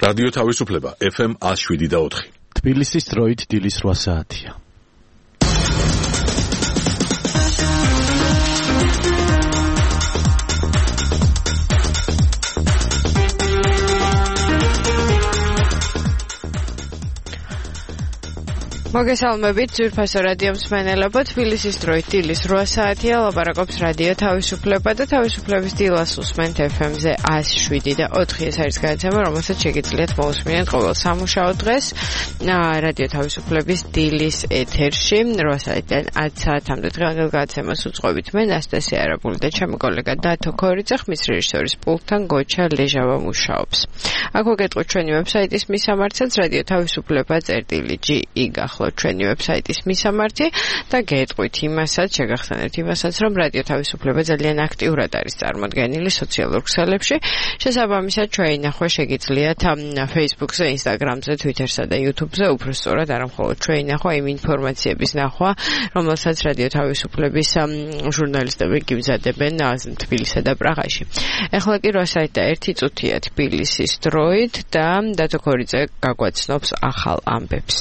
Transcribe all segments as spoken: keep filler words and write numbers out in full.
რადიო თავისუფლება ეფ ემ one oh seven და four. თბილისის დროით დილის რვა საათია. მოგესალმებით ძვირფასო რადიო მსმენელებო, თბილისის დროით დილის რვა საათია, ლაპარაკობს რადიო თავისუფლება და თავისუფლების დილას უსმენთ ეფ ემ-ზე one oh seven და four. ეს არის გადაცემა, რომელსაც შეგიძლიათ მოусმინეთ ყოველ სამუშაო დღეს რადიო თავისუფლების დილის ეთერში რვა საათიდან ათი საათამდე. დღევანდელ გადაცემას უძღვებით მე ნასტასია არაბული და ჩემი კოლეგა დათო ქორიძე, ხმის რეჟისორის პულტთან გოჩა ლეჟავა მუშაობს. აქ მოგეტყვით ჩვენი ვებსაიტის მისამართსაც რადიო თავისუფლება წერტილი ჯი ი გახლავთ ჩვენი ვებსაიტის მისამართი და გეტყვით იმასაც, შეგახსენებთ იმასაც, რომ რადიო თავისუფლება ძალიან აქტიურად არის წარმოდგენილი სოციალურ ქსელებში. შესაბამისად, ჩვენი ნახვა შეგიძლიათ Facebook-ზე, Instagram-ზე, Twitter-სა და YouTube-ზე, უფრო სწორად არა მხოლოდ ჩვენი ნახვა, იმ ინფორმაციების ნახვა, რომელსაც რადიო თავისუფლების ჟურნალისტები გიმზადებენ თბილისსა და პრაღაში. ეხლა კი რვა საათი და ერთი წუთია თბილისის დროით და დათო ქორიძე გაგვაცნობს ახალ ამბებს.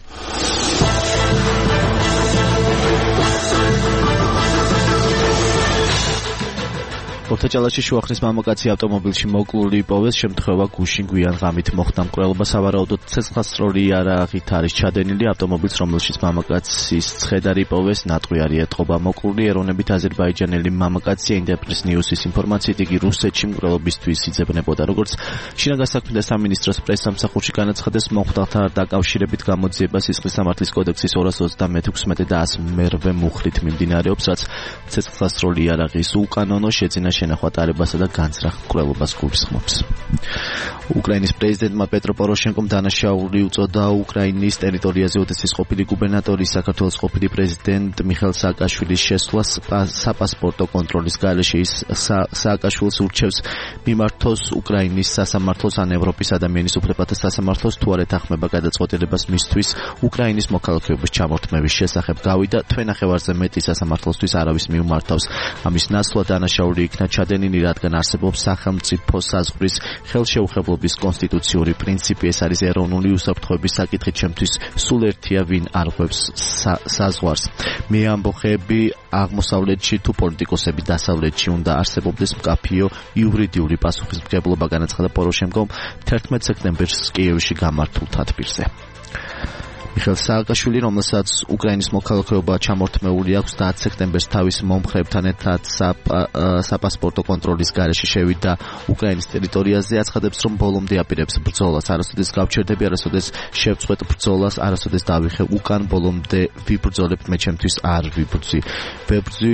ორთაჭალაში შუახნის მამაკაცი ავტომობილში მოკლული იპოვეს, შემთხვევა გუშინ გვიან ღამით მოხდა. მკვლელობა სავარაუდოდ ცეცხლსროლი იარაღით არის ჩადენილი. ავტომობილს, რომელშიც მამაკაცის ცხედარი იპოვეს, ნატყვიარი ეტყობა. მოკლული ეროვნებით აზერბაიჯანელი მამაკაცია. ინტერპრეს ნიუსის ინფორმაციით იგი რუსეთში მკვლელობისთვის იძებნებოდა. როგორც შინაგან საქმეთა სამინისტროს პრესსამსახურში განაცხადეს, მომხდართან დაკავშირებით გამოძიება სისხლის სამართლის კოდექსის ორას ოცდამექვსმეტე და ასი მერვე მუხლით მიმდინარეობს, რაც ცეცხლსროლი იარაღის უკანონო შეძენა შენახვა ტარებასა და განზრახ მკვლელობას გულისხმობს. უკრაინის პრეზიდენტმა პეტრო პოროშენკომ დანაშაული უწოდა უკრაინის ტერიტორიაზე ოდესის ყოფილი გუბერნატორი, საქართველოს ყოფილი პრეზიდენტ მიხეილ სააკაშვილის შესვლას საპასპორტო კონტროლის გარეშე. ის სააკაშვილს ურჩევს მიმართოს უკრაინის სასამართლოს ან ევროპის ადამიანის უფლებათა სასამართლოს, თუ არ ეთანხმება გადაწყვეტილებას მისთვის უკრაინის მოქალაქეობის ჩამორთმევის შესახებ. გავიდა თვენახევარზე მეტი სასამართლოსთვის არავის მიუმართავს. ამის ნაცვლად დანაშაული იქნა ჩადენილი, რადგან არსებობს სახელმწიფო საზღვრის ხელშეუხებლობის კონსტიტუციური პრინციპი. ეს არის ეროვნული უსაფრთხოების საკითხი, ჩემთვის სულ ერთია, ვინ არ ღვევს საზღვარს. მე ამბოხები აღმოსავლეთში თუ პოლიტიკოსები დასავლეთში უნდა არსებობდეს მკაფიო იურიდიული პასუხისმგებლობა, განაცხადა პოროშენკომ თერთმეტ სექტემბერს კიევში გამართულ თათბირზე. მიხეილ სააკაშვილი, რომელსაც უკრაინის მოქალაქეობა ჩამორთმეული აქვს და ათი სექტემბერს თავის მომხრეებთან ერთად საპასპორტო კონტროლის გარეშე შევიდა უკრაინის ტერიტორიაზე, აცხადებს, რომ ბოლომდე აპირებს ბრძოლას. არასოდეს გავჩერდები, არასოდეს შევწყვეტ ბრძოლას, არასოდეს დავიხე უკან, ბოლომდე ვიბრძოლებთ, მე ჩემთვის არ ვიბრძვი. ვებრძვი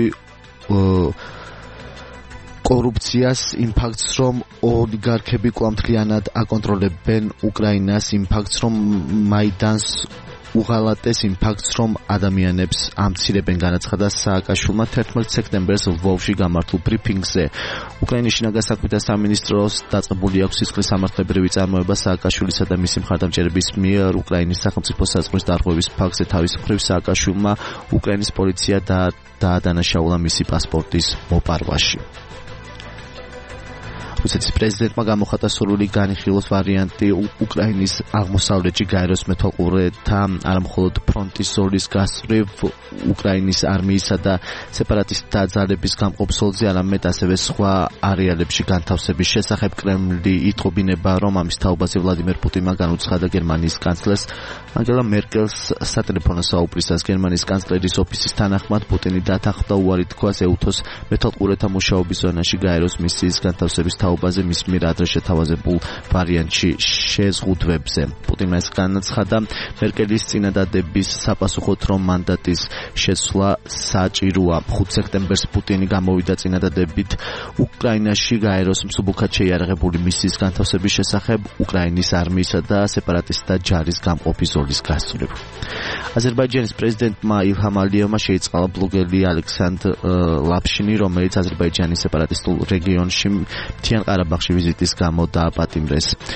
კორუფციას, იმ ფაქტს, რომ ოლიგარქები კვლავ აკონტროლებენ უკრაინას, იმ ფაქტს, რომ მაიდანს უღალატეს, იმ ფაქტს, რომ ადამიანებს ამცირებენ, განაცხადა სააკაშვილმა თერთმეტ სექტემბერს ლვოვში გამართულ ბრიფინგზე. უკრაინის შინაგან საქმეთა სამინისტროს დაწყებული აქვს სისხლის სამართლებრივი წარმოება სააკაშვილისა და მისი მხარდამჭერების მიერ უკრაინის სახელმწიფო საზღვრის დარღვევის ფაქტზე. თავის მხრივ სააკაშვილმა უკრაინის პოლიცია დაადანაშაულა მისი პასპორტის მოპარვაში. რუსეთის პრეზიდენტმა გამოხატა სურვილი განიხილოს ვარიანტი უკრაინის აღმოსავლეთში გაეროს მეთვალყურეთა არამხოლოდ ფრონტის ზოლის გასწვრივ უკრაინის არმიისა და სეპარატისტთა ძალების გამყოფსოლზე, არამედ ასევე სხვა არეალებში განთავსების შესახებ. კრემლი იტყობინება, რომ ამის თაობაზე ვლადიმერ პუტინმა განუცხადა გერმანიის კანცლერს ანგელა მერკელს სატელეფონო საუბრისას. გერმანიის კანცლერის ოფისის თანახმად პუტინი დათანხმდა უარი თქვას ეუთოს მეთვალყურეთა მუშაობის ზონაში გაეროს მისიის განთავსების თაობაზე მის მიერ ადრე შეთავაზებულ ვარიანტში შეზღუდვებზე. პუტინმა ეს განაცხადა მერკელის წინადადების საპასუხოდ, რომ მანდატის შეცვლა საჭიროა. ხუთი სექტემბერს პუტინი გამოვიდა წინადადებით უკრაინაში გაეროს მსუბუქად შეიარაღებული მისიის განთავსების შესახებ უკრაინის არმიისა და სეპარატისტთა ჯარის გამყოფი ზოლის გასწვრივ. აზერბაიჯანის პრეზიდენტმა ილჰამ ალიევმა შეიწყალა ბლოგერი ალექსანდრ ლაფშინი, რომელიც აზერბაიჯანის სეპარატისტულ რეგიონში მთიან ყარაბაღში ვიზიტის გამო დააპატიმრეს.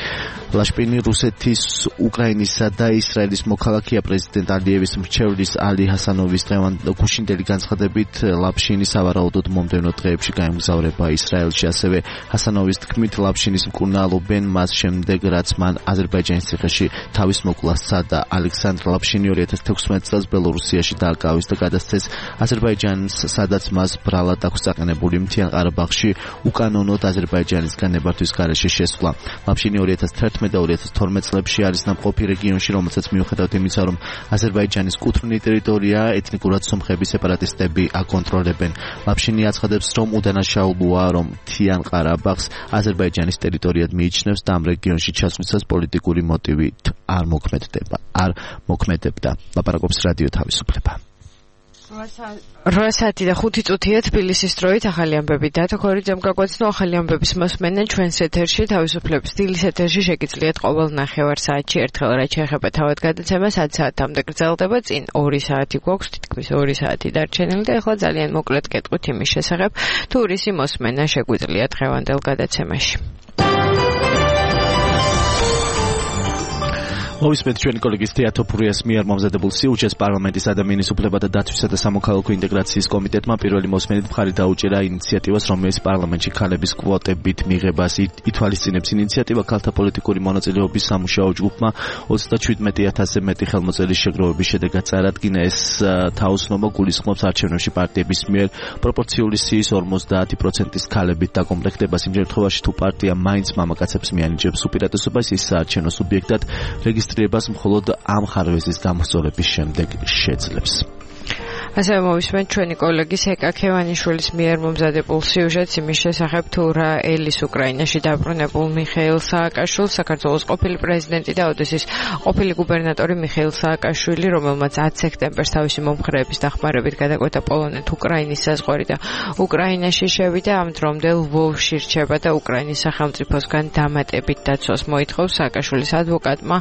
ლაშპინი რუსეთის, უკრაინისა და ისრაელის მოქალაქეა. პრეზიდენტ ალიევის მრჩევლის ალი ჰასანოვის დღევანდელი გუშინდელი განცხადებით ლაფშინი სავარაუდოდ მომდევნო დღეებში გაემგზავრება ისრაელში. ასევე ჰასანოვის თქმით ლაფშინის მკურნალობენ მას შემდეგ რაც მან აზერბაიჯანის ციხეში თავის მოკვლას სცადა. ალექსანდრ ლაფშინი ორი ათას თექვსმეტ წელს ბელორუსიაში დააკავეს და გადასცეს აზერბაიჯანს, სადაც მას ბრალად აქვს წაყენებული მთიან ყარაბაღში უკანონოდ აზერბაიჯანისგან ნებართვის გარეშე შესვლა. ლაფშინი ორი ათას თერთმეტ და ორი ათას თორმეტ წლებში არის ნამყოფი რეგიონში, რომელსაც მიუხედავად იმისა, რომ აზერბაიჯანის კუთვნილი ტერიტორია, ეთნიკურად სომხები სეპარატისტები აკონტროლებენ. ლაფშინი აცხადებს, რომ უდანაშაულოა, რომ მთიან ყარაბაღს აზერბაიჯანის ტერიტორიად მიიჩნევს და ამ რეგიონში ჩასვლისას პოლიტიკური მოტივით არ მოქმედება. არ მოქმედებდა. ლაპარაკობს რადიო თავისუფლება. რვა საათი და ხუთი წუთია თბილისის დროით. ახალი ამბები დათო ქორიძემ გაგვაცნო. ახალი ამბების მოსმენენ ჩვენს ეთერში, თავისუფლების დილის ეთერში შეგიძლიათ ყოველ ნახევარ საათში ერთხელ რაც შეეხება თავად გადაცემას ათ საათამდე გრძელდება. წინ ორი საათი გვაქვს, თითქმის ორი საათი დარჩენილი და ახლა ძალიან მოკლედ გეტყვით იმის შესახებ, თუ რისი მოსმენა შეგვიძლია დღევანდელ გადაცემაში. მოვისმენთ ჩვენი კოლეგის თეატრო ფურიას მიერ მომზადებულ სიუჟეტს. პარლამენტის ადამიანის უფლებათა დაცვისა და სამოქალაქო ინტეგრაციის კომიტეტმა პირველი მოსმენით მხარი დაუჭერა ინიციატივას, რომელიც პარლამენტში ქალების კვოტებით მიღებას ითვალისწინებს. ინიციატივა ქალთა პოლიტიკური მონაწილეობის სამუშაო ჯგუფმა ოცდაშვიდმეტი ათასზე მეტი ხელმოწერის შეგროვების შედეგად წარადგინა. ეს თაოსნობა გულისხმობს არჩევნებში პარტიების მიერ პროპორციული სიის ორმოცდაათი პროცენტის ქალებით დაკომპლექტებას. იმ შემთხვევაში თუ პარტია მაინც მამაკაცებს მიანიჭებს უპირატესობას, ის საარჩევნო სუბიექტად რეგისტრირებას მხოლოდ ამ ხარვეზის გამოსწორების შემდეგ შეძლებს. ასევე მოვისმენთ ჩვენი კოლეგის ეკა ქევანიშვილის მიერ მომზადებულ სიუჟეტს იმის შესახებ, თუ რა ელის უკრაინაში დაბრუნებულ მიხეილ სააკაშვილს, საქართველოს ყოფილი პრეზიდენტი და ოდესის ყოფილი გუბერნატორი მიხეილ სააკაშვილი, რომელმაც ათ სექტემბერს თავისი მომხრეების დახმარებით გადაკვეთა პოლონეთ-უკრაინის საზღვარი და უკრაინაში შევიდა. ამ დრომდე ლვოვში რჩება და უკრაინის სახელმწიფოსგან დამატებით დაცვას მოითხოვს. სააკაშვილის ადვოკატმა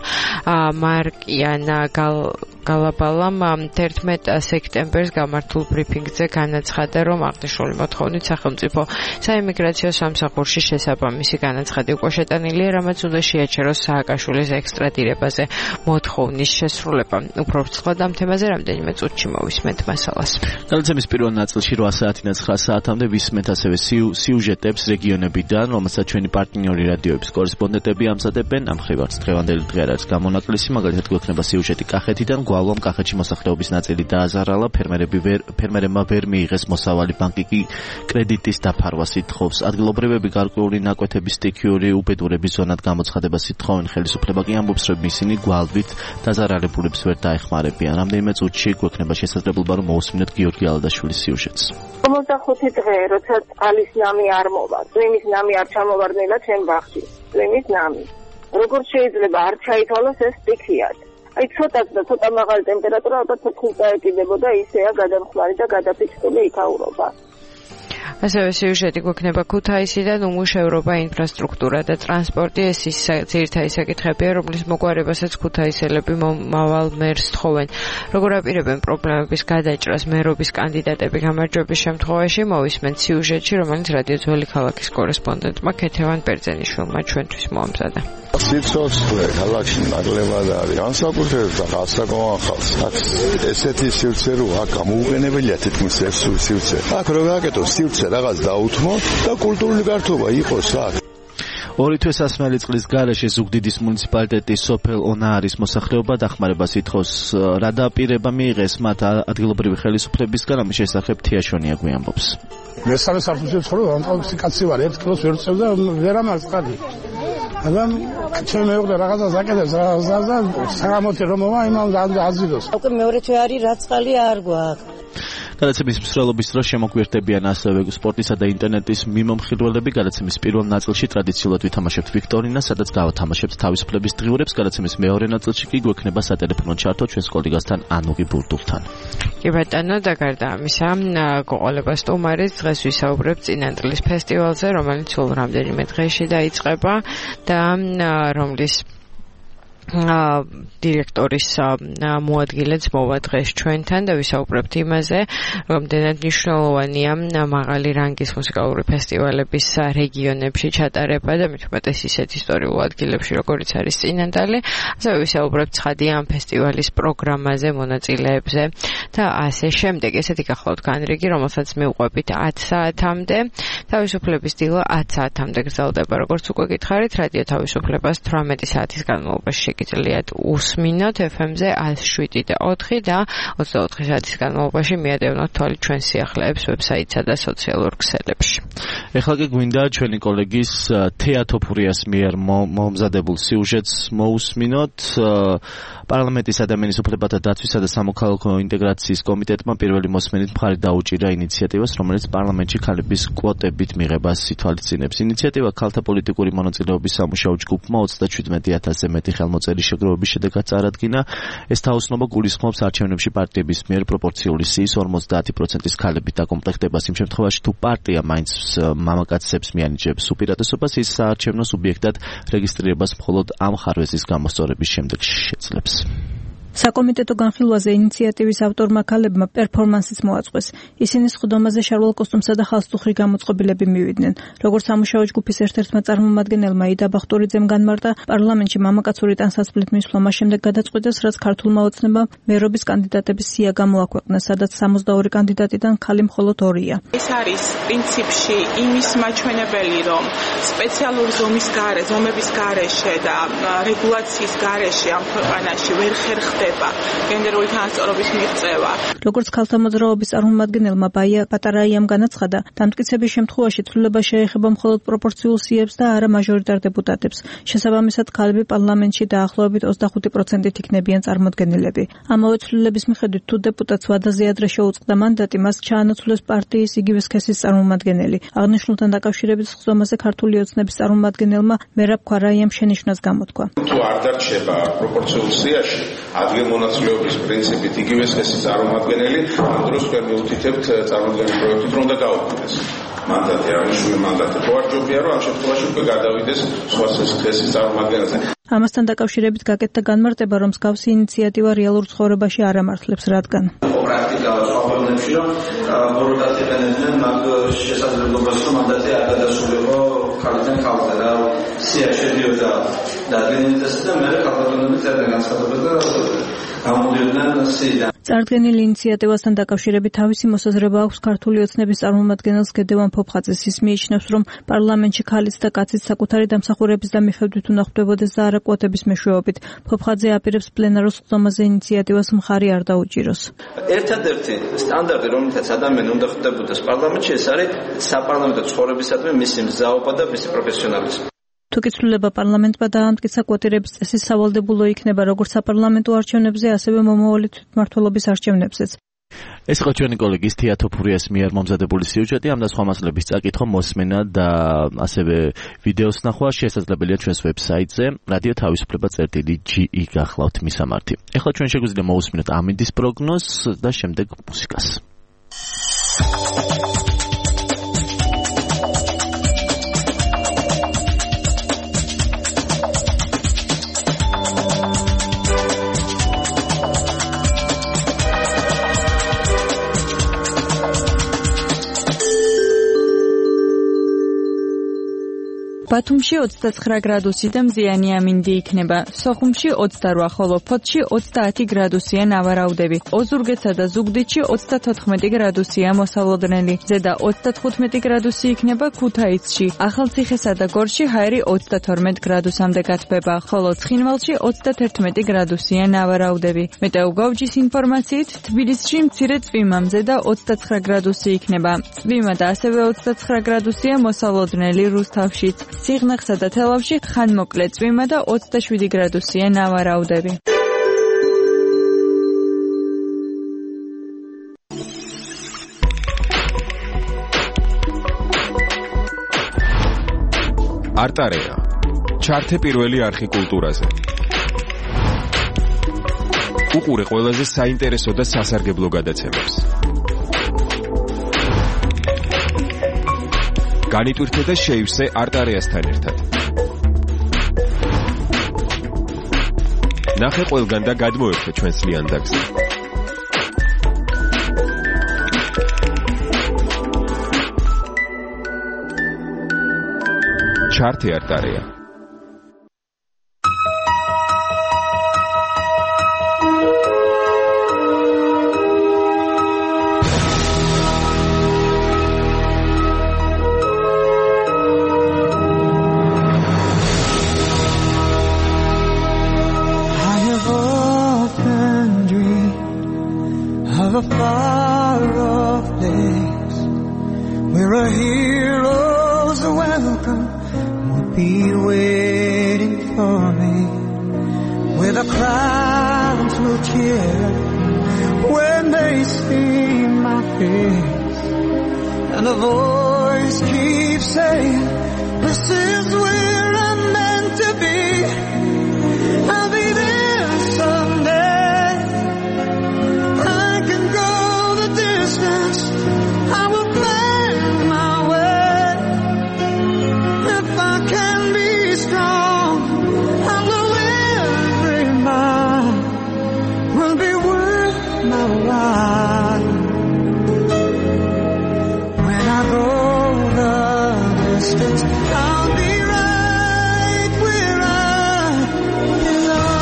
მარკიანა გალაბალამ თერთმეტ სექტემბერს გამართულ ბრიფინგზე განაცხადა, რომ აღნიშნული მოთხოვნით სახელმწიფო საიმიგრაციო სამსახურში შესაბამისი განაცხადი უკვე შეტანილია, რამაც უნდა შეაჩეროს სააკაშვილის ექსტრადირებაზე მოთხოვნის შესრულება. უფრო ვრცლად ამ თემაზე რამდენიმე წუთში მოვისმენთ მასალას. გადაცემის პირველ ნაწილში რვა საათიდან ცხრა საათამდე ვისმენთ ასევე სიუჟეტებს რეგიონებიდან, რომელსაც ჩვენი პარტნიორი რადიოების კორესპონდენტები ამზადებენ. ამ ხრივარს დღევანდელი დღე არის გამონაკლისი, მაგალითად გვექნება სიუჟეტი კახეთიდან. გვალვამ კახეთში მოსახლეობის ნაწილი დააზარალა, ფერმერები ვერ ფერმერებმა ვერ მიიღეს მოსავალი, ბანკი კი კრედიტის დაფარვას ითხოვს. ადგილობრივები გარკვეული ნაკვეთების სტიქიური უბედურების ზონად გამოცხადებას ითხოვენ. ხელისუფლება კი ამბობს, რომ ისინი გვალვით დაზარალებულებს ვერ დაეხმარებიან. რამდენიმე წუთში გვექნება შესაძლებლობა, რომ მოусმინოთ გიორგი ალდაშვილის სიუჟეტს. ორმოცდახუთი დღე, როცა წყალის ნამი არ მოვა, წვიმის ნამი არ ჩამოვარდნილა ჩემ ბაღში. წვიმის ნამი. როგორ შეიძლება არ ჩაითვალოს ეს სტიქიად? აი ცოტაც და ცოტა მაღალი ტემპერატურა ალბათ ოთხი წაეკიდებოდა, ისეა გადამხმარი და გადაფიქსული იქაურობა. ასევე სიუჟეტი გვექნება ქუთაისიდან. უმუშევრობა, ინფრასტრუქტურა და ტრანსპორტი ეს ის ძირითადი საკითხებია, რომლის მოგვარებასაც ქუთაისელები მომავალ მერს თხოვენ. როგორ აპირებენ პრობლემების გადაჭრას მერობის კანდიდატები გამარჯვების შემთხვევაში, მოვისმენთ სიუჟეტში, რომელიც რადიო ძველი ქალაქის კორესპონდენტმა ქეთევან ბერძენიშვილმა ჩვენთვის მოამზადა. სიცოცხლე ქალაქში ნაკლებად არის განსაკუთრებით და გასაკომახავს. აქ ესეთი სივრცე რო აქ გამოუყენებელია თითქმის ეს სივრცე. აქ რო გააკეთო სივრცე რაღაც დაუთმო და კულტურული გართობა იყოს აქ. ორი თვე სასმელი წყლის გარეშე ზუგდიდის მუნიციპალიტეტის სოფელ ონაარის მოსახლეობა დახმარებას ითხოვს. რა დაპირება მიიღეს მათ ადგილობრივი ხელისუფლებისგან, ამის შესახებ თიაშონია გვიამბობს. მესამე სართულში ცხოვრობ, ინტოქსიკაცია ვარ, ერთ კილოს ვერ ვწევ და ვერ ამარცხალი. მაგრამ ჩემ მეუღლე რაღაცას აკეთებს, რაღაცას და საღამოთი რომ მოვა, იმან აზიდოს. უკვე მეორე თვე არის, რაც წყალი არ გვაქვს. გადაცემის მსვლელობის დროს შემოგვიერთებიან ასევე სპორტისა და ინტერნეტის მიმომხილველები. გადაცემის პირველ ნაწილში ტრადიციულად ვითამაშებთ ვიქტორინას, სადაც გავათამაშებთ თავისუფლების დღიურებს. გადაცემის მეორე ნაწილში კი გვექნება სატელეფონო ჩართო ჩვენს კოლეგასთან ანუღი ბურდულთან. კი ბატონო, და გარდა ამისა, გოყოლება სტუმარის დღეს ვისაუბრებთ წინანდლის ფესტივალზე, რომელიც სულ რამდენიმე დღეში დაიწყება და რომლის დირექტორის მოადგილეც მოვა დღეს ჩვენთან და ვისაუბრებთ იმაზე, რამდენად მნიშვნელოვანია მაღალი რანგის მუსიკალური ფესტივალების რეგიონებში ჩატარება და მით უმეტეს ისეთ ისტორიულ ადგილებში, როგორიც არის წინანდალი. ასევე ვისაუბრებთ ცხადია ამ ფესტივალის პროგრამაზე, მონაწილეებზე და ასე შემდეგ. ესეთი გახლავთ განრიგი, რომელსაც მივყვებით ათ საათამდე. თავისუფლების დილა ათ საათამდე გრძელდება, როგორც უკვე გითხარით, რადიო თავისუფლებას თვრამეტი საათის განმავლობაში შეგიძლიათ უსმინოთ ეფ ემ-ზე ათს შვიდი და ოთხი და ოცდაოთხი საათის განმავლობაში მიადევნოთ თვალი ჩვენ სიახლეებს ვებსაიტსა და სოციალურ ქსელებში. ეხლა კი გვინდა ჩვენი კოლეგის თეა თოფურიას მიერ მომზადებულ სიუჟეტს მოусმინოთ. პარლამენტის ადამიანის უფლებათა დაცვისა და სამოქალაქო ინტეგრაციის კომიტეტმა პირველი მოსმენით მხარი დაუჭირა ინიციატივას, რომელიც პარლამენტში ქალების კვოტებით მიღებას ითვალისწინებს. ინიციატივა ქალთა პოლიტიკური მონაწილეობის სამუშაო ჯგუფმა ოცდაჩვიდმეტი ათასზე მეტი ხელმოწერის შეგროვების შედეგად წარადგინა. ეს თაოსნობა გულისხმობს არჩევნებში პარტიების მიერ პროპორციული სიის ორმოცდაათი პროცენტის ქალებით დაკომპლექტებას. იმ შემთხვევაში თუ პარტია მაინც მამაკაცებს მიანიჭებს უპირატესობას, ის საარჩევნო სუბიექტად რეგისტრირებას მხოლოდ ამ ხარვეზის გამოსწორების შემდეგ შეძლებს. საკომიტეტო განხილვაზე ინიციატივის ავტორმა ქალებმა პერფორმანსიც მოაწყვეს. ისინი სხდომაზე შარვალ კოსტუმსა და ხალხსუხრი გამოწყობილები მივიდნენ. როგორც სამუშაო ჯგუფის ერთ-ერთმა წარმომადგენელმა იდა ბახტურიძემ განმარტა, პარლამენტში მამაკაცური ტანსაცმლით მისვლა მას შემდეგ გადაწყვიტეს, რაც ქართულმა ოცნებამ მერობის კანდიდატების სია გამოაქვეყნეს, სადაც სამოცდაორი კანდიდატიდან ქალი მხოლოდ ორია. ეს არის პრინციპში იმის მაჩვენებელი, რომ სპეციალური ზომის გარე, ზომების გარეშე და რეგულაციის გარეშე ამ ქვეყანაში ვერ ხერხდება გენდერული თანასწორობის მიღწევა. როგორც ქალთა მოძრაობის წარმომადგენელმა ბაია პატარაიამ განაცხადა, დამტკიცების შემთხვევაში ცვლილება შეეხება მხოლოდ პროპორციულ სიებს და არა მაჟორიტარ დეპუტატებს. შესაბამისად, ქალები პარლამენტში დაახლოებით ოცდახუთი პროცენტით იქნებიან წარმოდგენილები. ამავე ცვლილების მიხედვით, თუ დეპუტატს ვადაზე ადრე შეუწყდა მანდატი, მას ჩაანაცვლეს პარტიის იგივე სქესის წარმომადგენელი. აღნიშნულთან დაკავშირებით სხდომაზე ქართული ოცნების წარმომადგენელმა მერაბ ქვარაიამ შენიშვნას გამოთქვა. თუ არ დარჩება პროპორციულ სიაში ადგილმონაცვლეობის პრინციპით იგივე სქესის წარმომადგენელი, ამ დროს ვერ მივუთითებთ წარმოდგენილ პროექტით, რომ და გაუქმდეს. მანდატი აღნიშნული მანდატი ხო არ ჯობია, რომ ამ შემთხვევაში უკვე გადავიდეს სხვა სქესის წარმომადგენელზე. ამასთან დაკავშირებით გაკეთდა განმარტება, რომ მსგავსი ინიციატივა რეალურ ცხოვრებაში არ ამართლებს, რადგან პრაქტიკულად სხვა ქვეყნებში რომ ბოროტად იყენებდნენ მაგ შესაძლებლობას, რომ მანდატი არ გადასულიყო ქალთან ქალზე და სია შედიოდა დადგენილდეს და მე ქალბატონები წერდნენ განცხადებას და გამოდიოდნენ სიიდან. წარდგენილი ინიციატივასთან დაკავშირებით თავისი მოსაზრება აქვს ქართული ოცნების წარმომადგენელს გედევან ფოფხაძეს. ის მიიჩნევს, რომ პარლამენტში ქალიც და კაციც საკუთარი დამსახურების და მიხედვით უნდა ხვდებოდეს და არა კვოტების მეშვეობით. ფოფხაძე აპირებს პლენარულ სხდომაზე ინიციატივას მხარი არ დაუჭიროს. ერთადერთი სტანდარტი, რომელთაც ადამიანი უნდა ხვდებოდეს პარლამენტში, ეს არის საპარლამენტო ცხოვრებისადმი მისი მზაობა და მისი პროფესიონალიზმი. თუ კი ცვლილება პარლამენტმა დაამტკიცა კვოტირების წესი სავალდებულო იქნება როგორც საპარლამენტო არჩევნებზე, ასევე მომავალი თვითმმართველობის არჩევნებზეც. ეს იყო ჩვენი კოლეგის თეა თოფურიას მიერ მომზადებული სიუჟეტი. ამ და სხვა მასალების წაკითხვა, მოსმენა და ასევე ვიდეოს ნახვა შესაძლებელია ჩვენს ვებსაიტზე რადიო თავისუფლება წერტილი ჯი ი გახლავთ მისამართი. ეხლა ჩვენ შეგვიძლია მოусმინოთ ამინდის პროგნოზს და შემდეგ მუსიკას. ბათუმში ოცდაცხრა გრადუსი და მზიანი ამინდი იქნება. სოხუმში ოცდარვა, ხოლო ფოთში ოცდაათი გრადუსია ნავარაუდები. ოზურგეთსა და ზუგდიდში ოცდათოთხმეტი გრადუსია მოსალოდნელი. ზედა ოცდათხუთმეტი გრადუსი იქნება ქუთაისში. ახალციხესა და გორში ჰაერი ოცდათორმეტ გრადუსამდე გათბება, ხოლო ცხინვალში ოცდათერთმეტი გრადუსია ნავარაუდები. მეტეოგავჯის ინფორმაციით, თბილისში მცირე წვიმამზე და ოცდაცხრა გრადუსი იქნება. წვიმა და ასევე ოცდაცხრა გრადუსია მოსალოდნელი რუსთავშიც. სიღნაღსა და თელავში ხანმოკლე წვიმა და ოცდაშვიდი გრადუსია ნავარაუდები. არტარეა. ჩართე პირველი არხი კულტურაზე. უყურე ყველაზე საინტერესო და სასარგებლო გადაცემებს. განიტვირთე და შეივსე არტარეასთან ერთად. ნახე ყველგან და გადმოერთე ჩვენს ლიანდაგზე. ჩარტი არტარია. A far-off place where a hero's welcome would be waiting for me, where the crowds will cheer when they see my face, and a voice keeps saying, this is where I'm meant to be. I'll be there someday. I will find my way. If I can be strong, I know every mile will be worth my while. When I go the distance, I'll be right where I belong.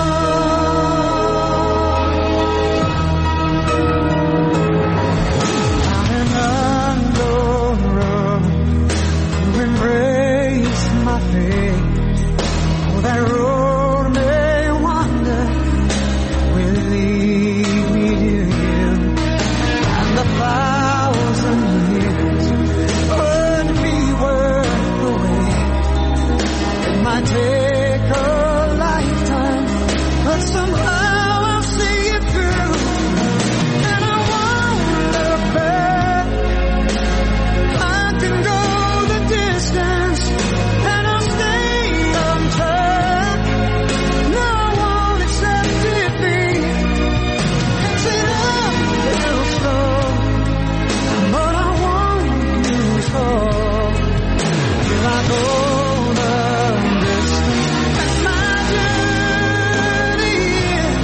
That road may wander, will lead me to you, and a thousand years would be worth the wait. It might take a lifetime, but somehow I'll see it through, and I won't look back. I can go the distance, and I'll stay unturned. No, I won't accept defeat. Sit up real slow, but I won't lose hope till I go the distance. And my journey is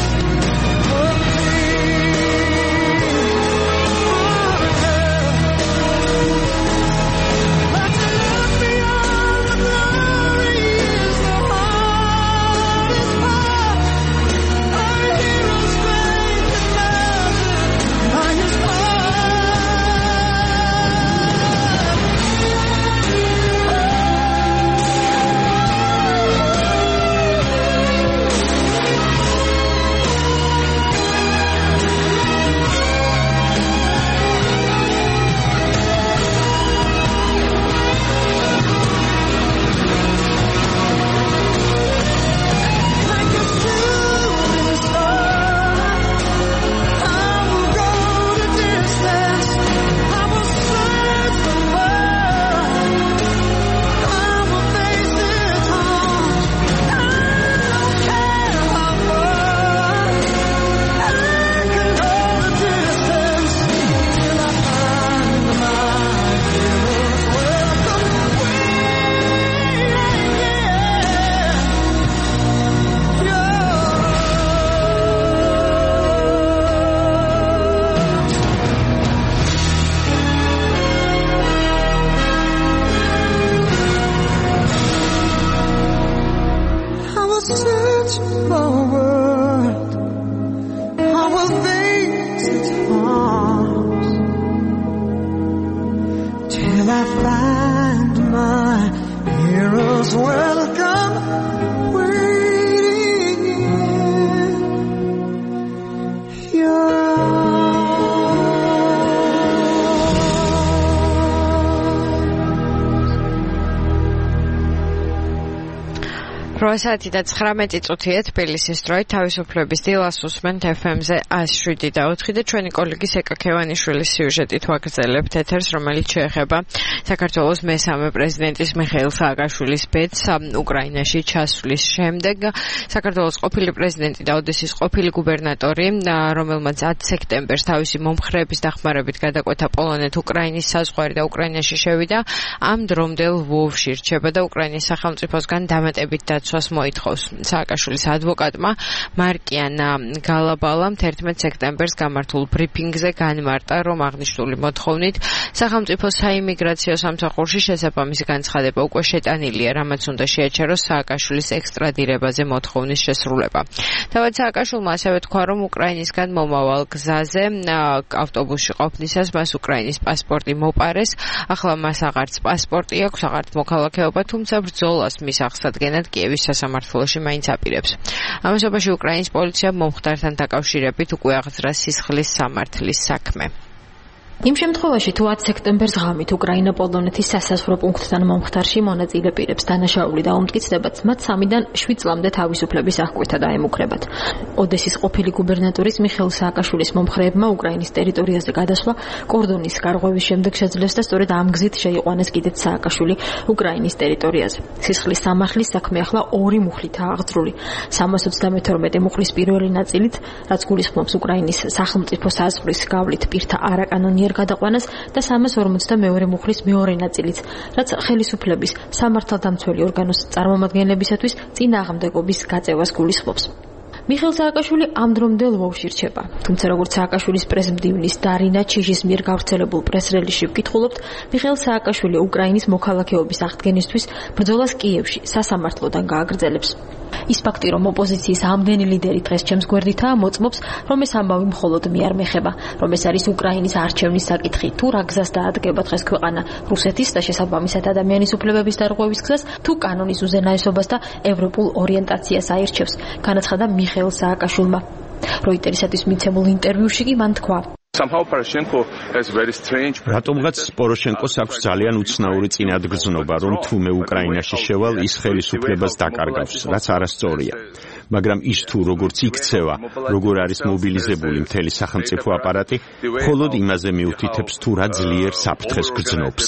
complete. But to look beyond the glory is the hardest part. Our hero's strength is measured by his like a shooting star. I will go the distance. I will search the world. I will face its harm. I don't care how far. I can go the distance till I find my hero's welcome waiting. I will search for a world. I will face its harms till I find my hero's welcome waiting in your რვა საათი და ცხრამეტი წუთია თბილისის დროით თავისუფლების დილას უსმენთ ეფ ემ-ზე εκατო შვიდი და ოთხი და ჩვენი კოლეგის ეკა ქევანიშვილის სიუჟეტით ვაგრძელებთ ეთერს, რომელიც შეეხება საქართველოს მესამე პრეზიდენტის მიხეილ სააკაშვილის ბედს უკრაინაში ჩასვლის შემდეგ. საქართველოს ყოფილი პრეზიდენტი და ოდესის ყოფილი გუბერნატორი, რომელმაც ათი სექტემბერს თავისი მომხრეების დახმარებით გადაკვეთა პოლონეთ-უკრაინის საზღვარი და უკრაინაში შევიდა, ამ დრომდე ლვოვში რჩება და უკრაინის სახელმწიფოსგან დამატებით დაცვას მოითხოვს. სააკაშვილის ადვოკატმა მარკიან გალაბალამ თერთმეტ სექტემბერს გამართულ ბრიფინგზე განმარტა, რომ აღნიშნული მოთხოვნით სახელმწიფო საიმიგრაციო სამსახურში შესაბამისი განცხადება უკვე შეტანილია, რამაც უნდა შეაჩეროს სააკაშვილის ექსტრადირებაზე მოთხოვნის შესრულება. თავად სააკაშვილმა ასევე თქვა, რომ უკრაინისგან მომავალ გზაზე ავტობუსში ყოფნისას მას უკრაინის პასპორტი მოპარეს. ახლა მას აღარც პასპორტი აქვს, აღარც მოქალაქეობა, თუმცა ბრძოლას მის აღსადგენად კიევის სასამართლოში მაინც აპირებს. ამასობაში უკრაინის პოლიციამ მომხდართან დაკავშირებით უკვე აღძრა სისხლის სამართლის საქმე. იმ შემთხვევაში, თუ ათი სექტემბერს ღამით უკრაინა პოლონეთის სასაზღვრო პუნქტთან მომხდარში მონაწილე პირებს დანაშაული დაუმტკიცდებათ, მათ სამიდან შვიდ წლამდე თავისუფლების აღკვეთა დაემუქრებათ. ოდესის ყოფილი გუბერნატორის მიხეილ სააკაშვილის მომხრეებმა უკრაინის ტერიტორიაზე გადასვლა კორდონის გარღვევის შემდეგ შეძლეს და სწორედ ამ გზით შეიყვანეს კიდეც სააკაშვილი უკრაინის ტერიტორიაზე. სისხლის სამართლის საქმე ახლა ორი მუხლითაა აღძრული. სამას ოცდამეთორმეტე მუხლის პირველი ნაწილით, რაც გულისხმობს უკრაინის სახელმწიფო საზღვრის გავლით პირთა არაკანონიერ გადაყვანას და სამას ორმოცდამეორე მუხლის მეორე ნაწილიც, რაც ხელისუფლების სამართალდამცველი ორგანოს წარმომადგენლებისათვის წინააღმდეგობის გაწევას გულისხმობს. მიხეილ სააკაშვილი ამ დრომდე ლვოვში რჩება. თუმცა როგორც სააკაშვილის პრეზმდივნის დარინა ჩიჟის მიერ გავრცელებულ პრეს-რელიზში ვკითხულობთ, მიხეილ სააკაშვილი უკრაინის მოქალაქეობის აღდგენისთვის ბრძოლას კიევში სასამართლოდან გააგრძელებს. ის ფაქტი, რომ ოპოზიციის ამდენი ლიდერი დღეს ჩემს გვერდითაა, მოწმობს, რომ ეს ამბავი მხოლოდ მე არ მეხება, რომ ეს არის უკრაინის არჩევნის საკითხი, თუ რა გზას დაადგება დღეს ქვეყანა რუსეთის და შესაბამისად ადამიანის უფლებების დარღვევის გზას, თუ კანონის უზენაესობას და ევროპულ ორიენტაციას აირჩევს, განაცხადა მიხეილ სააკაშვილმა. როიტერისათვის მიცემულ ინტერვიუში კი მან თქვა: რატომღაც პოროშენკოს აქვს ძალიან უცნაური წინადგრძნობა, რომ თუ მე უკრაინაში შევალ, ის ხელისუფლებას დაკარგავს, რაც არასწორია. მაგრამ ის თუ როგორც იქცევა, როგორ არის მობილიზებული მთელი სახელმწიფო აპარატი, მხოლოდ იმაზე მიუთითებს, თუ რა ძლიერ საფრთხეს გრძნობს.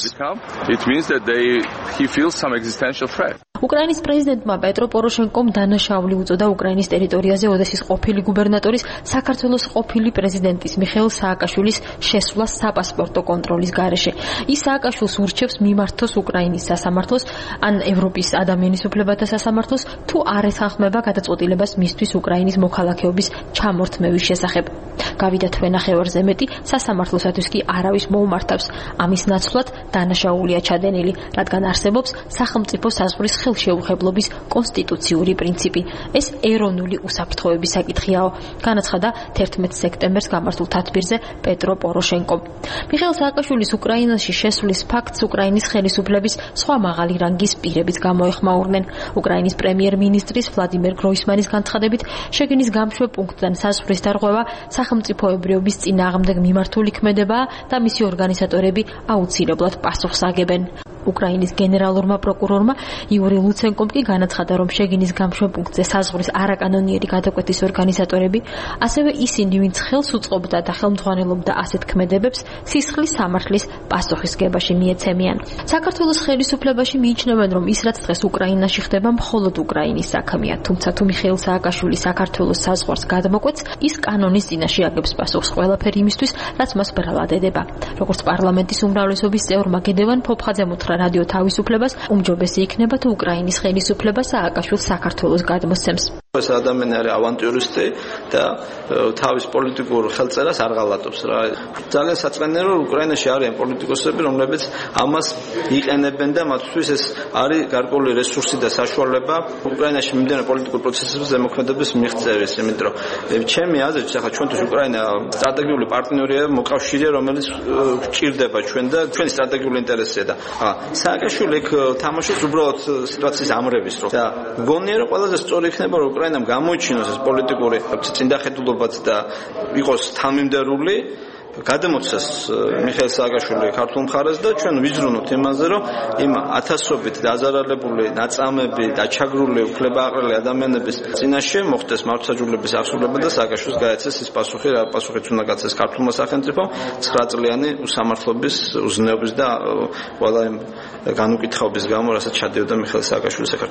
უკრაინის პრეზიდენტმა პეტრო პოროშენკომ დანაშაული უწოდა უკრაინის ტერიტორიაზე ოდესის ყოფილი გუბერნატორის, საქართველოს ყოფილი პრეზიდენტის მიხეილ სააკაშვილის შესვლა საპასპორტო კონტროლის გარეშე. ის სააკაშვილს ურჩევს მიმართოს უკრაინის სასამართლოს ან ევროპის ადამიანის უფლებათა სასამართლოს, თუ არ ეთანხმება გადაწყვეტილებას მისთვის უკრაინის მოქალაქეობის ჩამორთმევის შესახებ. გავიდა თვე ნახევარზე მეტი, სასამართლოსათვის კი არავის მოუმართავს. ამის ნაცვლად დანაშაულია ჩადენილი, რადგან არსებობს სახელმწიფო საზღვრის ხელშეუხებლობის კონსტიტუციური პრინციპი. ეს ეროვნული უსაფრთხოების საკითხიაო, განაცხადა თერთმეტ სექტემბერს გამართულ თათბირზე პეტრო პოროშენკომ. მიხეილ სააკაშვილის უკრაინაში შესვლის ფაქტს უკრაინის ხელისუფლების სხვა მაღალი რანგის პირებიც გამოეხმაურნენ. უკრაინის პრემიერ-მინისტრის ვლადიმერ გროისმანის განცხადებით, შეგინის გამშვე პუნქტიდან საზღვრის დარღვევა სახელმწიფოებრიობის წინააღმდეგ მიმართული ქმედებაა და მისი ორგანიზატორები აუცილებლად პასუხს აგებენ. უკრაინის გენერალურმა პროკურორმა იური ლუცენკომ კი განაცხადა, რომ შეგინის გამშვე პუნქტზე საზღვრის არაკანონიერი გადაკვეთის ორგანიზატორები, ასევე ისინი, ვინც ხელს უწყობდა და ხელმძღვანელობდა ასეთ ქმედებებს, სისხლის სამართლის პასუხისგებაში მიეცემიან. საქართველოს ხელისუფლებაში მიიჩნევენ, რომ ის რაც დღეს უკრაინაში ხდება, მხოლოდ უკრაინის საქმეა, თუმცა თუ მიხეილ სააკაშვილი საქართველოს საზღვარს გადმოკვეთს, ის კანონის წინაშე აგებს პასუხს ყველაფერი იმისთვის, რაც მას ბრალად ედება. როგორც პარლამენტის უმრავლესობის წევრმა გედევან ფოფხაძემ უთხრა რადიო თავისუფლებას, უმჯობესი იქნება თუ უკრაინის ხელისუფლება სააკაშვილს საქართველოს გადმოსცემს. ეს ადამიანი არის ავანტიურისტი და თავის პოლიტიკურ ხელწერას არ ღალატობს რა. ძალიან საწყენია, რომ უკრაინაში არიან პოლიტიკოსები, რომლებიც ამას იყენებენ და მათთვის ეს არის გარკვეული რესურსი და საშუალება უკრაინაში მიმდინარე პოლიტიკურ პროცესების ზემოქმედების მიღწევის, იმიტომ რომ ჩემი აზრით, ახლა ჩვენთვის უკრაინა სტრატეგიული პარტნიორია, მოკავშირეა, რომელიც გვჭირდება ჩვენ და ჩვენი სტრატეგიული ინტერესია და სააკაშვილი ეგ თამაშობს უბრალოდ სიტუაციის ამრევის რო და გონია რომ ყველაზე სწორი იქნება რომ უკრაინამ გამოიჩინოს ეს პოლიტიკური წინდახედულობაც და იყოს თანმიმდევრული გადამოცეს მიხეილ სააკაშვილი ქართულ მხარეს და ჩვენ ვიძრუნოთ იმაზე რომ იმ ათასობით დაზარალებული ნაწამები დაჩაგრული უფლებააყრელი ადამიანების წინაშე მოხდეს მართლმსაჯულების აღსრულება და სააკაშვილს გაეცეს ის პასუხი რა პასუხიც უნდა გაცეს ქართულმა სახელმწიფომ ცხრა წლიანი უსამართლობის უზნეობის და ყველა იმ განუკითხაობის გამო რასაც ჩადიოდა მიხეილ სააკაშვილი საქართველოში.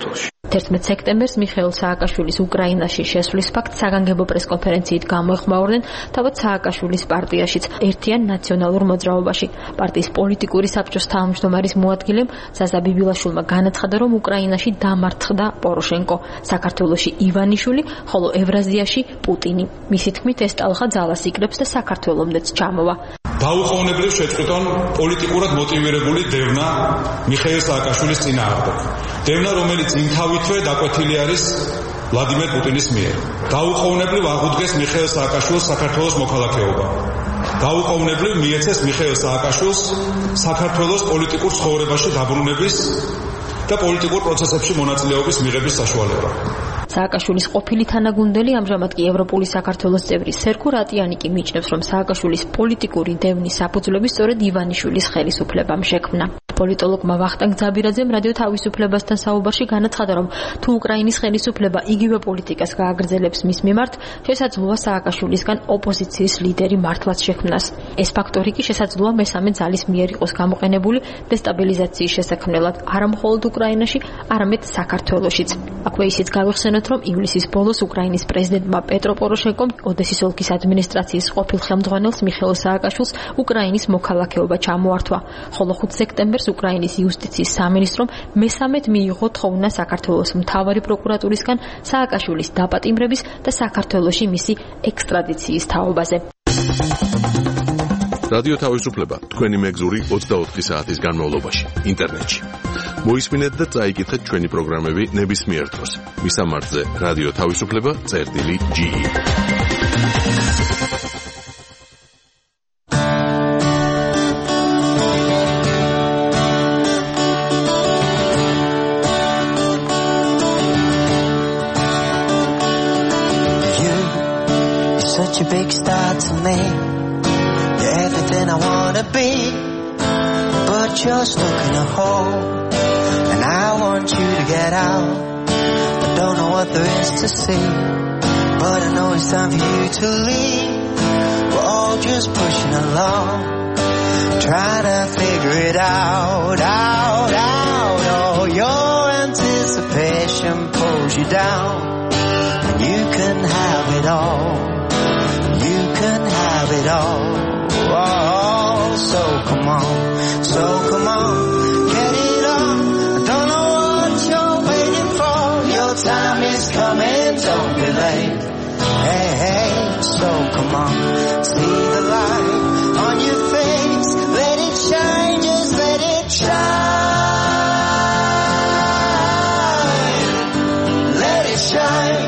თერთმეტ სექტემბერს მიხეილ სააკაშვილის უკრაინაში შესვლის ფაქტს საგანგებო პრესკონფერენციით გამოეხმაურნენ თავად სააკაშვილის პარტიაშიც ერთიან ნაციონალურ მოძრაობაში. პარტიის პოლიტიკური საბჭოს თავმჯდომარის მოადგილემ ზაზა ბიბილაშვილმა განაცხადა, რომ უკრაინაში დამარცხდა პოროშენკო, საქართველოში ივანიშვილი, ხოლო ევრაზიაში პუტინი. მისი თქმით, ეს ტალღა ძალას იკრებს და საქართველომდეც ჩამოვა. დაუყოვნებლივ შეწყვიტონ პოლიტიკურად მოტივირებული დევნა მიხეილ სააკაშვილის წინააღმდეგ. დევნა, რომელიც იმთავითვე დაკვეთილი არის ვლადიმერ პუტინის მიერ. დაუყოვნებლივ აღუდგეს მიხეილ სააკაშვილს საქართველოს მოქალაქეობა. დაუყოვნებლივ მიეცეს მიხეილ სააკაშვილს საქართველოს პოლიტიკურ ცხოვრებაში დაბრუნების და პოლიტიკურ პროცესებში მონაწილეობის მიღების საშუალება. სააკაშვილის ყოფილი თანაგუნდელი, ამჟამად კი ევროპული საქართველოს წევრი სერგო რატიანიკი მიჩნევს, რომ სააკაშვილის პოლიტიკური დევნის საფუძვლები სწორედ ივანიშვილის ხელისუფლებამ შექმნა. პოლიტოლოგმა ვახტანგ ძაბირაძემ რადიო თავისუფლებასთან საუბარში განაცხადა, რომ თუ უკრაინის ხელისუფლება იგივე პოლიტიკას გააგრძელებს მის მიმართ, შესაძლოა სააკაშვილისგან ოპოზიციის ლიდერი მართლაც შექმნას. ეს ფაქტორი კი შესაძლოა მესამე ძალის მიერ იყოს გამოყენებული დესტაბილიზაციის შესაქმნელად არა მხოლოდ უკრაინაში, არამედ საქართველოშიც. აქვე ისიც გავიხსენოთ, რომ ივლისის ბოლოს უკრაინის პრეზიდენტმა პეტრო პოროშენკომ ოდესის ოლქის ადმინისტრაციის ყოფილ ხელმძღვანელს მიხეილ სააკაშვილს უკრაინის მოქალაქეობა ჩამოართვა, ხოლო ხუთ სექტემბერს უკრაინის იუსტიციის სამინისტრომ მესამედ მიიღო თხოვნა საქართველოს მთავარი პროკურატურისგან სააკაშვილის დაპატიმრების და საქართველოში მისი ექსტრადიციის თაობაზე. რადიო თავისუფლება თქვენი მეგზური ოცდაოთხი საათის განმავლობაში ინტერნეტში. მოისმინეთ და წაიკითხეთ ჩვენი პროგრამები ნებისმიერ დროს. მისამართზე რადიო თავისუფლება წერტილი ჯი. Such a big star to me. You're everything I wanna be, but you're stuck in a hole, and I want you to get out. I don't know what there is to see, but I know it's time for you to leave. We're all just pushing along, trying to figure it out, out, out. Oh, your anticipation pulls you down, and you can have it all. You can have it all. Oh, so come on, so come on, get it on. I don't know what you're waiting for. Your time is coming, don't be late. Hey, hey, so come on, see the light on your face. Let it shine, just let it shine. Let it shine.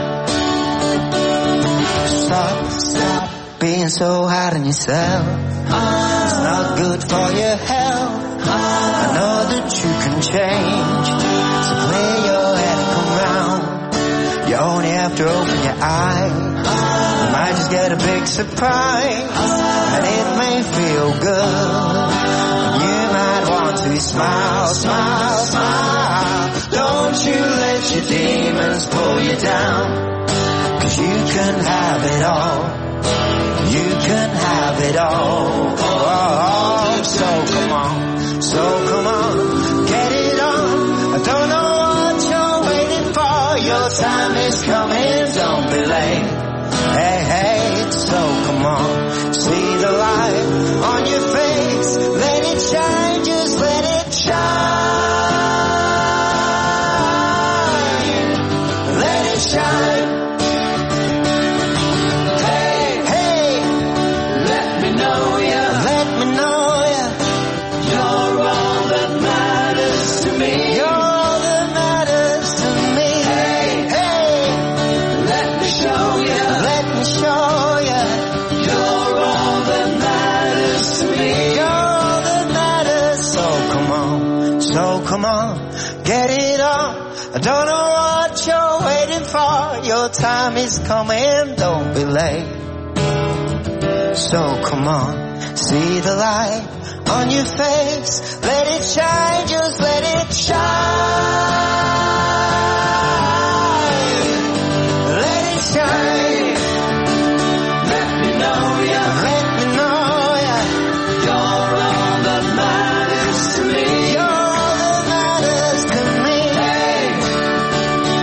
Stop, stop being so hard on yourself. It's not good for your health. I know that you can change, so clear your head and come round. You only have to open your eyes. You might just get a big surprise, and it may feel good. You might want to smile, smile, smile. Don't you let your demons pull you down, 'cause you can have it all. You can have it all. Oh, so come on, so come on, get it on. I don't know what you're waiting for. Your time is coming, don't be late. Hey, hey, so come on, see the light on your face. Let it shine, just let it shine. Let it shine. Come on, get it on. I don't know what you're waiting for. Your time is coming, don't be late. So come on, see the light on your face. Let it shine, just let it shine. Let it shine. Let me know ya. Let me know ya. You're all that matters to me. You're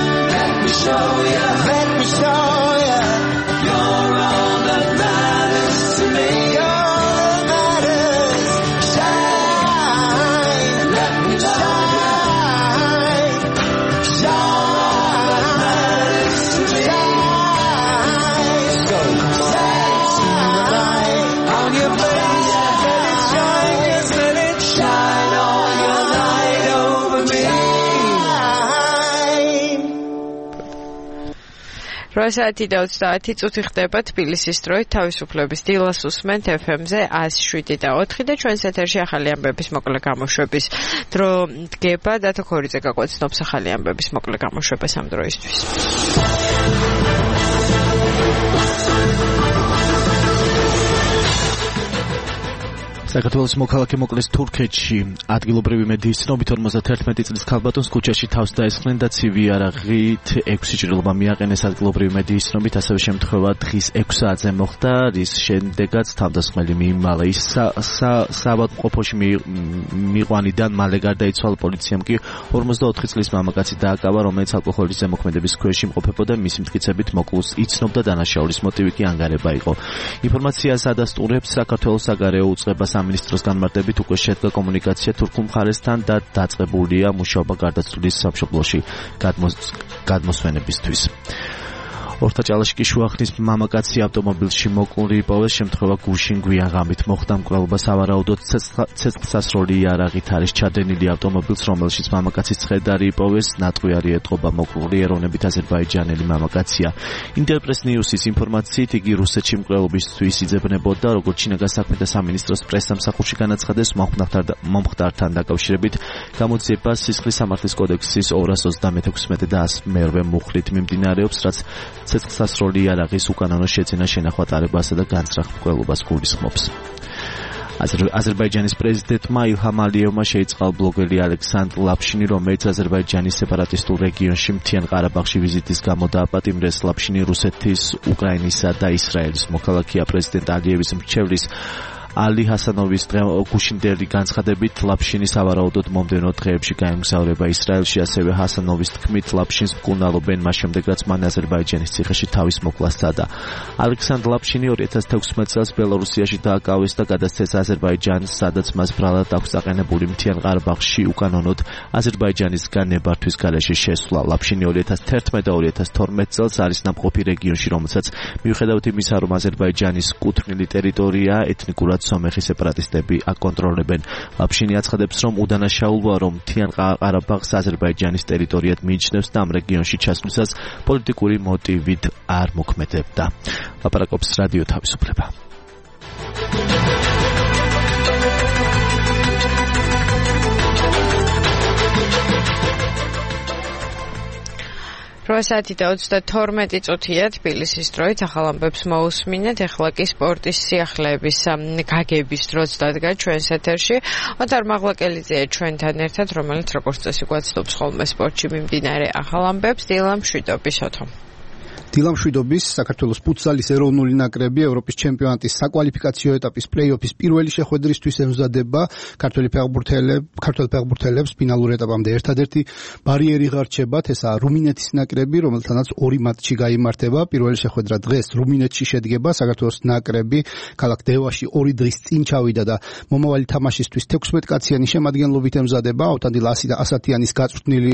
რვა საათი და ოცდაათი წუთი ხდება თბილისის დროით თავისუფლების დილას უსმენთ ეფ ემ-ზე ათი შვიდი და ოთხი და ჩვენს ეთერში ახალი ამბების მოკლე გამოშვების დრო დგება. დათო ქორიძე გაგვაცნობს ახალი ამბების მოკლე გამოშვებას ამ დროისთვის. საქართველოს მოქალაქე მოკლეს თურქეთში. ადგილობრივი მედიის ცნობით ორმოცდაერთმეტი წლის ქალბატონს ქუჩაში თავს დაესხნენ და ცივი არაღით ექვსი ჭრილობა მიაყენეს. ადგილობრივი მედიის ცნობით ასევე შემთხვევა დღის ექვს საათზე მოხდა, რის შემდეგაც თავდასხმელი მიიმალა. ის საავადმყოფოში მიყვანიდან მალე გარდაიცვალა. პოლიციამ კი ორმოცდაოთხი წლის მამაკაცი დააკავა, რომელიც ალკოჰოლის ზემოქმედების ქვეშ იმყოფებოდა. მისი მტკიცებით მოკლულს იცნობდა დანაშაულის მოტივი კი ანგარება იყო. ინფორმაციას ადასტურებს საქართველოს საგარეო უწყება სამინისტროს განმარტებით უკვე შედგა კომუნიკაცია თურქულ მხარესთან და დაწყებულია მუშაობა გარდაცვლილის სამშობლოში გადმოსვენებისთვის. ორთაჭალაშკი შუახნის მამაკაცი ავტომობილში მოკლული იპოვეს. შემთხვევა გუშინ გვიან ღამით მოხდა. მკვლელობა სავარაუდოდ ცეცხლსასროლი იარაღით არის ჩადენილი ავტომობილს, რომელშიც მამაკაცის ცხედარი იპოვეს. ნატყვიარი ეტყობა. მოკლული ეროვნებით აზერბაიჯანელი მამაკაცია. ინტერპრეს ნიუსის ინფორმაციით იგი რუსეთში მკვლელობისთვის იძებნებოდა. როგორც შინაგან საქმეთა სამინისტროს პრესსამსახურში განაცხადეს, მომხდართან დაკავშირებით გამოძიება სისხლის სამართლის კოდექსის ორას ოცდამექვსმეტე და მერვე მუხლით მიმდინარეობს, რაც ცეცხლსასროლი იარაღის უკანონო შეძენა შენახვატარებასა და განცრახ მკვლელობას გულისხმობს. აზერბაიჯანის პრეზიდენტმა ილჰამ ალიევმა შეიწყალა ბლოგერი ალექსანდრ ლაფშინი, რომელიც აზერბაიჯანის სეპარატისტულ რეგიონში მთიან ყარაბაღში ვიზიტის გამო დააპატიმრეს. ლაფშინი რუსეთის, უკრაინისა და ისრაელის მოქალაქეა. პრეზიდენტ ალიევის მრჩევლის ალი ჰასანოვის გუშინდელი განცხადებით ლაფშინი სავარაუდოდ მომდევნო დღეებში გაემგზავრება ისრაელში. ასევე ჰასანოვის თქმით ლაფშინს მკურნალობენ მას შემდეგ, რაც მან აზერბაიჯანის ციხეში თავის მოკვლა სცადა. ალექსანდრ ლაფშინი ორი ათას თექვსმეტ წელს ბელორუსიაში დააკავეს და გადასცეს აზერბაიჯანს, სადაც მას ბრალად აქვს აყენებული მთიან ყარაბაღში უკანონოდ აზერბაიჯანისგან ნებართვის გარეშე შესვლა. ლაფშინი ორი ათას თერთმეტ და ორი ათას თორმეტ წელს არის ნამყოფი რეგიონში, რომელსაც მიუხედავად იმისა, რომ აზერბაიჯანის კუთვნილი ტერიტორია ეთნიკურად სომეხი სეპარატისტები აკონტროლებენ. ლაფშინი აცხადებს, რომ უდანაშაულოა, რომ მთიან ყარაბაღს აზერბაიჯანის ტერიტორიად მიიჩნევს და ამ რეგიონში ჩასვლისას პოლიტიკური მოტივით არ მოქმედებდა. ლაპარაკობს რადიო თავისუფლება. რვა საათი და ოცდათორმეტი წუთია თბილისის დროით. ახალ ამბებს მოусმინეთ. ეხლა კი სპორტის სიახლეების გაგების დროც დადგა ჩვენს ეთერში. ოთარ მაღლაკელიძეა ჩვენთან ერთად, რომელიც როგორც წესი გვაცნობს ხოლმე სპორტში მიმდინარე ახალ ამბებს. დილა მშვიდობის ოთო. დილა მშვიდობის. საქართველოს ფუტსალის ეროვნული ნაკრები ევროპის ჩემპიონატის საკვალიფიკაციო ეტაპის პლეი-ოფის პირველი შეხვედრისთვის ემზადება. ქართველი ფეხბურთელებს, ქართველ ფეხბურთელებს ფინალურ ეტაპამდე ერთადერთი ბარიერი გარჩებათ. ესაა რუმინეთის ნაკრები, რომელთანაც ორი მატჩი გაიმართება. პირველი შეხვედრა დღეს რუმინეთში შედგება. საქართველოს ნაკრები ქალაქ დევაში ორი დღის წინ ჩავიდა და მომავალი თამაშისთვის თექვსმეტკაციანი შემადგენლობით ემზადება. ავთანდილ ასათიანის გაწვრთნილი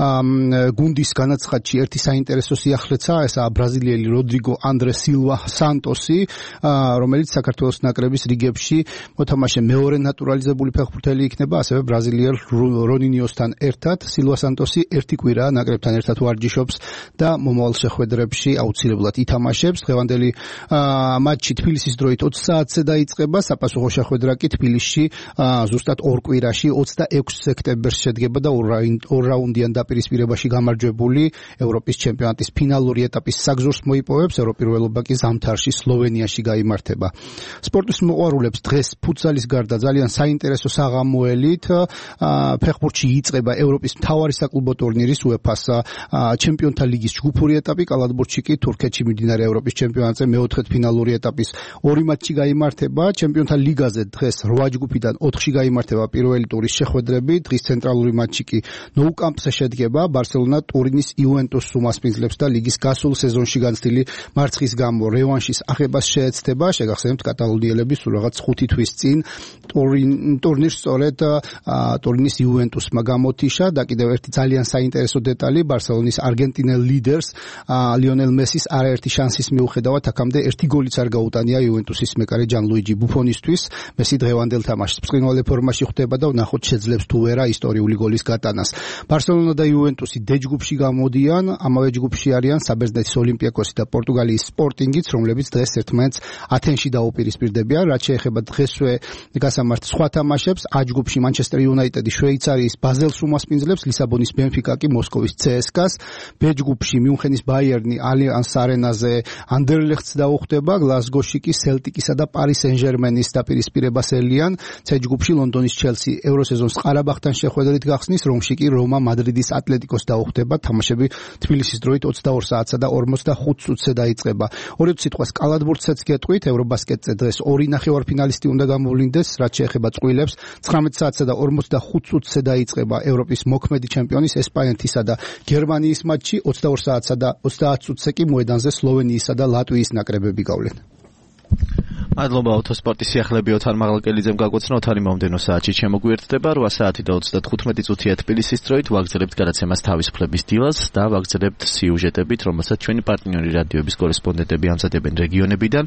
გუნდის განაცხადში ერთი საინტერესო სიახლეცა, ესაა ბრაზილიელი როდრიგო ანდრე სილვა სანტოსი, რომელიც საქართველოს ნაკრების რიგებში მოთამაშე მეორე ნატურალიზებული ფეხბურთელი იქნება, ასევე ბრაზილიელ რონინიოსთან ერთად. სილვა სანტოსი ერთი კვირა ნაკრებთან ერთად ვარჯიშობს და მომავალ შეხვედრებში აუცილებლად ითამაშებს. დღევანდელი მატჩი თბილისის დროით ოცი საათზე დაიწყება. საპასუხო შეხვედრა კი თბილისში ზუსტად ორ კვირაში ოცდაექვსი სექტემბერს შედგება და ორ რაუნდიან დაპირისპირებაში გამარჯვებული ევროპის ჩემპიონატის ფინალური ეტაპის საგზურს მოიპოვებს. ევროპირველობა კი ზამთარში სლოვენიაში გაიმართება. სპორტის მოყვარულებს დღეს ფუტსალის გარდა ძალიან საინტერესო საღამოელით ფეხბურთში იწყება ევროპის მთავარი საკლუბო ტურნირის უეფას ჩემპიონთა ლიგის ჯგუფური ეტაპი. კალათბურთში კი თურქეთში მიმდინარე ევროპის ჩემპიონატზე მეოთხედფინალური ეტაპის ორი მატჩი გაიმართება. ჩემპიონთა ლიგაზე დღეს რვა ჯგუფიდან ოთხში გაიმართება პირველი ტურის შეხვედრები. დღის ცენტრალური მატჩი კი Nou Camp-ზე შედგება. ბარსელონა ტურინის იუვენტუსს უმასპინძლებს და ლიგის გასულ სეზონში განცდილი მარცხის გამო რევანშის აღებას შეეცდება. შეგახსენებთ, კატალონიელები სულ რაღაც ხუთი თვის წინ ტურნირს სწორედ ტურინის იუვენტუსმა გამოთიშა. და კიდევ ერთი ძალიან საინტერესო დეტალი, ბარსელონის არგენტინელ ლიდერს ლიონელ მესის არაერთი შანსის მიუხედავად აქამდე ერთი გოლიც არ გაუტანია იუვენტუსის მეკარე ჯანლუიჯი ბუფონისთვის. მესი დღევანდელ თამაშს ბრწყინვალე ფორმაში ხვდება და ვნახოთ შეძლებს თუ ვერა ისტორიული გოლის გატანას. ბარსელონა და იუვენტუსი დე ჯგუფში გამოდიან, ამავე ჯგუფში არიან საბერძნეთი საფრანგეთის ოლიმპიაკოსი და პორტუგალიის სპორტინგიც, რომლებიც დღეს ერთმანეთს ათენში დაუპირისპირდებიან. რაც შეეხება დღესვე გასამართ სხვა თამაშებს, A ჯგუფში მანჩესტერ იუნაიტედი შვეიცარიის ბაზელს უმასპინძლებს, ლისაბონის ბენფიკა კი მოსკოვის C S K-ს, B ჯგუფში მიუნხენის ბაიერნი ალიანს არენაზე ანდერლეხტს დაუხვდება, გლაზგოში კი სელტიკისა და პარის სენ-ჟერმენის დაპირისპირებას ელიან, C ჯგუფში ლონდონის ჩელსი ევროსეზონს ყარაბაღთან შეხვედრით გახსნის, რომში კი რომა მადრიდის ატლეტიკოს დაუხვდება. თამაშები თბილისის დროით ოცდაორ საათსა და ორმოცდახუთ წუთზე დაიწყება. ორი სიტყვას კალათბურთსაც გეტყვით, ევრობასკეტზე დღეს ორი ნახევარფინალისტი უნდა გამოვლინდეს, რაც შეეხება წყვილებს. ცხრამეტ საათსა და ორმოცდახუთ წუთზე დაიწყება ევროპის მოქმედი ჩემპიონის ესპანეთისა და გერმანიის მატჩი, ოცდაორ საათსა და ოცდაათ წუთზე კი მოედანზე სლოვენიისა და ლატვიის ნაკრებები გავლენ. მადლობა ავტოსპორტის სიახლეები ოთარ მაღალკელიძემ გაგვაცნო. ოთარი მომდენო საათში შემოგვიერთდება რვა საათი და ოცდათხუთმეტი წუთია თბილისის დროით. ვაგრძელებთ გადაცემას თავისუფლების დილას და ვაგრძელებთ სიუჟეტებით, რომელსაც ჩვენი პარტნიორი რადიოების კორესპონდენტები ამზადებენ რეგიონებიდან.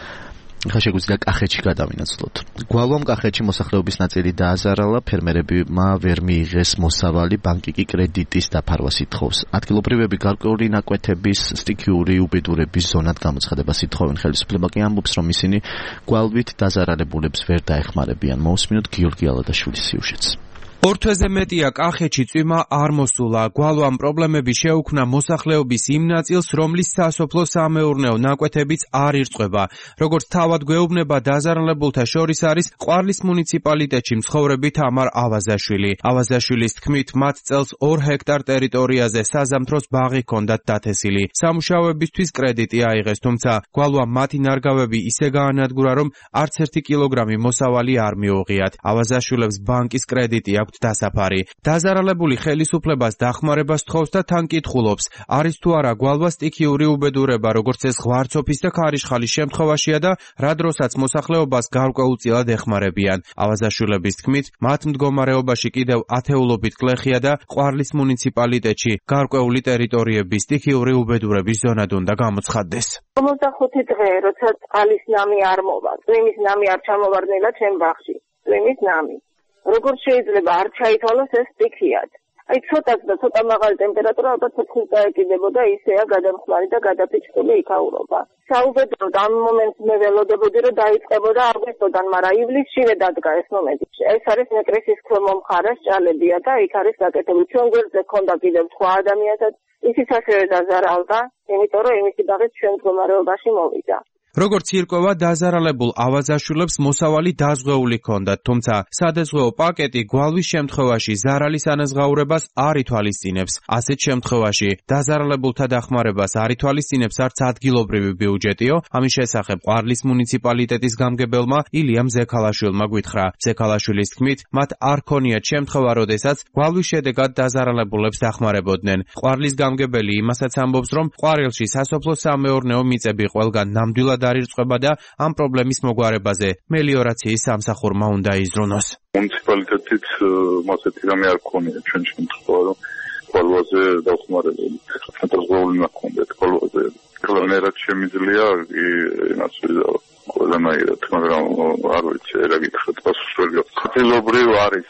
ხა შეგვიძლია კახეთში გადავინაცვლოთ. გვალვამ კახეთში მოსახლეობის ნაწილი დააზარალა, ფერმერებმა ვერ მიიღეს მოსავალი, ბანკი კი კრედიტის დაფარვას ითხოვს. ადგილობრივები გარკვეული ნაკვეთების სტიქიური უბედურების ზონად გამოცხადებას ითხოვენ. ხელისუფლება კი ამბობს, რომ ისინი გვალვით დაზარალებულებს ვერ დაეხმარებიან. მოусმინოთ გიორგი ალადაშვილის სიუჟეტს. ორ თვეზე მეტია კახეთში წვიმა არ მოსულა. გვალვამ პრობლემები შეუქმნა მოსახლეობის იმ ნაწილს, რომლის სასოფლო სამეურნეო ნაკვეთებიც არ ირწყვება. როგორც თავად გვეუბნება, დაზარალებულთა შორის არის ყვარლის მუნიციპალიტეტში მცხოვრები თამარ ავაზაშვილი. ავაზაშვილის თქმით, მათ წელს ორ ჰექტარ ტერიტორიაზე საზამთროს ბაღი ჰქონდათ დათესილი. სამუშაოებისთვის კრედიტი აიღეს, თუმცა გვალვამ მათი ნარგავები ისე გაანადგურა, რომ არც ერთი კილოგრამი მოსავალი არ მიუღიათ. ავაზაშვილებს ბანკის კრედიტი აქვს დასაფარი. დაზარალებული ხელისუფლებას დახმარებას თხოვს და თან კითხულობს, არის თუ არა გვალვა სტიქიური უბედურება, როგორც ეს ღვარცოფის და ქარიშხალის შემთხვევაშია და რა დროსაც მოსახლეობას გარკვეულწილად ეხმარებიან. ავაზაშვილების თქმით, მათ მდგომარეობაში კიდევ ათეულობით გლეხია და ყვარლის მუნიციპალიტეტში გარკვეული ტერიტორიების სტიქიური უბედურების ზონად უნდა გამოცხადდეს. ორმოცდახუთი დღე, როცა წყალის ნამი არ მოვა, წვიმის ნამი არ ჩამოვარდნილა ჩემ ბაღში. წვიმის ნამი. როგორ შეიძლება არ ჩაითვალოს ეს სტიქიად? აი ცოტაც და ცოტა მაღალი ტემპერატურა ალბათ ოთხს დაეკიდებოდა, ისეა გადამხმარი და გადაფიჭებული იქაურობა. საუბედუროდ ამ მომენტს მე ველოდებოდი, რომ დაიწყებოდა აგვისტოდან, მაგრამ ივლისშივე დადგა ეს მომენტი. ეს არის ნეკრესის ქვემო მხარეს ჭალებია და იქ არის გაკეთებული. ჩვენ გვერდზე ქონდა კიდევ სხვა ადამიანსაც, ისიც ასევე დაზარალდა, იმიტომ რომ იმისი ბაღიც ჩვენ მდგომარეობაში მოვიდა. როგორც ირკვევა, დაზარალებულ ავაზაშვილებს მოსავალი დაზღვეული ჰქონდათ, თუმცა სადაზღვეო პაკეტი გვალვის შემთხვევაში ზარალის ანაზღაურებას არ ითვალისწინებს. ასეთ შემთხვევაში დაზარალებულთა დახმარებას არ ითვალისწინებს არც ადგილობრივი ბიუჯეტიო. ამის შესახებ ყვარლის მუნიციპალიტეტის გამგებელმა ილიამ ზექალაშვილმა გვითხრა. ზექალაშვილის თქმით, მათ არ ქონიათ შემთხვევა, როდესაც გვალვის შედეგად დაზარალებულებს დახმარებოდნენ. ყვარლის გამგებელი იმასაც ამბობს, რომ ყვარელში სასოფლო სამეურნეო მიწები ყველგან ნამდვილად არ ირწყვება და ამ პრობლემის მოგვარებაზე მელიორაციის სამსახურმა უნდა იზრუნოს. მუნიციპალიტეტით მასეთი რამე არ ქონია ჩვენ შემთხვევა, რომ გვალვაზე დახმარებული. დაზღვეული ნაქვთ გვალვაზე. კლანერად შემიძლია იმას ვიზავ ყველანაირად, მაგრამ არ ვიცი რა გითხრათ პასუხი. ხილობრივ არის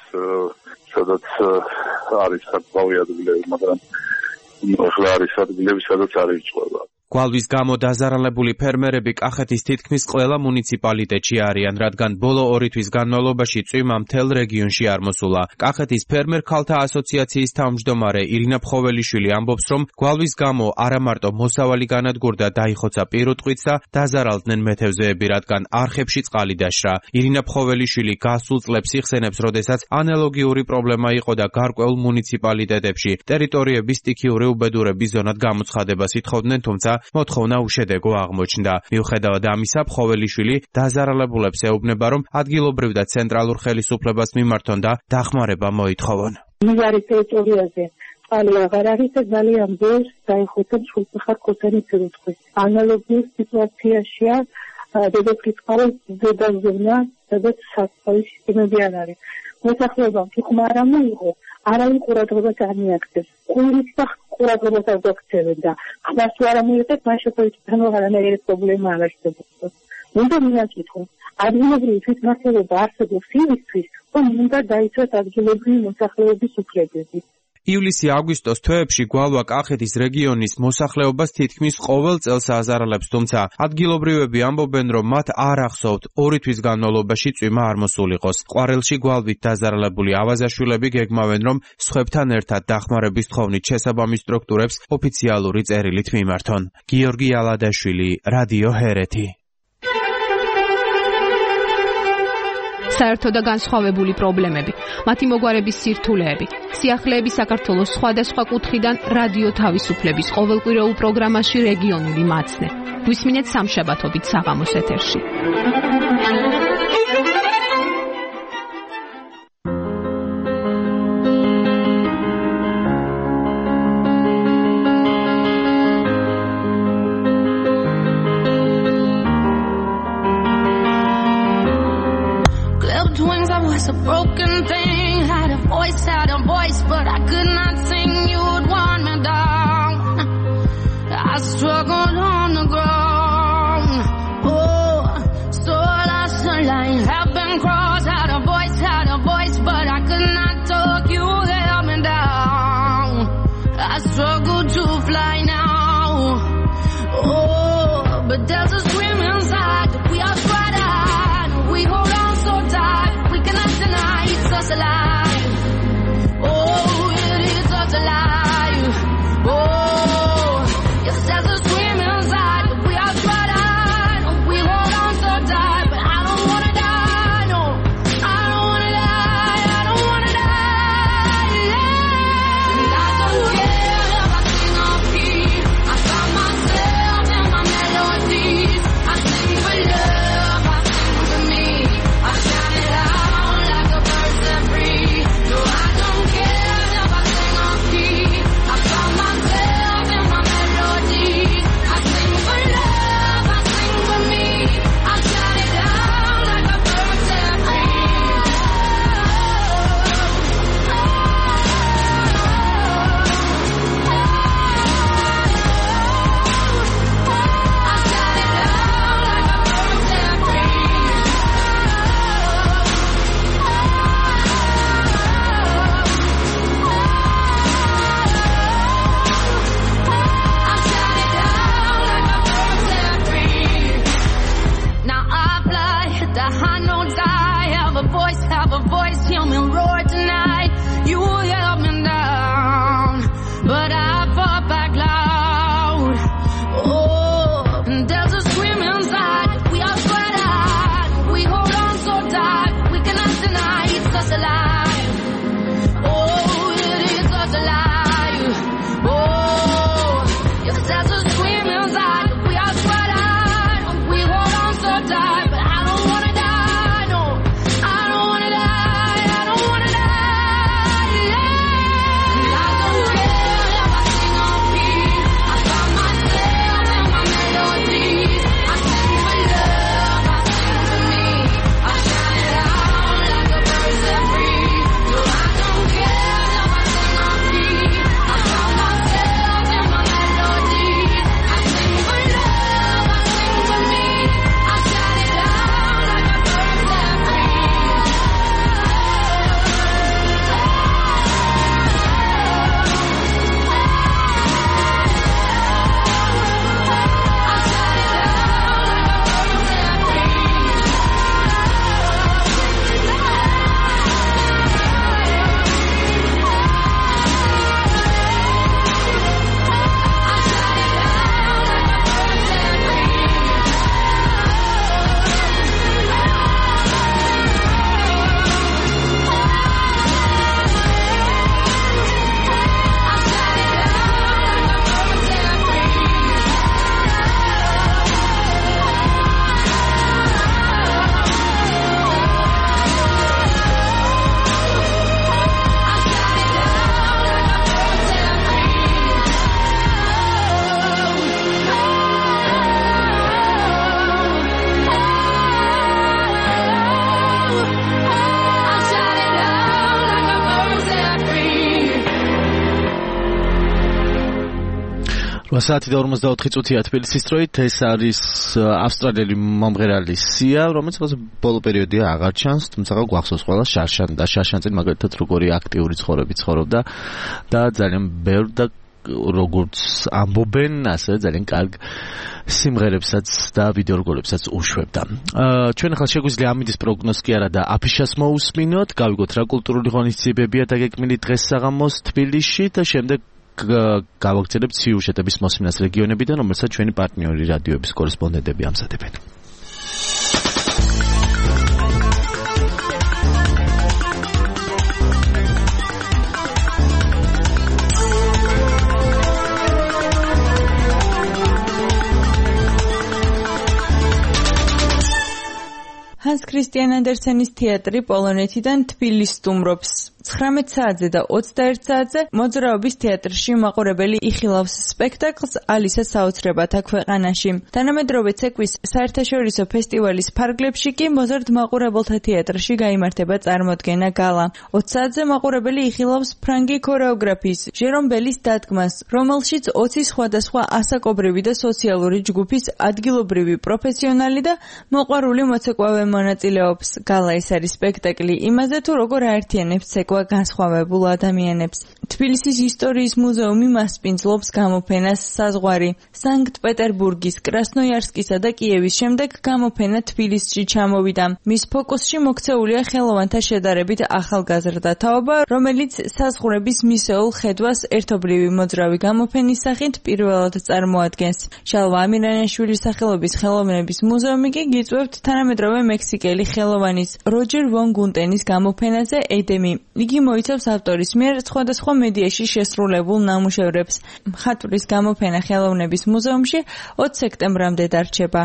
სადაც არის საკმაო ადგილები, მაგრამ ახლა არის ადგილები სადაც არ ირწყვება. გვალვის გამო დაზარალებული ფერმერები კახეთის თითქმის ყველა მუნიციპალიტეტში არიან, რადგან ბოლო ორი თვის განმავლობაში წვიმა მთელ რეგიონში არ მოსულა. კახეთის ფერმერ ქალთა ასოციაციის თავმჯდომარე ირინა ფხოველიშვილი ამბობს, რომ გვალვის გამო არა მარტო მოსავალი განადგურდა, დაიხოცა პირუტყვიც და დაზარალდნენ მეთევზეები, რადგან არხებში წყალი დაშრა. ირინა ფხოველიშვილი გასულ წლებს იხსენებს, როდესაც ანალოგიური პრობლემა იყო და გარკვეულ მუნიციპალიტეტებში ტერიტორიების სტიქიური უბედურების ზონად გამოცხადებას ითხოვდნენ, თუმცა მოთხოვნა უშედეგო აღმოჩნდა. მიუხედავად ამისა, ფხოველიშვილი დაზარალებულებს ეუბნება, რომ ადგილობრივ და ცენტრალურ ხელისუფლებას მიმართონ და დახმარება მოითხოვონ. მეზარი ტერიტორიაზე წყალი აღარ არის და ძალიან ბევრს დაიხოცებს სულხარ ქოთანი პირუტყვი. ანალოგიურ სიტუაციაშია დედოფლის წყარის ზედაზონა, სადაც საკმაო სისტემები არ არის. მოსახლეობამ თუ ხმარ არ მოიღო, არავინ ყურადღებას არ მიაქცევს. ყურით და ყურადღებას არ გაქცევენ და ხმას თუ არ მოიღეთ, მაშინ ყოველთვის რაღაცნაირი პრობლემა არ არსებობს. უნდა მინაკითხო, ადგილობრივი თვითმმართველობა არსებობს იმისთვის, რომ უნდა დაიცვას ადგილობრივი მოსახლეობის უფლებები. ივლისი-აგვისტოს თვეებში გვალვა კახეთის რეგიონის მოსახლეობას თითქმის ყოველ წელს აზარალებს, თუმცა ადგილობრივები ამბობენ, რომ მათ არ ახსოვთ ორი თვის განმავლობაში წვიმა არ მოსულიყოს. ყვარელში გვალვით დაზარალებული ავაზაშვილები გეგმავენ, რომ სხვებთან ერთად დახმარების თხოვნით შესაბამის სტრუქტურებს ოფიციალური წერილით მიმართონ. გიორგი ალადაშვილი, რადიო ჰერეთი. საერთო და განსხვავებული პრობლემები, მათი მოგვარების სირთულეები, სიახლეები საქართველოს სხვადასხვა კუთხიდან რადიო თავისუფლების ყოველკვირეულ პროგრამაში რეგიონული მაცნე. გვისმინეთ სამშაბათობით საღამოს ეთერში. Was a broken thing, had a voice, had a voice, but I could not sing. You would want me down. I struggled on the ground. Oh, so lost the line, have been crossed. Had a voice, had a voice, but I could not talk. You held me down. I struggle to fly now. Oh, but there's a scream inside that we are fighting. We hold on so tight. It's us alive. Oh, it is us alive. Oh, yes, there's a scream inside, but we რვა საათი და ორმოცდაოთხი წუთია თბილისის დროით. ეს არის ავსტრალიელი მომღერალი სია, რომელიც ბოლო პერიოდია აღარ ჩანს, თუმცა გვახსოვს ყველა შარშან და შარშან წინ მაგალითად როგორი აქტიური ცხოვრებით ცხოვრობდა და ძალიან ბევრ და როგორც ამბობენ, ასე ძალიან კარგ სიმღერებსაც და ვიდეორგოლებსაც უშვებდა. ჩვენ ახლა შეგვიძლია ამის პროგნოზი კი არა და აფიშას მოусმინოთ, გავიგოთ რა კულტურული ღონისძიებებია დაგეკმილი დღეს საღამოს თბილისში და შემდეგ გავაგრძელებთ სიუჟეტების მოსმენას რეგიონებიდან, რომელსაც ჩვენი პარტნიორი რადიოების კორესპონდენტები ამზადებენ. ჰანს ქრისტიან ანდერსენის თეატრი პოლონეთიდან თბილისს სტუმრობს. ცხრამეტ საათზე და ოცდაერთ საათზე მოძრაობის თეატრში მაყურებელი იხილავს სპექტაკლს ალისა საოცრებათა ქვეყანაში. თანამედროვე ცეკვის საერთაშორისო ფესტივალის ფარგლებში კი მოზარდ მაყურებელთა თეატრში გაიმართება წარმოდგენა გალა. ოც საათზე მაყურებელი იხილავს ფრანგი ქორეოგრაფიის ჟერომ ბელის დადგმას, რომელშიც ოცი სხვადასხვა ასაკობრივი და სოციალური ჯგუფის ადგილობრივი პროფესიონალი და მოყვარული მოცეკვავე მონაწილეობს. გალა ეს არის სპექტაკლი იმაზე, თუ როგორ აერთიანებს ცეკვა განსხვავებულ ადამიანებს. თბილისის ისტორიის მუზეუმი მასპინძლობს გამოფენას საზღვარი. სანქტ-პეტერბურგის, კრასნოიარსკისა და კიევის შემდეგ გამოფენა თბილისში ჩამოვიდა. მის ფოკუსში მოქცეულია ხელოვანთა შედარებით ახალგაზრდა თაობა, რომელიც საზღვრების მისეულ ხედვას ერთობლივი მოძრავი გამოფენის სახით პირველად წარმოადგენს. შალვა ამირანაშვილის სახელობის ხელოვნების მუზეუმი კი გიწვევთ თანამედროვე მექსიკელი ხელოვანის როჯერ ვონ გუნტენის გამოფენაზე ედემი. იგი მოიცავს ავტორის მიერ სხვადასხვა მედიაში შესრულებულ ნამუშევრებს. მხატვრის გამოფენა ხელოვნების მუზეუმში ოც სექტემბრამდე დარჩება.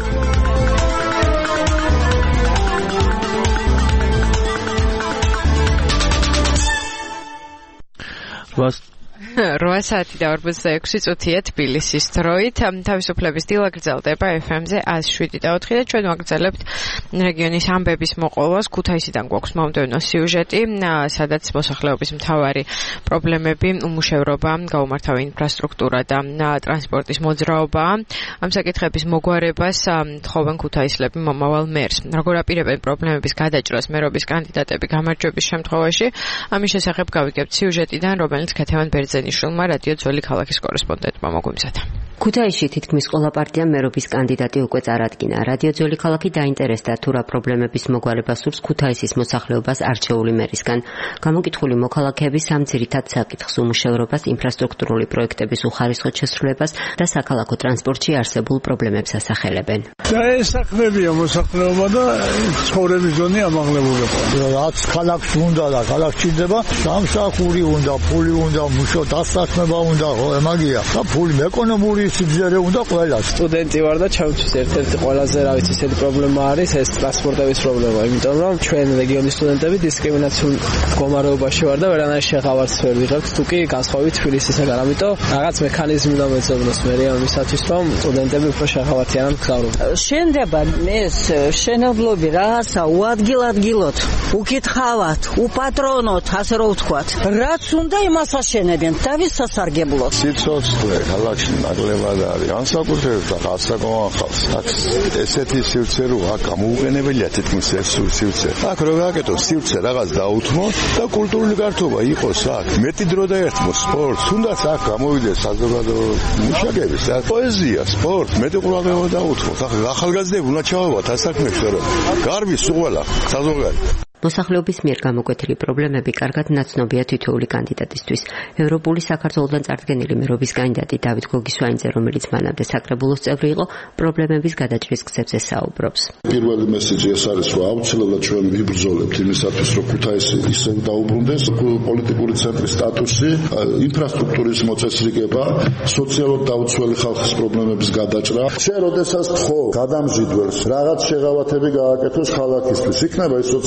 რვა საათი და ორმოცდაექვსი წუთია თბილისის დროით. თავისუფლების დილა გრძელდება ეფ ემ-ზე ათი შვიდი და ოთხი და ჩვენ ვაგრძელებთ რეგიონის ამბების მოყოლას. ქუთაისიდან გვაქვს მომდევნო სიუჟეტი, სადაც მოსახლეობის მთავარი პრობლემები, უმუშევრობა, გაუმართავი ინფრასტრუქტურა და ტრანსპორტის მოძრაობა. ამ საკითხების მოგვარებას თხოვენ ქუთაისლები მომავალ მერს. როგორ აპირებენ პრობლემების გადაჭრას მერობის კანდიდატები გამარჯვების შემთხვევაში? ამის შესახებ გავიგებთ სიუჟეტიდან, რომელიც ქეთევან ბერძენიშვილმა რადიო ძველი ქალაქის კორესპონდენტმა მოგვიმზადა. ქუთაისში თითქმის ყველა პარტიამ მერობის კანდიდატი უკვე წარადგინა. რადიო ძველი ქალაქი დაინტერესდა თუ რა პრობლემების მოგვარება სურს ქუთაისის მოსახლეობას არჩეული მერისგან. გამოკითხული მოქალაქეები სამ ძირითად საკითხს, უმუშევრობას, ინფრასტრუქტურული პროექტების უხარისხო შესრულებას და საქალაქო ტრანსპორტში არსებულ პრობლემებს ასახელებენ. და ეს საქმეებია მოსახლეობა და ცხოვრების ზონი ამაღლებულება. რაც ქალაქს უნდა და ქალაქს ჭირდება, სამსახური უნდა, ფული უნდა, მუშო დასაქმება უნდა, ხო, მაგია. და ფული ეკონომური სიძიარე უნდა ყველას. სტუდენტი ვარ და ჩემთვის ერთ-ერთი ყველაზე რა ვიცი ისეთი პრობლემა არის ეს ტრანსპორტების პრობლემა, იმიტომ რომ ჩვენ რეგიონის სტუდენტები დისკრიმინაციულ მდგომარეობაში ვარ და ვერანაირ შეღავარს ვერ ვიღებთ თუ კი განსხვავებით თბილისისგან, ამიტომ რაღაც მექანიზმი უნდა მეწოდნოს მე ამისათვის რომ სტუდენტები უფრო შეღავართიანად გზავრობენ. შენდება ეს შენებლობი რაღაცა უადგილ-ადგილოთ, უკითხავად, უპატრონოთ, ასე რომ ვთქვათ. რაც უნდა იმას აშენებენ თავის სასარგებლოდ. სიცოცხლე ქალაქში ნაკლებად არის. განსაკუთრებით და ხასაკოან ხალხს. აქ ესეთი სივრცე რო აქ გამოუყენებელია თითქმის ეს სივრცე. აქ რო გააკეთოს სივრცე რაღაც დაუთმოთ და კულტურული გართობა იყოს აქ. მეტი დრო დაერთმოს სპორტს, თუნდაც აქ გამოვიდეს საზოგადო მუშაკების, პოეზია, სპორტ, მეტი ყურადღება დაუთმოთ. აქ ახალგაზრდები უნდა ჩავაბათ ამ საქმეში, რომ გარბის უყველა საზოგადო. მოსახლეობის მიერ გამოკვეთილი პრობლემები კარგად ნაცნობია თითოეული კანდიდატისთვის. ევროპული საქართველოსთან წარდგენილი მერობის კანდიდატი დავით გოგისვაინძე, რომელიც მანამდე საკრებულოს წევრი იყო, პრობლემების გადაჭრის გზებზე საუბრობს. პირველი მესეჯი ეს არის, რომ აუცილებლად ჩვენ ვიბრძოლებთ იმისათვის, რომ ქუთაისი ისევ დაუბრუნდეს პოლიტიკური ცენტრის სტატუსი, ინფრასტრუქტურის მოწესრიგება, სოციალურად დაუცველი ხალხის პრობლემების გადაჭრა. შენ როდესაც თხოვ გადამზიდველს, რაღაც შეღავათები გააკეთოს ქალაქისთვის, იქნება ის სოციალურად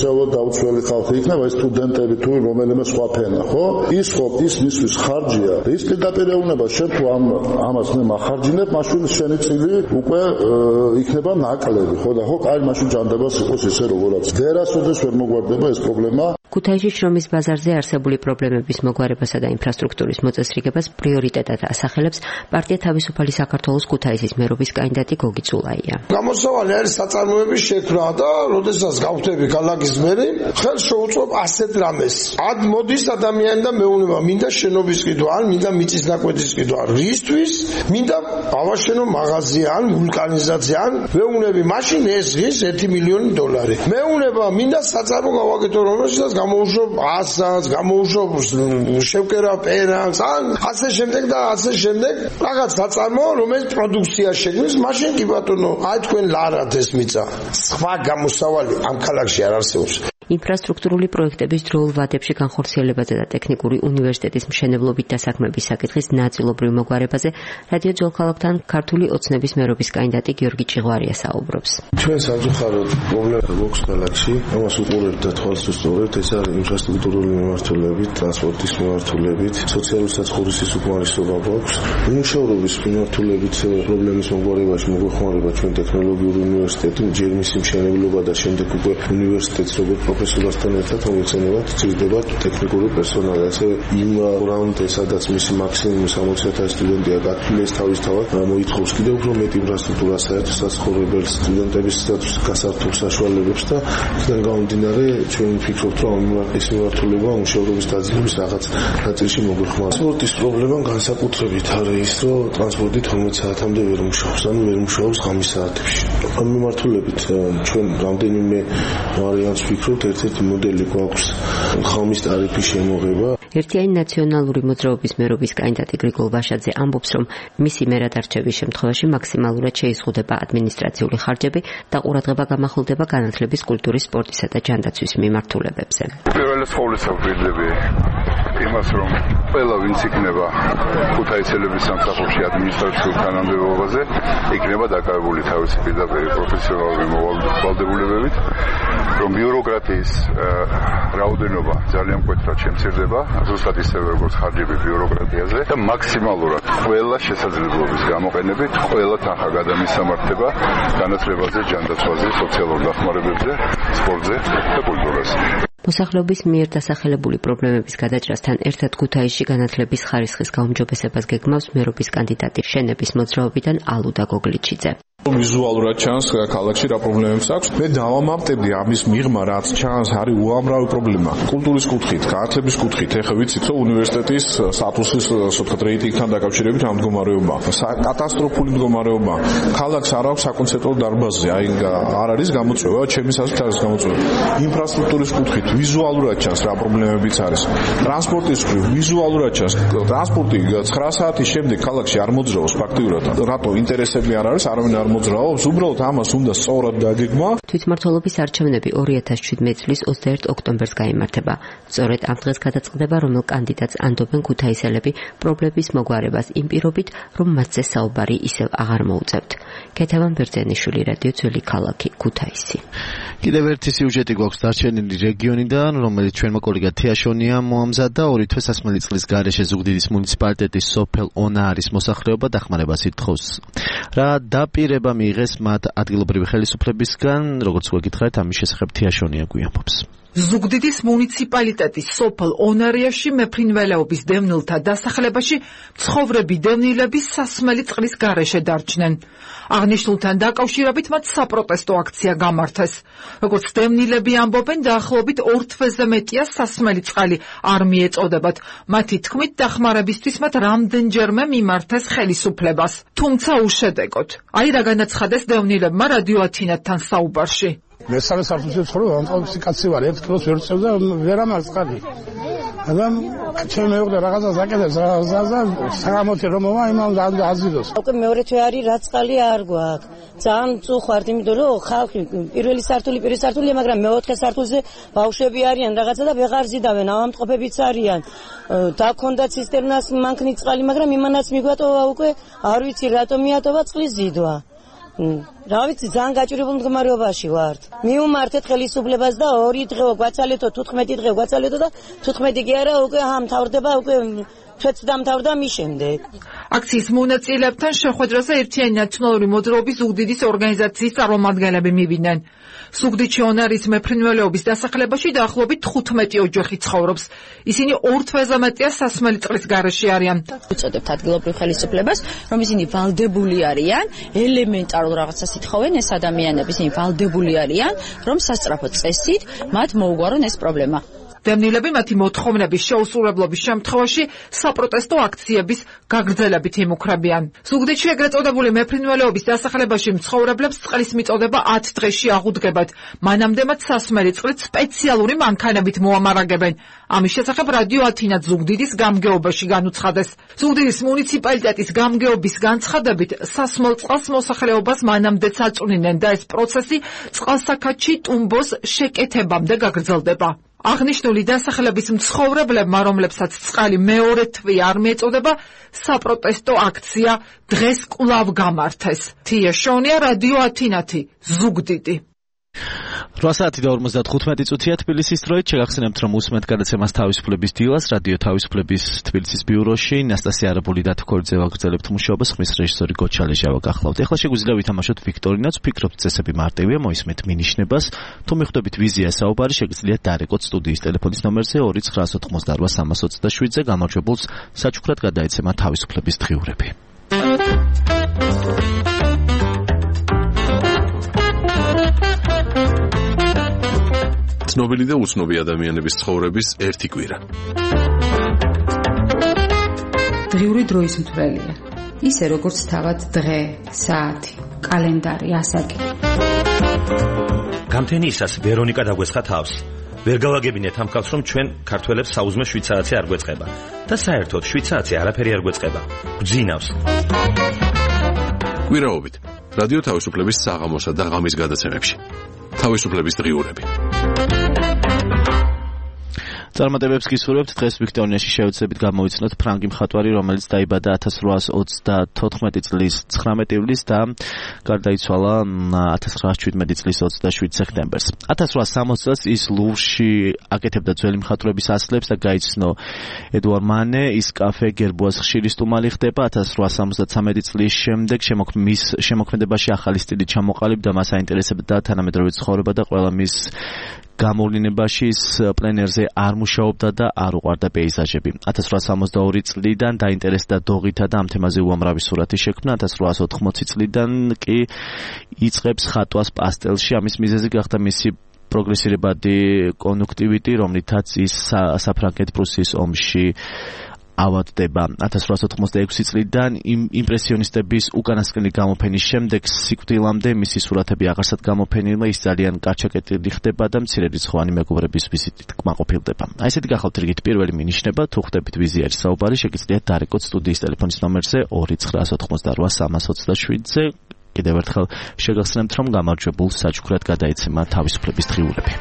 დაუცველი ხალხი იქნება, ეს სტუდენტები თუ რომელიმე სხვა ფენა, ხო? ის ხო ის მისთვის ხარჯია. ის პირდაპირ ეუბნება შენ თუ ამ ამას მე მახარჯინებ, მაშინ შენი წილი უკვე იქნება ნაკლები, ხო და ხო, კაი მაშინ ჯანდებას იყოს ისე როგორაც. ვერასოდეს ვერ მოგვარდება ეს პრობლემა. ქუთაისში შრომის ბაზარზე არსებული პრობლემების მოგვარებასა და ინფრასტრუქტურის მოწესრიგებას პრიორიტეტად ასახელებს პარტია თავისუფალი საქართველოს ქუთაისის მერობის კანდიდატი გოგი ცულაია. გამოსავალი არის საწარმოების შექმნა და როდესაც გავხდები ქალაქის მერი, ხელს შეუწყობ ასეთ რამეს. ად მოდის ადამიანი და მეუბნება, მინდა შენობის ყიდვა, ან მინდა მიწის ნაკვეთის ყიდვა. რისთვის? მინდა ავაშენო მაღაზია, ან ვულკანიზაცია, ან მეუბნები, მაშინ ეს ის ერთი მილიონი დოლარი. მეუბნება, მინდა საწარმო გავაკეთო, რომელსაც გამოუშვებ ასას, გამოუშვებ შევკერა პერანს, ან ასე შემდეგ და ასე შემდეგ, რაღაც საწარმო, რომელიც პროდუქცია შექმნის, მაშინ კი ბატონო, აი თქვენ ლარად ეს მიწა. სხვა გამოსავალი ამ ქალაქში არ არსებობს. ინფრასტრუქტურული პროექტების დროულ ვადებში განხორციელებაზე და ტექნიკური უნივერსიტეტის მშენებლობით დასაქმების საკითხის ნაწილობრივ მოგვარებაზე რადიო ძველქალაქთან ქართული ოცნების მერობის კანდიდატი გიორგი ჭიღვარია საუბრობს. ჩვენ სამწუხაროდ პრობლემა გვაქვს ქალაქში, ამას უყურებთ და თვალს უსწორებთ, ეს არის ინფრასტრუქტურული მიმართულებით, ტრანსპორტის მიმართულებით, სოციალური საცხოვრისის უკმარისობა გვაქვს. მუშაობის მიმართულებით პრობლემის მოგვარებაში მოგვეხმარება ჩვენ ტექნოლოგიური უნივერსიტეტი, ჯერ მისი მშენებლობა და შემდეგ უკვე უნივერსიტეტს როგორც პროფესორასთან ერთად მოიცემებათ ძირითადად ტექნიკური პერსონალი, ასევე იმ გრაუნდზე, სადაც მისი მაქსიმუმ სამოცი ათასი სტუდენტია გათვლილ თავისთავად მოითხოვს კიდევ უფრო მეტ ინფრასტრუქტურას, საერთო საცხოვრებელს, სტუდენტების გასართობ საშუალებებს და იქიდან გამომდინარე ჩვენ ვფიქრობთ, რომ ეს მიმართულება მუშაობის დაძინების რაღაც ნაწილში მოგვეხმარება. ტრანსპორტის პრობლემა განსაკუთრებით არის ის, რომ ტრანსპორტი თორმეტ საათამდე ვერ მუშაობს, ანუ ვერ მუშაობს ღამის საათებში. ამ მიმართულებით ჩვენ რამდენიმე ვარიანტს ვფიქრობთ. ერთ-ერთი მოდელი გვაქვს ღამის ტარიფის შემოღება. ერთიანი ნაციონალური მოძრაობის მერობის კანდიდატი გრიგოლ ვაშაძე ამბობს, რომ მისი მერად არჩევის შემთხვევაში მაქსიმალურად შეიზღუდება ადმინისტრაციული ხარჯები და ყურადღება გამახვილდება განათლების, კულტურის, სპორტისა და ჯანდაცვის მიმართულებებზე. პირველ ყოვლისა ვფიქრები იმას, რომ ყველა ვინც იქნება ქუთაისელების სამსახურში ადმინისტრაციულ თანამდებობაზე, იქნება დაკავებული თავისი პირდაპირ პროფესიონალური მოვალდებულებებით, რომ ბიუროკრატიის რაოდენობა ძალიან მკვეთრად შემცირდება, ზუსტად ისევე როგორც ხარჯები ბიუროკრატიაზე და მაქსიმალურად ყველა შესაძლებლობის გამოყენებით ყველა თანხა გადამისამართება განათლებაზე, ჯანდაცვაზე, სოციალურ დახმარებებზე, სპორტზე და კულტურაზე. მოსახლეობის მიერ დასახელებული პრობლემების გადაჭრასთან ერთად ქუთაისში განათლების ხარისხის გაუმჯობესებას გეგმავს მერობის კანდიდატი შენების მოძრაობიდან ალუდა გოგლიჩიძე. ვიზუალურად ჩანს ქალაქში რა პრობლემებს აქვს. მე დავამატებდი ამის მიღმა, რაც ჩანს, არის უამრავი პრობლემა. კულტურის კუთხით, განათლების კუთხით, ეხლა ვიცით, რომ უნივერსიტეტის სტატუსის სოციალურ რეიტინგთან დაკავშირებით ამ მდგომარეობა, კატასტროფული მდგომარეობა. ქალაქს არ აქვს საკონცერტო დარბაზი, აი არ არის გამოწვევა, ჩემის აზრით არის გამოწვევა. ინფრასტრუქტურის კუთხით ვიზუალურად ჩანს რა პრობლემებიც არის. ტრანსპორტის კუთხით ვიზუალურად ჩანს, ტრანსპორტი ცხრა საათის შემდეგ ქალაქში არ მოძრაობს ფაქტიურად. რატო ინტერესები არ არის, არავინ არ მოძრაობს, უბრალოდ ამას უნდა სწორად დაგეგმა. თვითმმართველობის არჩევნები ორი ათას შვიდმეტი წლის ოცდაერთი ოქტომბერს გაიმართება. სწორედ ამ დღეს გადაწყდება, რომელ კანდიდატს ანდობენ ქუთაისელები პრობლემის მოგვარებას იმ პირობით, რომ მათზე საუბარი ისევ აღარ მოუწევთ. ქეთევან ბერძენიშვილი, რადიო ძველი ქალაქი, ქუთაისი. კიდევ ერთი სიუჟეტი გვაქვს დარჩენილი რეგიონიდან, რომელიც ჩვენმა კოლეგა თეაშონია მოამზადა. ორი თვე სასმელი წყლის გარეშე ზუგდიდის მუნიციპალიტეტის სოფელ ონაარის მოსახლეობა დახმარებას ითხოვს. რა დაპირება მიიღეს მათ ადგილობრივი ხელისუფლებისგან, როგორც გვეკითხეთ, ამის შესახებ თეაშონია გვიამბობს. ზუგდიდის მუნიციპალიტეტის სოფელ ონარიაში მეფრინველეობის დევნილთა დასახლებაში მცხოვრები დევნილების სასმელი წყლის გარეშე დარჩნენ. აღნიშნულთან დაკავშირებით მათ საპროტესტო აქცია გამართეს. როგორც დევნილები ამბობენ, დაახლოებით ორ თვეზე მეტია სასმელი წყალი არ მიეწოდებათ. მათი თქმით, დახმარებისთვის მათ რამდენჯერმე მიმართეს ხელისუფლებას, თუმცა უშედეგოდ. აი რა განაცხადეს დევნილებმა რადიო ათინათთან საუბარში. მესამე სართულში ცხოვრობ, ამწყობი კაცი ვარ, ერთ კილოს ვერ წევ და ვერ ამარ წყალი. адам ჩემ მეუღლე რაღაცას აკეთებს, რაღაცა საღამოთი რომ მოვა, იმან აზიდოს. უკვე მეორე თვე არის, რა წყალი არ გვაქვს. ძალიან წუხვართ, იმიტომ რომ ხალხი პირველი სართული, პირველი სართულია, მაგრამ მეოთხე სართულზე ბავშვები არიან, რაღაცა და ვეღარ ზიდავენ, ავამწყობებიც არიან. დაქონდა ცისტერნას მანქნით წყალი, მაგრამ იმანაც მიგვატოვა უკვე, არ ვიცი რატომ მიატოვა წყლის ზიდვა. რა ვიცი, ძალიან გაჭირებულ მდგომარეობაში ვართ. მივუმართეთ ხელისუფლებას და ორი დღე გვაცალეთო, თუთხმეტი დღე გვაცალეთო და თუთხმეტი კი არა, უკვე ამთავრდება, უკვე თვეც დამთავრდა მის შემდეგ. აქციის მონაწილეებთან შეხვედრაზე ერთიანი ნაციონალური მოძრაობის ზუგდიდის ორგანიზაციის წარმომადგენლები მივიდნენ. ზუგდიდში ონარის მეფრინველეობის დასახლებაში დაახლოებით თხუთმეტი ოჯახი ცხოვრობს. ისინი ორ თვეზე მეტია სასმელი წყლის გარეშე არიან. უწოდებთ ადგილობრივ ხელისუფლებას, რომ ისინი ვალდებული არიან, ელემენტარულ რაღაცას ითხოვენ ეს ადამიანები, ისინი ვალდებული არიან, რომ სასწრაფო წესით მათ მოუგვარონ ეს პრობლემა. დევნილები მათი მოთხოვნების შეუსრულებლობის შემთხვევაში საპროტესტო აქციების გაგრძელებით იმუქრებიან. ზუგდიდში ეგრეთ წოდებული მეფრინველეობის დასახლებაში მცხოვრებლებს წყლის მიწოდება ათ დღეში აღუდგებათ. მანამდე მათ სასმელი წყლით სპეციალური მანქანებით მოამარაგებენ. ამის შესახებ რადიო ათინა ზუგდიდის გამგეობაში განუცხადეს. ზუგდიდის მუნიციპალიტეტის გამგეობის განცხადებით, სასმელ წყალს მოსახლეობას მანამდეც აწვნიდნენ და ეს პროცესი წყალსაქადში ტუმბოს შეკეთებამდე გაგრძელდება. აღნიშნული დასახლების მცხოვრებლებმა, რომლებსაც წყალი მეორე თვე არ მიეწოდება, საპროტესტო აქცია დღეს კვლავ გამართეს. თია შონია, რადიო ათინათი, ზუგდიდი. რვა საათი და ორმოცდათხუთმეტი წუთია თბილისის დროით. შეგახსენებთ, რომ უსმენთ გადაცემას თავისუფლების დილას რადიო თავისუფლების თბილისის ბიუროში. ნასტასია არაბული და თქორიძე ვაგრძელებთ მუშაობას, ხმის რეჟისორი გოჩალეჟავა გახლავთ. ეხლა შეგვიძლია ვითამაშოთ ვიქტორინაც, ვფიქრობთ წესები მარტივია, მოისმენთ მინიშნებას. თუ მიხვდებით ვიზია საუბარი, შეგიძლიათ დაარეკოთ სტუდიის ტელეფონის ნომერზე ორი ცხრაასი ოცდაოთხმოცდარვა სამას ოცდაშვიდზე. გამარჯვებულს საჩუქრად გადაეცემა თავისუფლების დღიურები. ცნობილი და უცნობი ადამიანების ცხოვრების ერთი კვირა. დღიური დროის მთვრელია. ისე როგორც თავად დღე, საათი, კალენდარი, ასაკი. გამთენიისას ვერონიკა დაგვესხა თავს. ვერ გავაგებინეთ ამ ხალხს, რომ ჩვენ ქართველებს საუზმე შვიდ საათზე არ გვეწყება და საერთოდ შვიდ საათზე არაფერი არ გვეწყება. გძინავს. კვირაობით რადიო თავისუფლების საღამოსა და ღამის გადაცემებში. თავისუფლების დღიურები. წარმატებებს გისურვებთ. დღეს ვიქტორიაში შევეცდებით გამოვიცნოთ ფრანგი მხატვარი, რომელიც დაიბადა ათას რვაას ოცდათოთხმეტი წლის ცხრამეტი ივლისს და გარდაიცვალა ათას ცხრაას შვიდმეტი წლის ოცდაშვიდ სექტემბერს. ათას რვაას სამოცდ წელს ის ლუვრში აკეთებდა ძველი მხატვრების ასლებს და გაიცნო ედუარ მანე. ის კაფე გერბუას ხშირი სტუმარი ხდება. ათას რვაას სამოცდათრამეტი წლის შემდეგ მის შემოქმედებაში ახალი სტილი ჩამოყალიბდა, მას აინტერესებდა თანამედროვე ცხოვრება და ყველა მის გამოვლენებაში ის პლენერზე არ მუშაობდა და არ უყვარდა პეიზაჟები. ათას რვაას სამოცდაორი წლიდან დაინტერესდა დოღითა და ამ თემაზე უამრავი სურათი შექმნა. ათას რვაას ოთხმოცი წლიდან კი იწყებს ხატვას პასტელში. ამის მიზეზი გახდა მისი პროგრესირებადი კონიუნქტივიტი, რომლითაც ის საფრანგეთ პრუსიის ომში ავადდება. ათას რვაას ოთხმოცდაექვსი წლიდან იმპრესიონისტების უკანასკნელი გამოფენის შემდეგ სიკვდილამდე მისი სურათები აღარსად გამოფენილმა, ის ძალიან კარჩაკეტილი ხდება და მცირერიცხოვანი მეგობრების ვიზიტით კმაყოფილდება. აი ესეთი გახავთ რიგით პირველი მინიშნება. თუ ხვდებით ვიზიაში საუბარი, შეგიძლიათ დაარეკოთ სტუდიის ტელეფონის ნომერზე ორი ცხრაასი ოცდაოთხმოცდარვა სამას ოცდაშვიდზე. კიდევ ერთხელ შეგახსენებთ, რომ გამარჯვებულს საჩუქრად გადაეცემა თავისუფლების დღიურები.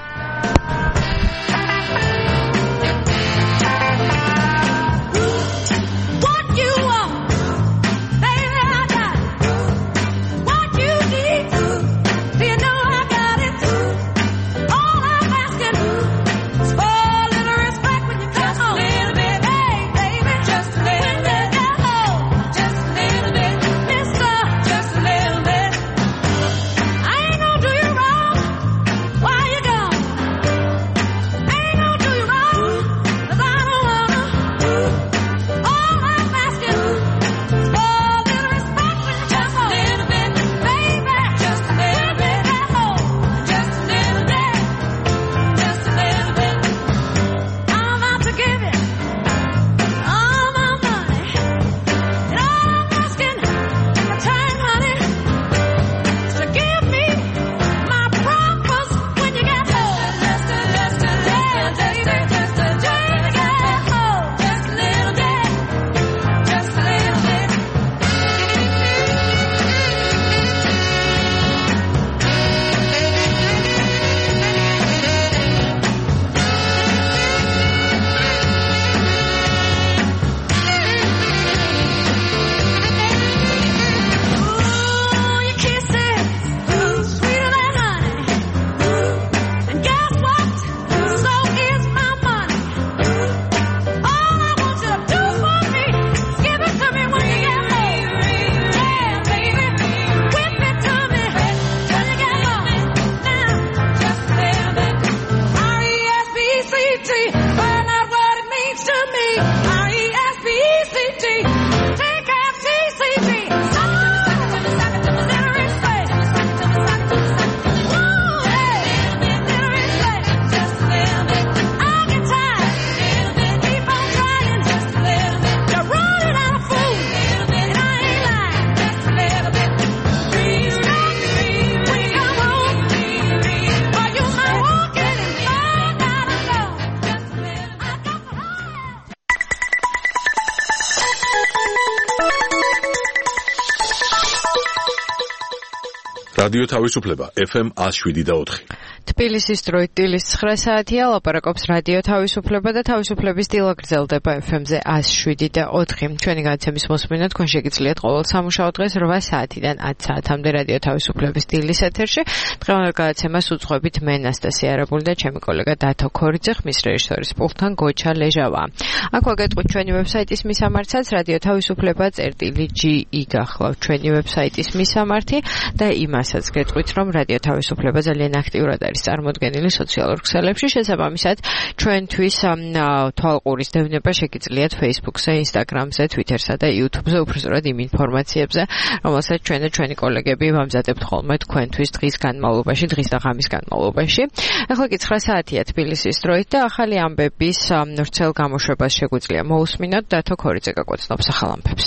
რადიო თავისუფლება ეფ ემ one oh seven და four. თბილისის დროით დილის ცხრა საათია, ლაპარაკობს რადიო თავისუფლება და თავისუფლების დილა გრძელდება ეფ ემ-ზე one oh seven და four. ჩვენი გადაცემის მოსმენად თქვენ შეგიძლიათ ყოველ სამუშაო დღეს eight საათიდან ten საათამდე რადიო თავისუფლების დილის ეთერში. დღევანდელ გადაცემას უძღვებით მე ნასტასია არაბული და ჩემი კოლეგა დათო ქორიძე, ხმის რეჟისორის პულტთან გოჩა ლეჟავა. აქ ვაგეტყვით ჩვენი ვებსაიტის მისამართსაც რადიო თავისუფლება წერტილი ჯი ი გახლავთ ჩვენი ვებსაიტის მისამართი და იმასაც გეტყვით, რომ რადიო თავისუფლება ძალიან აქტიურად არის წარმოდგენილი სოციალურ ქსელებში. შესაბამისად, ჩვენთვის თვალყურის დევნება შეგიძლიათ Facebook-ზე, Instagram-ზე, Twitter-სა და YouTube-ზე, უბრალოდ იმ ინფორმაციებზე, რომელსაც ჩვენ და ჩვენი კოლეგები ვამზადებთ ხოლმე თქვენთვის დღის განმავლობაში, დღის და ღამის განმავლობაში. ახლა კი ცხრა საათია თბილისის დროით და ახალი ამბების ვრცელ გამოშვებას შეგვიძლია მოусმინოთ. დათო ქორიძე გაგვაცნობს ახალ ამბებს.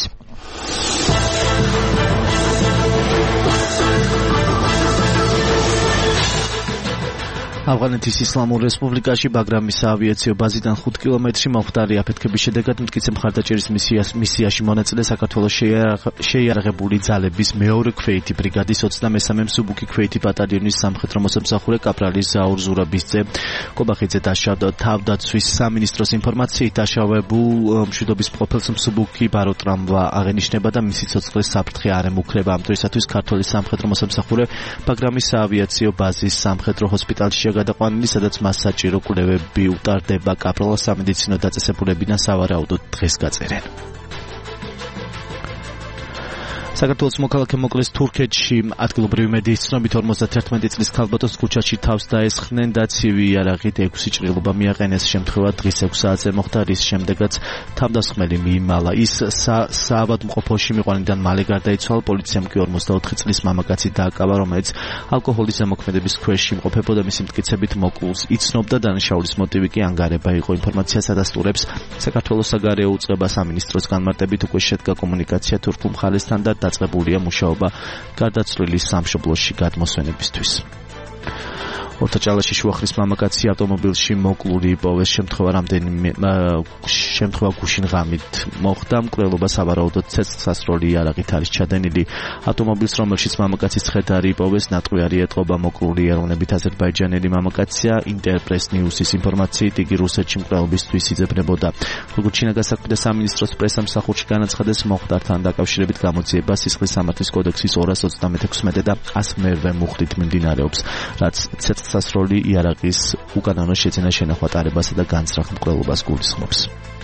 ავღანეთის ისლამურ რესპუბლიკაში ბაგრამის საავიაციო ბაზიდან ხუთ კილომეტრში მომხდარი აფეთქების შედეგად მტკიცე მხარდაჭერის მისიაში მონაწილე საქართველოს შეიარაღებული ძალების მეორე ქვეითი ბრიგადის ოცდამესამე მსუბუქი ქვეითი ბატალიონის სამხედრო მოსამსახურე კაპრალი ზაურ ზურაბისძე კობახიძე დაშავდა. თავდაცვის სამინისტროს ინფორმაციით დაშავებულ მშვიდობის მყოფელს მსუბუქი ბაროტრამვა აღენიშნება და მისი ცოცხლის საფრთხე არ ემუქრება. ამ დროისათვის ქართული სამხედრო მოსამსახურე ბაგრამის საავიაციო ბაზის სამხედრო ჰოსპიტალში გადაყვანილი, სადაც მას საჭირო კვლევები უტარდება. კაპრალს სამედიცინო დაწესებულებიდან სავარაუდოდ დღეს გაწერენ. საქართველოს მოქალაქე მოკლეს თურქეთში. ადგილობრივი მედიის ცნობით ორმოცდაათი წლის ქალბატონს ქუჩაში თავს დაესხნენ და ცივი იარაღით ექვსი ჭრილობა მიაყენეს. შემთხვევა დღის ექვს საათზე მოხდა, რის შემდეგაც თავდასხმელი მიიმალა. ის საავადმყოფოში მიყვანიდან მალე გარდაიცვალა. პოლიციამ კი ორმოცდაოთხი წლის მამაკაცი დააკავა, რომელიც ალკოჰოლის ზემოქმედების ქვეშ იმყოფებოდა. მისი მტკიცებით მოკლულს იცნობდა, დანაშაულის მოტივი კი ანგარება იყო. ინფორმაციას ადასტურებს საქართველოს საგარეო უწყება. სამინისტროს განმარტებით უკვე შედგა კომუნიკაცია თურქულ მხარესთან და დაწყებულია მუშაობა გარდაცვლილის სამშობლოში გადმოსვენებისთვის. ორთაჭალაში შუახრის მამაკაცი ავტომობილში მოკლული იპოვეს. შემთხვევა რამდენიმე შემთხვევა გუშინ ღამით მოხდა. მკვლელობა სავარაუდოდ ცეცხლსასროლი იარაღით არის ჩადენილი. ავტომობილს, რომელშიც მამაკაცის ცხედარი იპოვეს, ნატყვიარი ეტყობა. მოკლული ეროვნებით აზერბაიჯანელი მამაკაცია. ინტერპრეს ნიუსის ინფორმაციით იგი რუსეთში მკვლელობისთვის იძებნებოდა. როგორც შინაგან საქმეთა სამინისტროს პრესამსახურში განაცხადეს, მოხდართან დაკავშირებით გამოძიება სისხლის სამართლის კოდექსის ორას ოცდამექვსმეტე და one hundred მუხლით მიმდინარეობს, რაც სასროლი იარაღის უკანონო შეძენა შენახვა ტარებასა და განცრახ მკვლელობას გულისხმობს.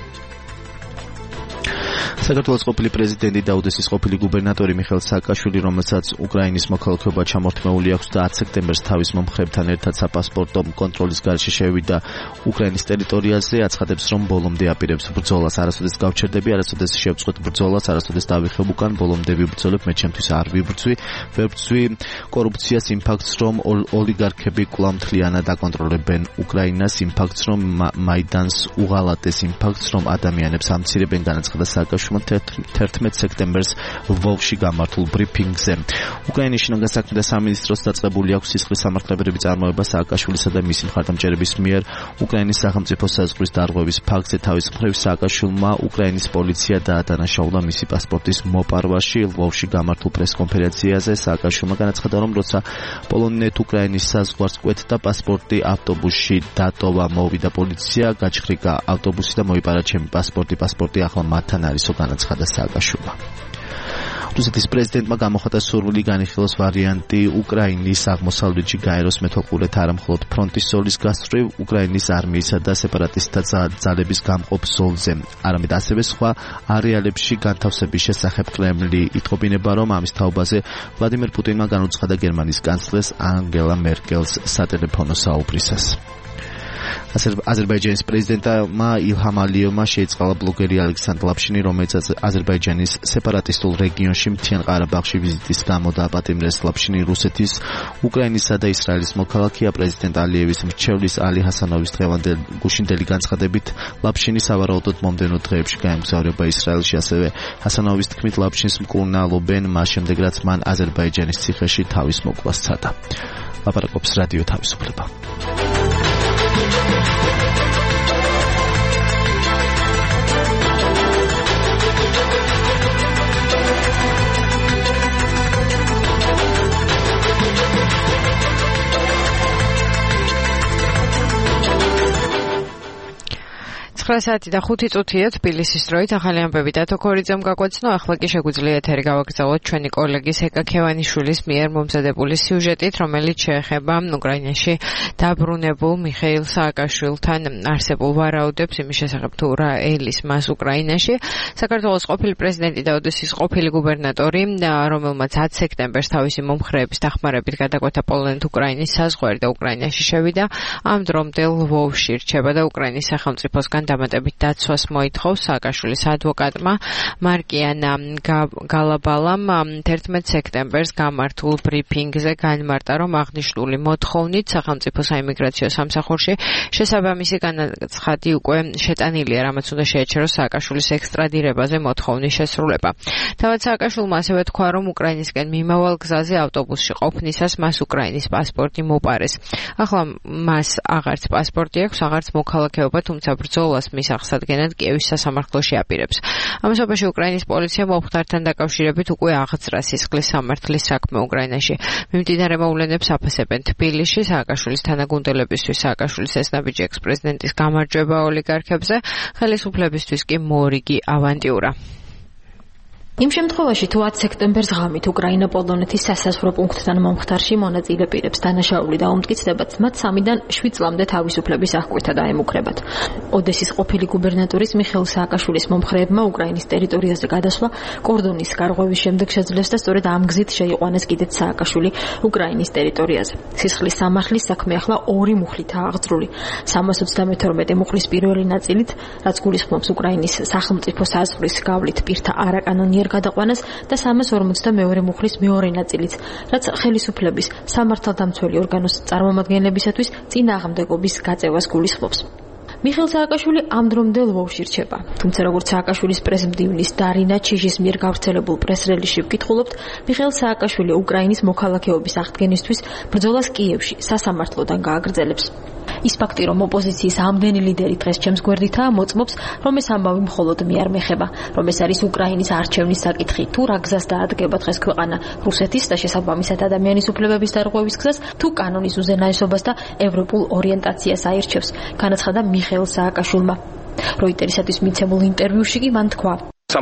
საქართველოს ყოფილი პრეზიდენტი და ოდესის ყოფილი გუბერნატორი მიხეილ სააკაშვილი, რომელსაც უკრაინის მოქალაქეობა ჩამორთმეული აქვს და ათი სექტემბერს თავის მომხრეებთან ერთად საპასპორტო კონტროლის გარეშე შევიდა უკრაინის ტერიტორიაზე, აცხადებს, რომ ბოლომდე აპირებს ბრძოლას. არასოდეს გავჩერდები, არასოდეს შევწყვეტ ბრძოლას, არასოდეს დავიხებ უკან, ბოლომდე ვიბრძოლებ, მე ჩემთვის არ ვიბრძვი, ვერ ვბრძვი კორუფციას, იმ ფაქტს, რომ ოლიგარქები კვლავ მთლიანად აკონტროლებენ უკრაინას, იმ ფაქტს, რომ მაიდანს უღალატეს, იმ ფაქტს, რომ ადამიანებს ამცირებენ, განაცხადა სააკაშვილმა თერთმეტ სექტემბერს ლვოვში გამართულ ბრიფინგზე. უკრაინის შინაგან საქმეთა სამინისტროს დაწყებული აქვს სისხლის სამართლებრივი წარმოება სააკაშვილისა და მისი მხარდამჭერების მიერ უკრაინის სახელმწიფო საზღვრის დარღვევის ფაქტზე. თავის მხრივ სააკაშვილმა უკრაინის პოლიცია დაადანაშაულა მისი პასპორტის მოპარვაში. ლვოვში გამართულ პრესკონფერენციაზე სააკაშვილმა განაცხადა, რომ როცა პოლონეთ-უკრაინის საზღვარს კვეთდა პასპორტი, ავტობუსში დატოვა, მოვიდა პოლიცია, გაჩხრიკა ავტობუსი და მოიპარა ჩემი პასპორტი. პასპორტი ახლა მათთან არისო, განაცხადა სააკაშვილმა. რუსეთის პრეზიდენტმა გამოხატა სურვილი განიხილოს ვარიანტი უკრაინის აღმოსავლეთში გაეროს მეთვალყურეთ არა მხოლოდ ფრონტის ზოლის გასწვრივ, უკრაინის არმიისა და სეპარატისტთა ძალების გამყოფ ზოლზე, არამედ ასევე სხვა არეალებში განთავსების შესახებ. კრემლი იტყობინება, რომ ამის თაობაზე ვლადიმერ პუტინმა განუცხადა გერმანიის კანცლერს ანგელა მერკელს სატელეფონო საუბრისას. აზერბაიჯანის პრეზიდენტმა ილჰამ ალიევმა შეიწყალა ბლოგერი ალექსანდრ ლაფშინი, რომელიც აზერბაიჯანის სეპარატისტულ რეგიონში მთიან ყარაბაღში ვიზიტის გამო დააპატიმრეს. ლაფშინი რუსეთის, უკრაინისა და ისრაელის მოქალაქეა. პრეზიდენტ ალიევის მრჩევლის ალი ჰასანოვის დღევანდელი გუშინდელი განცხადებით, ლაფშინი სავარაუდოდ მომდევნო დღეებში გაემგზავრება ისრაელში. ასევე ჰასანოვის თქმით, ლაფშინს მკურნალობენ მას შემდეგ, რაც მან აზერბაიჯანის ციხეში თავის მოკვლა სცადა. ლაპარაკობს რადიო თავისუფლება. ცხრა საათი და ხუთი წუთია თბილისის დროით ახალი ამბები დათო ქორიძემ გაგვეცნო. ახლა კი შეგვიძლია ეთერი გავაგრძელოთ ჩვენი კოლეგის ეკა ქევანიშვილის მიერ მომზადებული სიუჟეტით, რომელიც შეეხება უკრაინაში დაბრუნებულ მიხეილ სააკაშვილთან არსებულ ვარაუდებს იმის შესახებ თუ რა ელის მას უკრაინაში. საქართველოს ყოფილი პრეზიდენტი და ოდესის ყოფილი გუბერნატორი, რომელმაც ათი სექტემბერს თავისი მომხრეების დახმარებით გადაგვეთა პოლონეთ-უკრაინის საზღვარი და უკრაინაში შევიდა, ამ დრომდე ლვოვში რჩება და უკრაინის სახელმწიფოსგან დამატებით დაცვას მოითხოვს. სააკაშვილის ადვოკატმა მარკიან გალაბალამ თერთმეტ სექტემბერს გამართულ ბრიფინგზე განმარტა, რომ აღნიშნული მოთხოვნით სახელმწიფო საიმიგრაციო სამსახურში შესაბამისი განაცხადი უკვე შეტანილია, რამაც უნდა შეეჩეროს სააკაშვილის ექსტრადირებაზე მოთხოვნის შესრულება. თავად სააკაშვილმა ასევე თქვა, რომ უკრაინისკენ მიმავალ გზაზე ავტობუსში ყოფნისას მას უკრაინის პასპორტი მოპარეს. ახლა მას აღარც პასპორტი აქვს, აღარც მოქალაქეობა, თუმცა ბრძოლას მის აღსადგენად კიევის სასამართლოში აპირებს. ამასობაში უკრაინის პოლიცია მომხდართან დაკავშირებით უკვე აღძრა სისხლის სამართლის საქმე უკრაინაში. მიმდინარე მოვლენებს აფასებენ თბილისში, სააკაშვილის თანაგუნდელებისთვის სააკაშვილის ესნაბიჯი ექს-პრეზიდენტის გამარჯვება ოლიგარქებზე, ხელისუფლებისთვის კი მორიგი ავანტიურა. იმ შემთხვევაში თუ ათი სექტემბერს ღამით უკრაინა პოლონეთის სასაზღვრო პუნქტთან მომხდარში მონაწილე პირებს დანაშაული დაუმტკიცდებათ, მათ სამიდან შვიდ წლამდე თავისუფლების აღკვეთა დაემუქრებათ. ოდესის ყოფილი გუბერნატორის მიხეილ სააკაშვილის მომხრეებმა უკრაინის ტერიტორიაზე გადასვლა კორდონის გარღვევის შემდეგ შეძლეს და სწორედ ამ გზით შეიყვანეს კიდეც სააკაშვილი უკრაინის ტერიტორიაზე. სისხლის სამართლის საქმე ახლა ორი მუხლითაა აღძრული. სამას ოცდამეთორმეტე მუხლის პირველი ნაწილით, რაც გულისხმობს უკრაინის სახელმწიფო საზღვრის გავლით პირთა არაკანონიერ გადაყვანას და სამას ორმოცდამეორე მუხლის მეორე ნაწილით, რაც ხელისუფლების სამართალდამცველი ორგანოს წარმომადგენლებისათვის წინააღმდეგობის გაწევას გულისხმობს. მიხეილ სააკაშვილი ამ დრომდე ლვოვში რჩება. თუმცა როგორც სააკაშვილის პრეზმდივნის დარინა ჩიჟის მიერ გავრცელებულ პრეს-რელიზში ვკითხულობთ, მიხეილ სააკაშვილი უკრაინის მოქალაქეობის აღდგენისთვის ბრძოლას კიევში სასამართლოდან გააგრძელებს. ის ფაქტი, რომ ოპოზიციის ამდენი ლიდერი დღეს ჩემს გვერდითაა, მოწმობს, რომ ეს ამბავი მხოლოდ მე არ მეხება, რომ ეს არის უკრაინის არჩევნის საკითხი, თუ რა გზას დაადგება დღეს ქვეყანა რუსეთის და შესაბამისად ადამიანის უფლებების დარღვევის გზას, თუ კანონის უზენაესობას და ევროპულ ორიენტაციას აირჩევს, განაცხადა მიხეილ სააკაშვილმა. როიტერისათვის მიცემულ ინტერვიუში კი მან თქვა: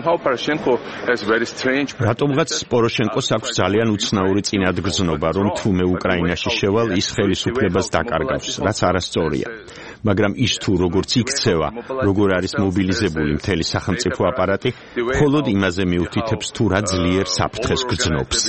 რატომღაც პოროშენკოს აქვს ძალიან უცნაური წინადგრძნობა, რომ თუ მე უკრაინაში შევალ, ის ხელისუფლებას დაკარგავს, რაც არასწორია. მაგრამ ის თუ როგორც იქცევა, როგორ არის მობილიზებული მთელი სახელმწიფო აპარატი, მხოლოდ იმაზე მიუთითებს, თუ რა ძლიერ საფრთხეს გრძნობს.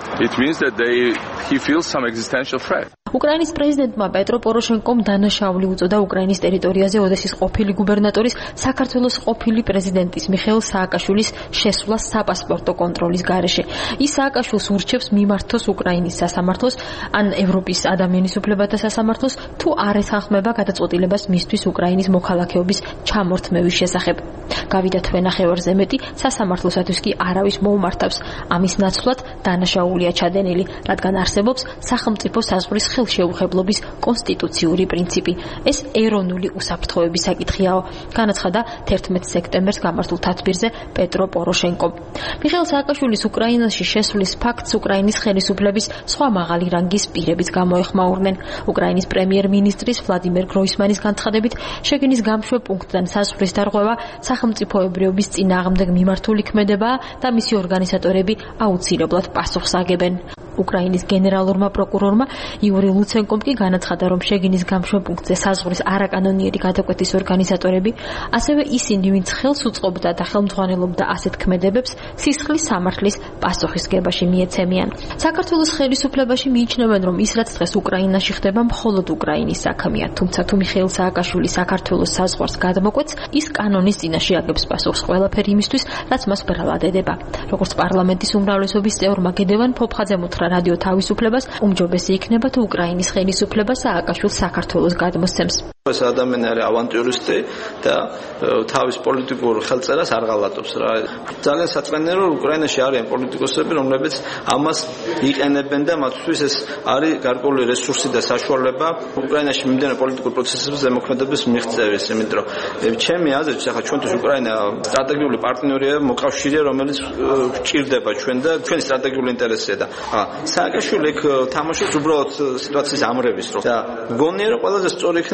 უკრაინის პრეზიდენტმა პეტრო პოროშენკომ დანაშაული უწოდა უკრაინის ტერიტორიაზე ოდესის ყოფილი გუბერნატორის, საქართველოს ყოფილი პრეზიდენტის მიხეილ სააკაშვილის შესვლა საპასპორტო კონტროლის გარეშე. ის სააკაშვილს ურჩევს მიმართოს უკრაინის სასამართლოს ან ევროპის ადამიანის უფლებათა სასამართლოს, თუ არ ეთანხმება გადაწყვეტილებას მისთვის უკრაინის მოქალაქეობის ჩამორთმევის შესახებ. გავიდა თვე ნახევარზე მეტი, სასამართლოსათვის კი არავის მოუმართავს. ამის ნაცვლად დანაშაულია ჩადენილი, რადგან არსებობს სახელმწიფო საზღვრის ხელშეუხებლობის კონსტიტუციური პრინციპი. ეს ეროვნული უსაფრთხოების საკითხიაო, განაცხადა თერთმეტ სექტემბერს გამართულ თათბირზე პეტრო პოროშენკომ. მიხეილ სააკაშვილის უკრაინაში შესვლის ფაქტს უკრაინის ხელისუფლების სხვა მაღალი რანგის პირებიც გამოეხმაურნენ. უკრაინის პრემიერ-მინისტრის ვლადიმერ გროისმანის განცხადებით, შეგინის გამშვე პუნქტთან საზღვრის დარღვევა სახელმწიფოებრიობის წინააღმდეგ მიმართული ქმედებაა და მისი ორგანიზატორები აუცილებლად პასუხს აგებენ. უკრაინის გენერალურმა პროკურორმა იური ლუცენკომ კი განაცხადა, რომ შეგინის გამშვე პუნქტზე საზღვრის არაკანონიერი გადაკვეთის ორგანიზატორები, ასევე ისინი, ვინც ხელს უწყობდა და ხელმძღვანელობდა ასეთ ქმედებებს, სისხლის სამართლის პასუხისგებაში მიეცემიან. საქართველოს ხელისუფლებაში მიიჩნევენ, რომ ის რაც დღეს უკრაინაში ხდება, მხოლოდ უკრაინის საქმეა, თუმცა თუ მიხეილ სააკაშვილი საქართველოს საზღვარს გადმოკვეთს, ის კანონის წინაშე აგებს პასუხს ყველაფერი იმისთვის, რაც მას ბრალად ედება. როგორც პარლამენტის უმრავლესობის წევრმა გედევან ფოფხაძემ უთხრა რადიო თავისუფლებას, უმჯობესი იქნება თუ უკრაინის ხელისუფლება სააკაშვილს საქართველოს გადმოსცემს. ეს ადამიანი არის ავანტიურისტი და თავის პოლიტიკურ ხელწერას არ ღალატობს რა. ძალიან საწყენია, რომ უკრაინაში არიან პოლიტიკოსები, რომლებიც ამას იყენებენ და მათთვის ეს არის გარკვეული რესურსი და საშუალება უკრაინაში მიმდინარე პოლიტიკურ პროცესების ზემოქმედების მიღწევის, იმიტომ რომ ჩემი აზრით, ახლა ჩვენთვის უკრაინა სტრატეგიული პარტნიორია, მოკავშირეა, რომელიც გვჭირდება ჩვენ და ჩვენი სტრატეგიული ინტერესია და სააკაშვილი თამაშობს უბრალოდ სიტუაციის ამრევის რო და გონია რომ ყველაზე სწორი იქნება რომ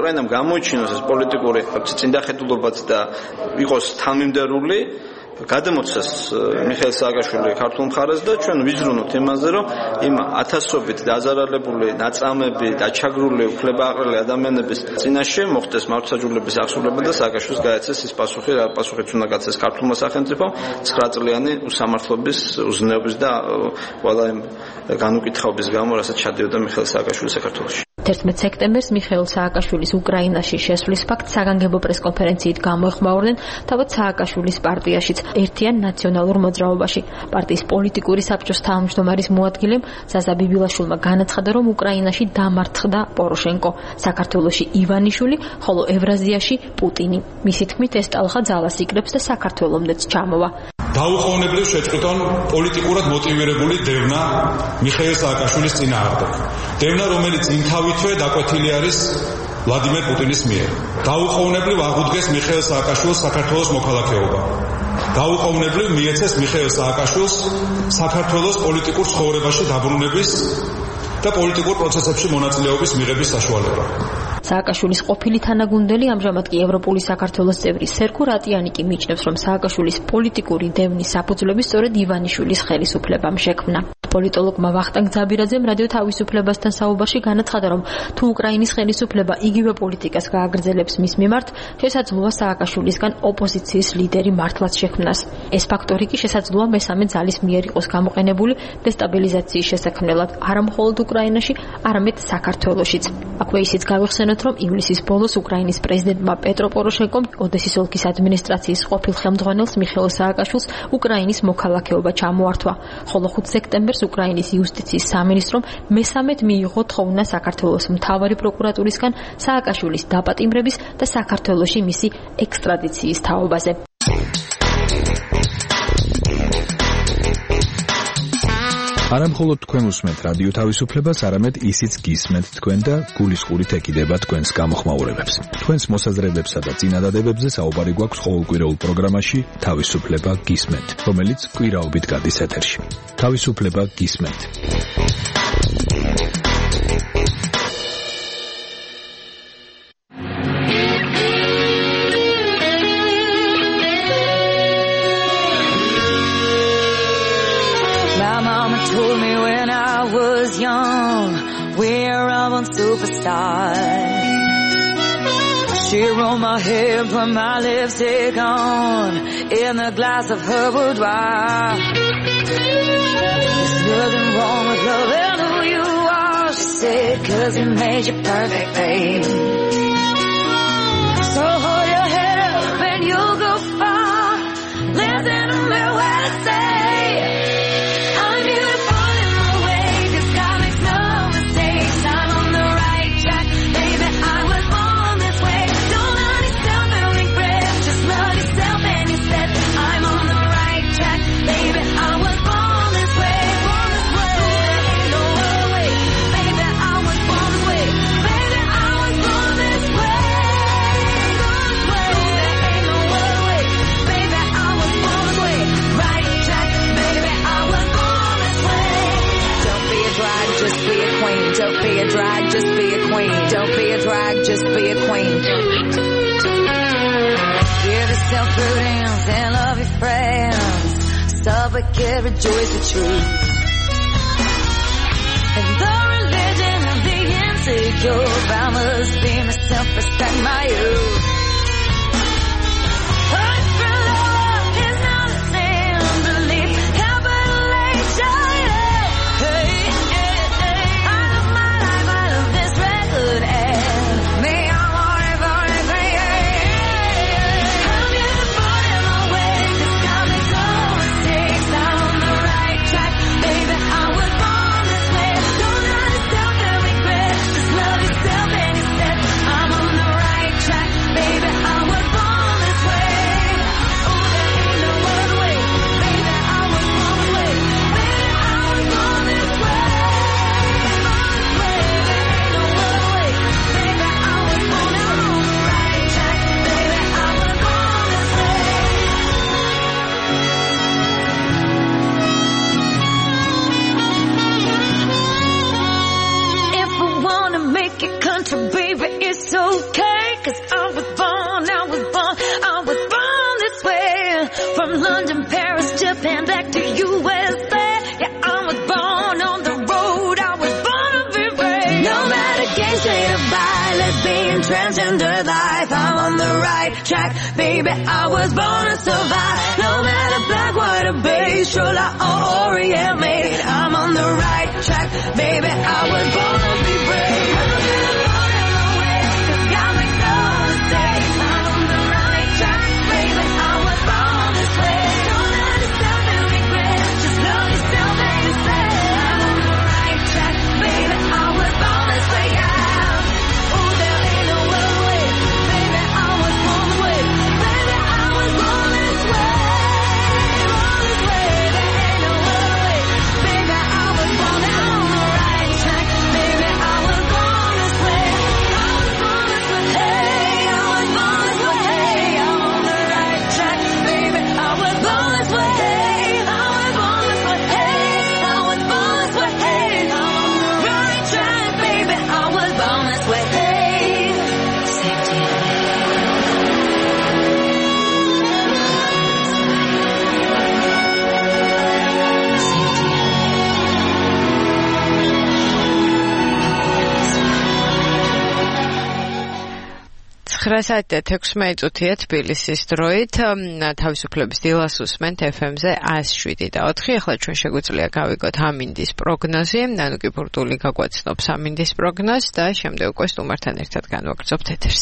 უკრაინამ გამოიჩინოს ეს პოლიტიკური წინდახედულობაც და იყოს თანმიმდევრული გადამოცეს მიხეილ სააკაშვილი ქართულ მხარეს და ჩვენ ვიზრუნოთ იმაზე, რომ იმ ათასობით დაზარალებული, ნაწამები, დაჩაგრული, უფლებააყრილი ადამიანების წინაშე მოხდეს მართლმსაჯულების აღსრულება და სააკაშვილს გაეცეს ის პასუხი, რა პასუხიც უნდა გაცეს ქართულმა სახელმწიფომ ცხრა წლიანი უსამართლობის, უზნეობის და ყველა იმ განუკითხაობის გამო, რასაც ჩადიოდა მიხეილ სააკაშვილი საქართველოში. თერთმეტ სექტემბერს მიხეილ სააკაშვილის უკრაინაში შესვლის ფაქტს საგანგებო პრესკონფერენციით გამოეხმაურნენ თავად სააკაშვილის პარტიაშიც ერთიან ნაციონალურ მოძრაობაში. პარტიის პოლიტიკური საბჭოს თავმჯდომარის მოადგილემ ზაზა ბიბილაშვილმა განაცხადა, რომ უკრაინაში დამარცხდა პოროშენკო, საქართველოში ივანიშვილი, ხოლო ევრაზიაში პუტინი. მისი თქმით, ეს ტალღა ძალას იკრებს და საქართველომდეც ჩამოვა. დაუყოვნებლივ შეჭრიდან პოლიტიკურად მოტივირებული დევნა მიხეილ სააკაშვილის წინააღმდეგ. დევნა, რომელიც იმთავითვე დაკვეთილი არის ვლადიმერ პუტინის მიერ. დაუყოვნებლივ აღუდგეს მიხეილ სააკაშვილს საქართველოს მოქალაქეობა. დაუყოვნებლივ მიეცეს მიხეილ სააკაშვილს საქართველოს პოლიტიკურ ცხოვრებაში დაბრუნების და პოლიტიკურ პროცესებში მონაწილეობის მიღების საშუალება. სააკაშვილის ყოფილი თანაგუნდელი ამჟამად კი ევროპული საქართველოს წევრი სერგო რატიანიკი მიჩნევს, რომ სააკაშვილის პოლიტიკური დევნის საფუძვლები სწორედ ივანიშვილის ხელისუფლებამ შექმნა. პოლიტოლოგმა ვახტანგ ძაბირაძემ რადიო თავისუფლებასთან საუბარში განაცხადა, რომ თუ უკრაინის ხელისუფლება იგივე პოლიტიკას გააგრძელებს მის მიმართ, შესაძლოა სააკაშვილისგან ოპოზიციის ლიდერი მართლაც შექმნას. ეს ფაქტორი კი შესაძლოა მესამე ძალის მიერ იყოს გამოყენებული დესტაბილიზაციის შესაქმნელად არა მხოლოდ უკრაინაში, არამედ საქართველოშიც. აქვე ისიც გავიხსენოთ, რომ ივლისის ბოლოს უკრაინის პრეზიდენტმა პეტრო პოროშენკომ ოდესის ოლქის ადმინისტრაციის ყოფილ ხელმძღვანელს მიხეილ სააკაშვილს უკრაინის მოქალაქეობა ჩამოართვა, ხოლო ხუთი სექტემბერს უკრაინის იუსტიციის სამინისტრომ მესამედ მიიღო თხოვნა საქართველოს მთავარი პროკურატურისგან სააკაშვილის დაპატიმრების და საქართველოში მისი ექსტრადიციის თაობაზე. არა მხოლოდ თქვენ უსმენთ რადიო თავისუფლებას, არამედ ისიც გისმენთ თქვენ და გულისყურით ეკიდება თქვენს გამოხმაურებებს. თქვენს მოსაზრებებსა და წინადადებებზე საუბარი გვაქვს ყოველკვირეულ პროგრამაში თავისუფლება გისმენთ, რომელიც კვირაობით გადის ეთერში. თავისუფლება გისმენთ. Told me when I was young, we're all on superstars. She rolled my hair, put my lipstick on, in the glass of her boudoir. There's nothing wrong with loving who you are, she said, 'cause he made you perfect, babe. So hold your head up and you'll go far. Listen to me when I say don't be a drag, just be a queen. Don't be a drag, just be a queen. Give yourself prudence and love your friends. Supplicate, rejoice the truth. And the religion of the insecure, I must be myself, respect my youth. Hope for love is not a sin, believe capital H I L. Hey. Baby, back to U S A. Yeah, I was born on the road, I was born to be brave. No matter gay, straight or bi, lesbian, transgender life, I'm on the right track, baby, I was born to survive. No matter black, white or beige, Shola or Orient made, I'm on the right track, baby, I was born to be brave. ცხრა თექვსმეტი წუთია თბილისის დროით თავისუფლების დილას უსმენთ ეფ ემ-ზე ას შვიდი და ოთხი. ახლა ჩვენ შეგვიძლია გავიგოთ ამინდის პროგნოზი, ანუ კი პორტული გაგვაცნობს ამინდის პროგნოზს და შემდეგ უკვე სტუმართან ერთად განვაგრძობთ ეთერს.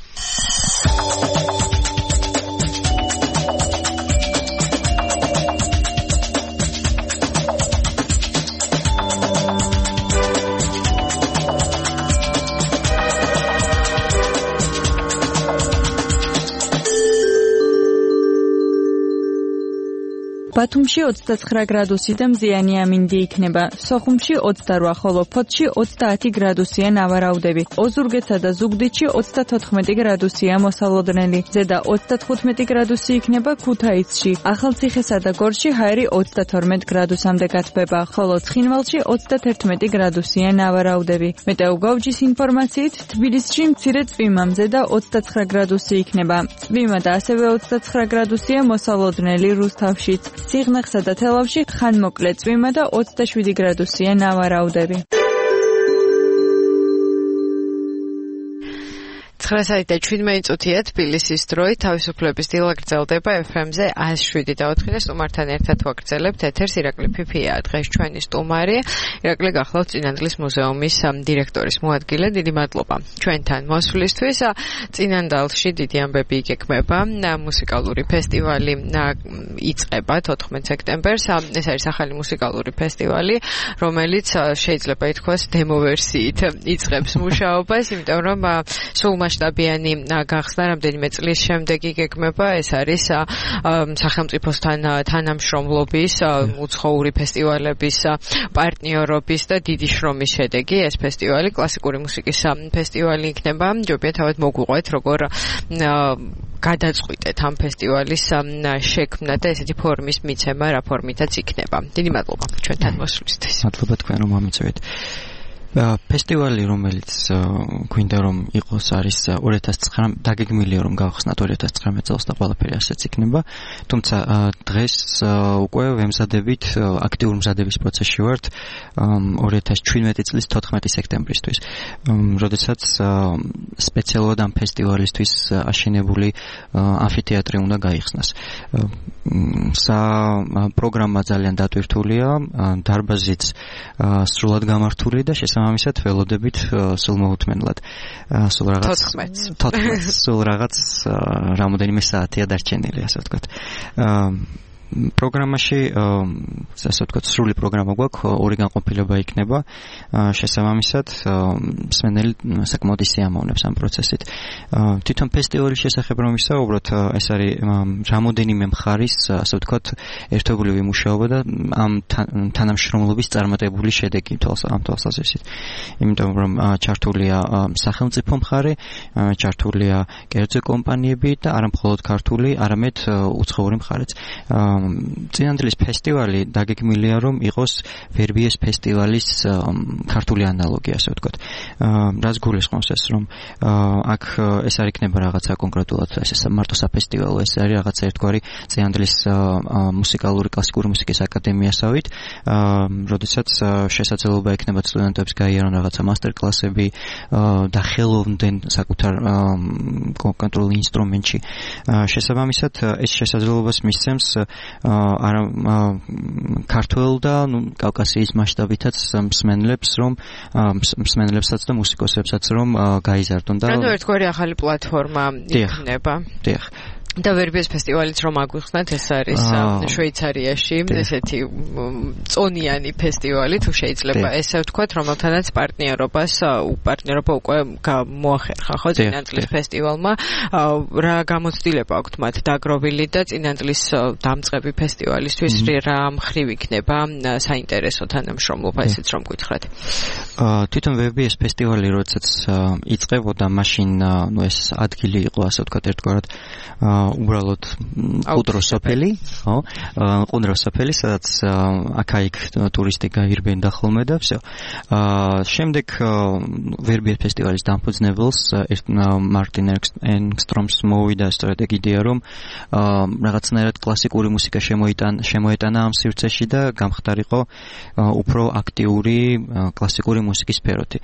ბათუმში ოცდაცხრა გრადუსი და მზიანი ამინდი იქნება. სოხუმში ოცდარვა, ხოლო ფოთში ოცდაათი გრადუსია ნავარაუდები. ოზურგეთსა და ზუგდიდში ოცდათოთხმეტი გრადუსია მოსალოდნელი. ზედა ოცდათხუთმეტი გრადუსი იქნება ქუთაისში. ახალციხესა და გორში ჰაერი ოცდათორმეტ გრადუსამდე გათბება, ხოლო ცხინვალში ოცდათერთმეტი გრადუსია ნავარაუდები. მეტეოგავჯის ინფორმაციით თბილისში მცირე წვიმა, ზედა ოცდაცხრა გრადუსი იქნება. წვიმა და ასევე ოცდაცხრა გრადუსია მოსალოდნელი რუსთავშიც. სიღნაღსა და თელავში ხანმოკლე წვიმა და ოცდაშვიდი გრადუსია ნავარაუდები. ცხრა და შვიდმეტი წუთია თბილისის დროით თავისუფლების დილა გრძელდება ეფ ემ-ზე ას შვიდი და ოთხი და სტუმართან ერთად ვაგრძელებთ ეთერს. ირაკლი ფიფია დღეს ჩვენი სტუმარი. ირაკლი, გახლავთ წინანდლის მუზეუმის დირექტორის მოადგილე. დიდი მადლობა ჩვენთან მოსვლისთვის. წინანდალში დიდი ამბები იგეგმება. მუსიკალური ფესტივალი იწყება თოთხმეტ სექტემბერს. ეს არის ახალი მუსიკალური ფესტივალი, რომელიც შეიძლება ითქვას დემო ვერსიით იწყებს მუშაობას, იმიტომ რომ სულ მასშტაბიანი გახსნა რამდენიმე წლის შემდეგ იგეგმება. ეს არის სახელმწიფოსთან თანამშრომლობის, უცხოური ფესტივალების პარტნიორობის და დიდი შრომის შედეგი. ეს ფესტივალი კლასიკური მუსიკის ფესტივალი იქნება. ჯობია თავად მოგვიყვეთ, როგორ გადაწყვიტეთ ამ ფესტივალის შექმნა და ესეთი ფორმის მიცემა, რა ფორმითაც იქნება. დიდი მადლობა ჩვენთან მოსვლისთვის. მადლობა თქვენ რომ მომიწევით. ფესტივალი, რომელიც გვინდა რომ იყოს, არის ორი ათას ცხრამეტ დაგეგმილია რომ გავხსნათ ორი ათას ცხრამეტ წელს და ყველაფერი ასეც იქნება. თუმცა დღეს უკვე ვემზადებით, აქტიურ მზადების პროცესში ვართ ორი ათას შვიდმეტი წლის თოთხმეტი სექტემბრისთვის, როდესაც სპეციალურად ამ ფესტივალისთვის აშენებული ამფითეატრი უნდა გაიხსნას. სა პროგრამა ძალიან დატვირთულია, დარბაზიც სრულად გამართული და ამისად ველოდებით სულ მოუთმენლად. სულ რაღაც თოთხმეტ სულ რაღაც რამოდენიმე საათია დარჩენილი, ასე ვთქვათ. პროგრამაში, ასე ვთქვათ, სრული პროგრამა გვაქვს, ორი განყოფილება იქნება. შესაბამისად, მსმენელი საკმაოდ ისიამოვნებს ამ პროცესით. თვითონ ფესტივალის შესახებ რომ ვისაუბროთ, ეს არის რამოდენიმე მხარის, ასე ვთქვათ, ერთობლივი მუშაობა და ამ თანამშრომლობის წარმატებული შედეგი ამ თვალსაზრისით. იმიტომ რომ ჩართულია სახელმწიფო მხარე, ჩართულია კერძო კომპანიები და არა მხოლოდ ქართული, არამედ უცხოური მხარეც. წინანდლის ფესტივალი დაგეგმილია რომ იყოს ვერბიეს ფესტივალის ქართული ანალოგი, ასე ვთქვათ. რაც გულისხმობს ეს რომ აქ ეს არ იქნება რაღაცა კონკრეტულად ეს მარტო საფესტივალო, ეს არის რაღაცა ერთგვარი წინანდლის მუსიკალური კლასიკური მუსიკის აკადემიასავით, როდესაც შესაძლებლობა ექნება სტუდენტებს გაიარონ რაღაცა მასტერკლასები და ხელოვნდნენ საკუთარ კონკრეტულ ინსტრუმენტში. შესაბამისად ეს შესაძლებლობას მისცემს არა ქართულ და ნუ კავკასიის მასშტაბითაც მსმენელებს რომ მსმენელებსაც და მუსიკოსებსაც რომ გაიზარდონ და ანუ ერთგვარი ახალი პლატფორმა იქნება. დიახ. და ვერბიეს ფესტივალიც რომ აგვიხსნათ, ეს არის შვეიცარიაში ესეთი წონიანი ფესტივალი, თუ შეიძლება ესე ვთქვათ, რომელთანაც პარტნიორობას პარტნიორობა უკვე მოახერხა ხო წინანდლის ფესტივალმა. რა გამოცდილება აქვთ მათ დაგროვილი და წინანდლის დამწყები ფესტივალისთვის რა მხრივ იქნება საინტერესო თანამშრომლობა, ესეც რომ გითხრათ. თვითონ ვერბიეს ფესტივალი როდესაც იწყებოდა, მაშინ ნუ ეს ადგილი იყო, ასე ვთქვათ, ერთგვარად უბრალოდ ყუდროსოფელი, ხო? ყუდროსოფელი, სადაც აქა-იქ ტურისტი გაირბენდა ხოლმე და всё. შემდეგ ვერბიეს ფესტივალის დამფუძნებელს მარტინ ენგსტრომს მოვიდა სწორედ იდეა, რომ რაღაცნაირად კლასიკური მუსიკა შემოიტანა შემოეტანა ამ სივრცეში და გამხდარიყო უფრო აქტიური კლასიკური მუსიკის სფეროთი.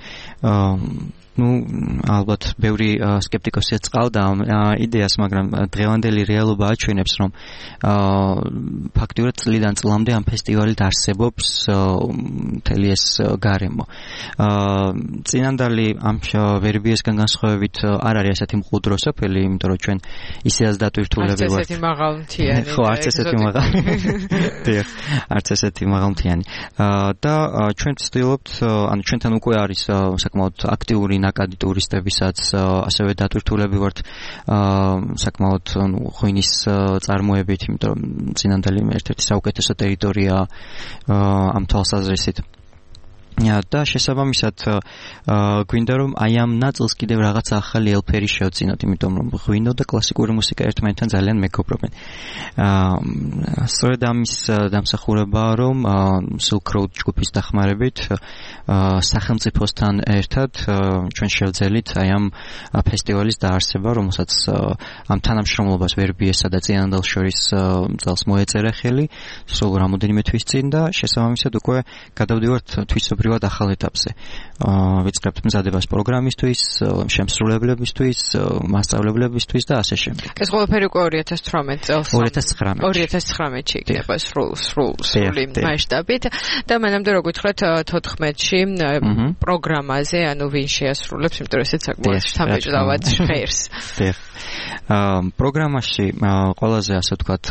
ну ალბათ ბევრი სკეპტიკოსი ეწყალდა ამ იდეას, მაგრამ დღევანდელი რეალობა აჩვენებს, რომ ფაქტიურად წლიდან წლამდე ამ ფესტივალით არსებობს მთელი ეს გარემო. წინანდალი ამ ვერბიესგან განსხვავებით არ არის ასეთი მყუდრო სოფელი, იმიტომ რომ ჩვენ ისედაც დატვირთულები ვართ. არც ესეთი მაღალმთიანი. ხო, არც ესეთი მაღალი. დიახ, არც ესეთი მაღალმთიანი. და ჩვენ ვცდილობთ, ანუ ჩვენთან უკვე არის საკმაოდ აქტიური ნაკადი ტურისტებისაც, ასევე დატვირთულები ვართ საკმაოდ ღვინის წარმოებით, იმიტომ რომ წინანდალი ერთ-ერთი საუკეთესო ტერიტორია ამ თვალსაზრისით. და შესაბამისად გვინდა რომ აი ამ ნაწილს კიდევ რაღაცა ახალი ელფერი შევწინოთ, იმიტომ რომ ღვინო და კლასიკური მუსიკა ერთმანეთთან ძალიან მეგობრობენ. სწორედ ამის დამსახურებაა, რომ Silk Road ჯგუფის დახმარებით სახელმწიფოსთან ერთად ჩვენ შევძელით აი ამ ფესტივალის დაარსება, რომელსაც ამ თანამშრომლობას ვერბიესა და წინანდალს შორის წელს მოეწერა ხელი სულ რამოდენიმე თვის წინ და შესაბამისად უკვე გადავდივართ თვისობრივად ახალ ეტაპზე. ვიწყებთ მზადებას პროგრამისთვის, შემსრულებლებისთვის, მასწავლებლებისთვის და ასე შემდეგ. ეს ყველაფერი უკვე ორი ათას თვრამეტ წელს ორი ათას ცხრამეტში ორი ათას ცხრამეტში იქნება სრულ სრულ სრული მასშტაბით და მანამდე რო გითხრათ თოთხმეტში პროგრამაზე, ანუ ვინ შეასრულებს, იმიტომ რომ ესეც საკმაოდ სამეჭდავად ჟღერს. დიახ. პროგრამაში ყველაზე ასე ვთქვათ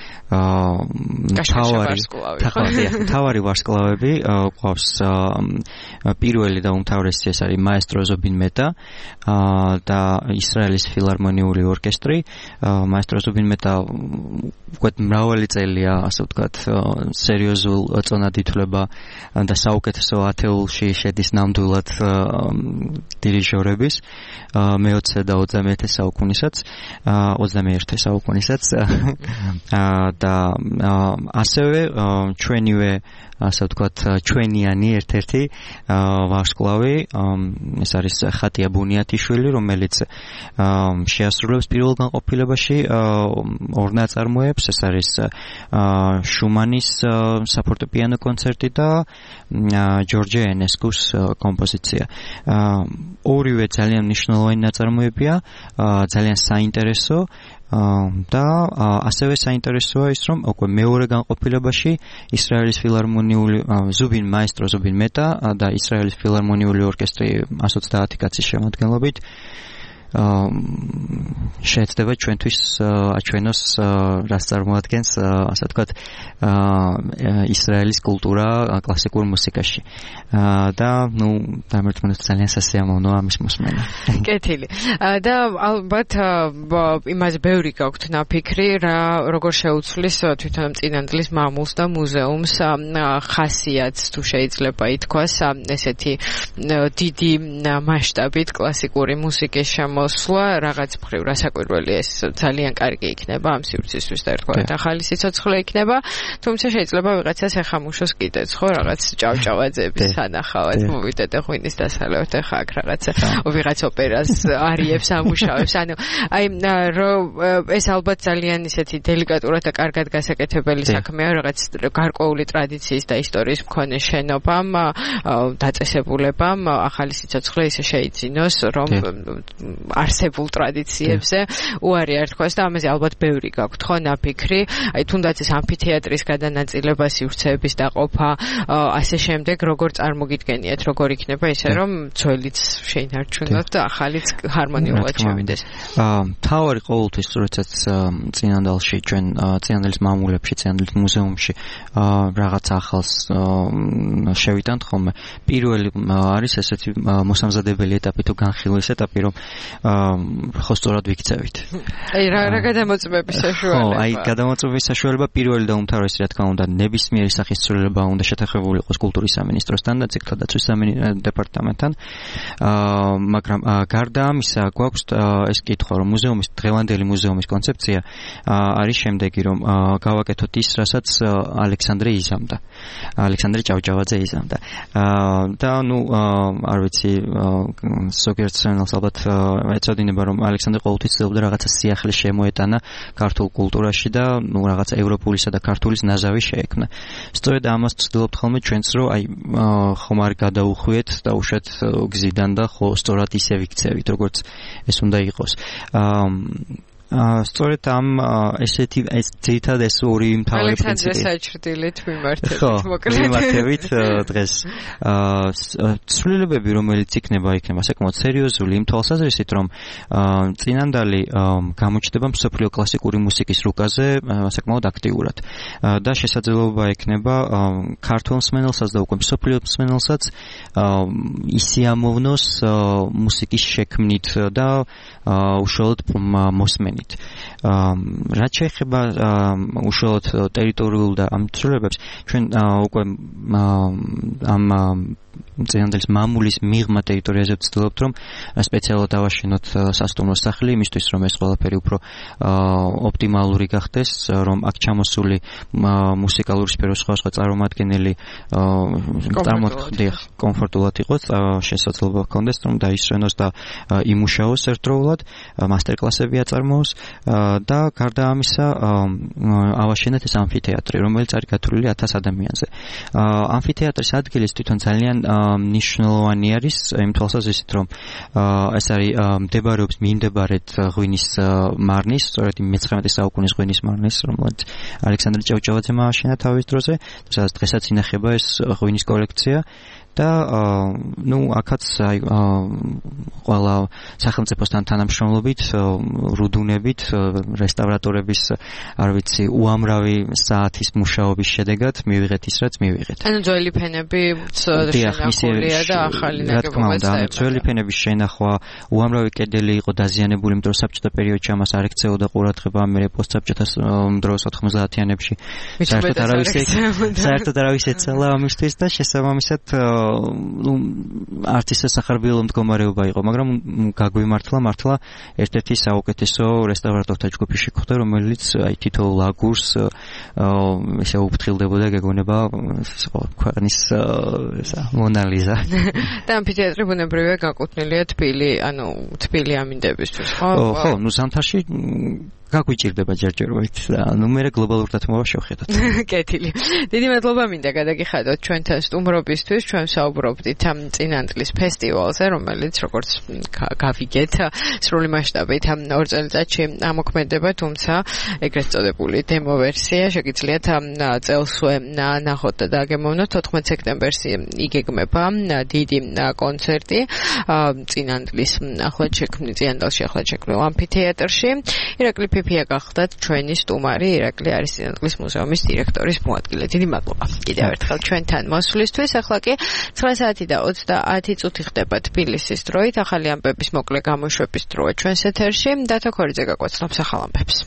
თავარი თავარი ვარსკვლავები ყავს. პირველი და უმთავრესი ეს არის მაესტრო ზობინ მეტა და ისრაელის ფილარმონიული ორკესტრი. მაესტრო ზობინ მეტა უკვე მრავალი წელია, ასე ვთქვათ, სერიოზულ წონად ითვლება და საუკეთესო ათეულში შედის ნამდვილად დირიჟორების მეოცე და ოცდამეერთე საუკუნესაც ოცდამეერთე საუკუნესაც და ასევე ჩვენივე ასე ვთქვათ ჩვენიანი ერთ-ერთი ვარსკვლავი, ეს არის ხატია ბუნიათიშვილი, რომელიც შეასრულებს პირველ განყოფილებაში ორ ნაწარმოებს, ეს არის შუმანის საფორტეპიანო კონცერტი და ჯორჯე ენესკუს კომპოზიცია. ორივე ძალიან მნიშვნელოვანი ნაწარმოებია, ძალიან საინტერესო და ასევე საინტერესოა ის, რომ უკვე მეორე განყოფილებაში ისრაელის ფილარმონიული ზუბინ მაესტრო ზუბინ მეტა და ისრაელის ფილარმონიული ორკესტრი εκατს ოცდაათი კაცის შემადგენლობით შეეცდება ჩვენთვის აჩვენოს რას წარმოადგენს, ასე ვთქვათ, ისრაელის კულტურა კლასიკურ მუსიკაში. და ნუ დამერთმუნეთ ძალიან სასიამოვნოა ამის მოსმენა. კეთილი. და ალბათ იმაზე ბევრი გაქვთ ნაფიქრი, რა როგორ შეუცვლის თვითონ წინანდლის მამულს და მუზეუმს ხასიათს, თუ შეიძლება ითქვას, ესეთი დიდი მასშტაბით კლასიკური მუსიკის შემო მოსვლა რაღაც მხრივ რასაკვირველი ეს ძალიან კარგი იქნება ამ სივრცისთვის და ერთგვარად ახალი სიცოცხლე იქნება, თუმცა შეიძლება ვიღაცას ეხამუშოს კიდეც ხო რაღაც ჭავჭავაძეების სანახავად მოვიდეთ და ღვინის დასალევთ ახლა აქ რაღაცა ვიღაც ოპერას არიებს ამუშავებს, ანუ აი ეს ალბათ ძალიან ისეთი დელიკატურად და კარგად გასაკეთებელი საქმეა რაღაც გარკვეული ტრადიციის და ისტორიის მქონე შენობამ, დაწესებულებამ ახალი სიცოცხლე ისე შეიძინოს, რომ არსებულ ტრადიციებზე უარი არ თქვას და ამაზე ალბათ ბევრი გაქვთ ხო ნაფიქრი, აი თუნდაც ეს ამფითეატრის გადანაწილება, სივრცეების დაყოფა, ასე შემდეგ, როგორ წარმოგიდგენიათ, როგორ იქნება ისე რომ ძველიც შეინარჩუნოთ და ახალიც ჰარმონიულად შევიდეს. თავარი ყოველთვის როდესაც წინანდალში ჩვენ წინანდალის მამულებში, წინანდალის მუზეუმში რაღაც ახალს შევიტანთ ხოლმე. პირველი არის ესეთი მოსამზადებელი ეტაპი თუ განხილვის ეტაპი, რომ ხო სწორად ვიქცევით. აი რა რა გადამოწმების საშუალება. ხო, აი გადამოწმების საშუალება პირველი და უმთავრესი რა თქმა უნდა ნებისმიერი სახის ცვლილება უნდა შეთანხმებული იყოს კულტურის სამინისტროსთან და ცეკვთა დაცვის დეპარტამენტთან. მაგრამ გარდა ამისა გვაქვს ეს კითხვა, რომ მუზეუმის დღევანდელი მუზეუმის კონცეფცია არის შემდეგი, რომ გავაკეთოთ ის, რასაც ალექსანდრე იზამდა. ალექსანდრე ჭავჭავაძე იზამდა. და ნუ არ ვიცი ზოგიერთ სცენელს ალბათ ეწოდინება, რომ ალექსანდრე ყოველთვის ცდილობდა რაღაცა სიახლე შემოეტანა ქართულ კულტურაში და ნუ რაღაცა ევროპულისა და ქართულის ნაზავი შეექმნა. სწორედ ამას ვცდილობთ ხოლმე ჩვენც, რომ აი ხომ არ გადაუხვიეთ და უშოთ გზიდან და ხო სწორად ისე ვიქცევით, როგორც ეს უნდა იყოს. სწორედ ამ ესეთი ეს ძირითადად ეს ორი მთავარი პრინციპი. ალექსანდრე საჩრდილით მიმართებით მოკლედ. მიმართებით დღეს ცვლილებები, რომელიც იქნება, იქნება საკმაოდ სერიოზული იმ თვალსაზრისით, რომ წინანდალი გამოჩნდება მსოფლიო კლასიკური მუსიკის რუკაზე საკმაოდ აქტიურად და შესაძლებლობა ექნება ქართულ მსმენელსაც და უკვე მსოფლიო მსმენელსაც ისიამოვნოს მუსიკის შექმნით და უშუალოდ მოსმენით. რაც შეეხება უშუალოდ ტერიტორიულ და ამ ცვლილებებს, ჩვენ უკვე ამ წინანდალის მამულის მიღმა ტერიტორიაზე ვცდილობთ, რომ სპეციალურად ავაშენოთ სასტუმროს სახლი, იმისთვის, რომ ეს ყველაფერი უფრო ოპტიმალური გახდეს, რომ აქ ჩამოსული მუსიკალური სფეროს სხვადასხვა წარმომადგენელი წარმოქმნილ კომფორტულად იყოს, შესაძლებლობა ჰქონდეს, რომ დაისვენოს და იმუშაოს ერთდროულად, მასტერკლასები აწარმოოს და გარდა ამისა ავაშენეთ ეს ამფითეატრი, რომელიც არის გათვლილი ათას ადამიანზე. ამფითეატრის ადგილი თვითონ ძალიან ნიშნულოვანი არის იმ თვალსაზრისით, რომ ეს არის მდებარეობს მიმდებარედ ღვინის მარნის, სწორედ მეცხრამეტე საუკუნის ღვინის მარნის, რომელიც ალექსანდრე ჭავჭავაძემ ააშენა თავის დროზე, სადაც დღესაც ინახება ეს ღვინის კოლექცია. და ნუ აქაც აი ყველა სახელმწიფოსთან თანამშრომლობით, რუდუნებით, რესტავრატორების, არ ვიცი, უამრავი საათის მუშაობის შედეგად მივიღეთ ის, რაც მივიღეთ. ანუ ძველი ფენები შენახულია და ახალი ნაგებობაც დაებრუნა. ძველი ფენების შენახვა, უამრავი კედელი იყო დაზიანებული, იმიტომ რომ საბჭოთა პერიოდში ამას არ ექცეოდა ყურადღება, მე პოსტსაბჭოთა დროს ოთხმოცდაათიანებში. საერთოდ არავის საერთოდ არავის ეცალა ამისთვის და შესაბამისად ნუ არც ისე სახარბიელო მდგომარეობა იყო, მაგრამ გაგვიმართლა მართლა ერთ-ერთი საუკეთესო რესტავრატორთა ჯგუფი შეხვდა, რომელიც აი თითოეულ აგურს ესე უფრთხილდებოდა, გეგონება ქვეყნის მონალიზა. და ამფითეატრი ბუნებრივია გაკუთვნილია თბილი, ანუ თბილი ამინდებისთვის, ხო? ხო, ნუ ზამთარში გაგვიჭირდება ჯერჯერობით და ნუ მე გლობალურ დათმობა შევხედოთ. კეთილი. დიდი მადლობა მინდა გადაგიხადოთ ჩვენთან სტუმრობისთვის. ჩვენ საუბრობდით ამ წინანდლის ფესტივალზე, რომელიც როგორც გავიგეთ, სრული მასშტაბით ორ წელიწადში ამოქმედება, თუმცა ეგრეთ წოდებული დემო ვერსია შეგიძლიათ წელსვე ნახოთ და დაგემოვნოთ. თოთხმეტ სექტემბერს იგეგმება დიდი კონცერტი წინანდლის ახლად შექმნილ წინანდალში ახლად შექმნილ ამფითეატრში. ირაკლი ფიფია გახდათ ჩვენი სტუმარი. ირაკლი არის წინანდლის მუზეუმის დირექტორის მოადგილე. დიდი მადლობა კიდევ ერთხელ ჩვენთან მოსვლისთვის. ახლა კი ცხრა საათი და ოცდაათი წუთი ხდება თბილისის დროით. ახალი ამბების მოკლე გამოშვების დროა ჩვენს ეთერში. დათო ქორიძე გაგვაცნობს ახალ ამბებს.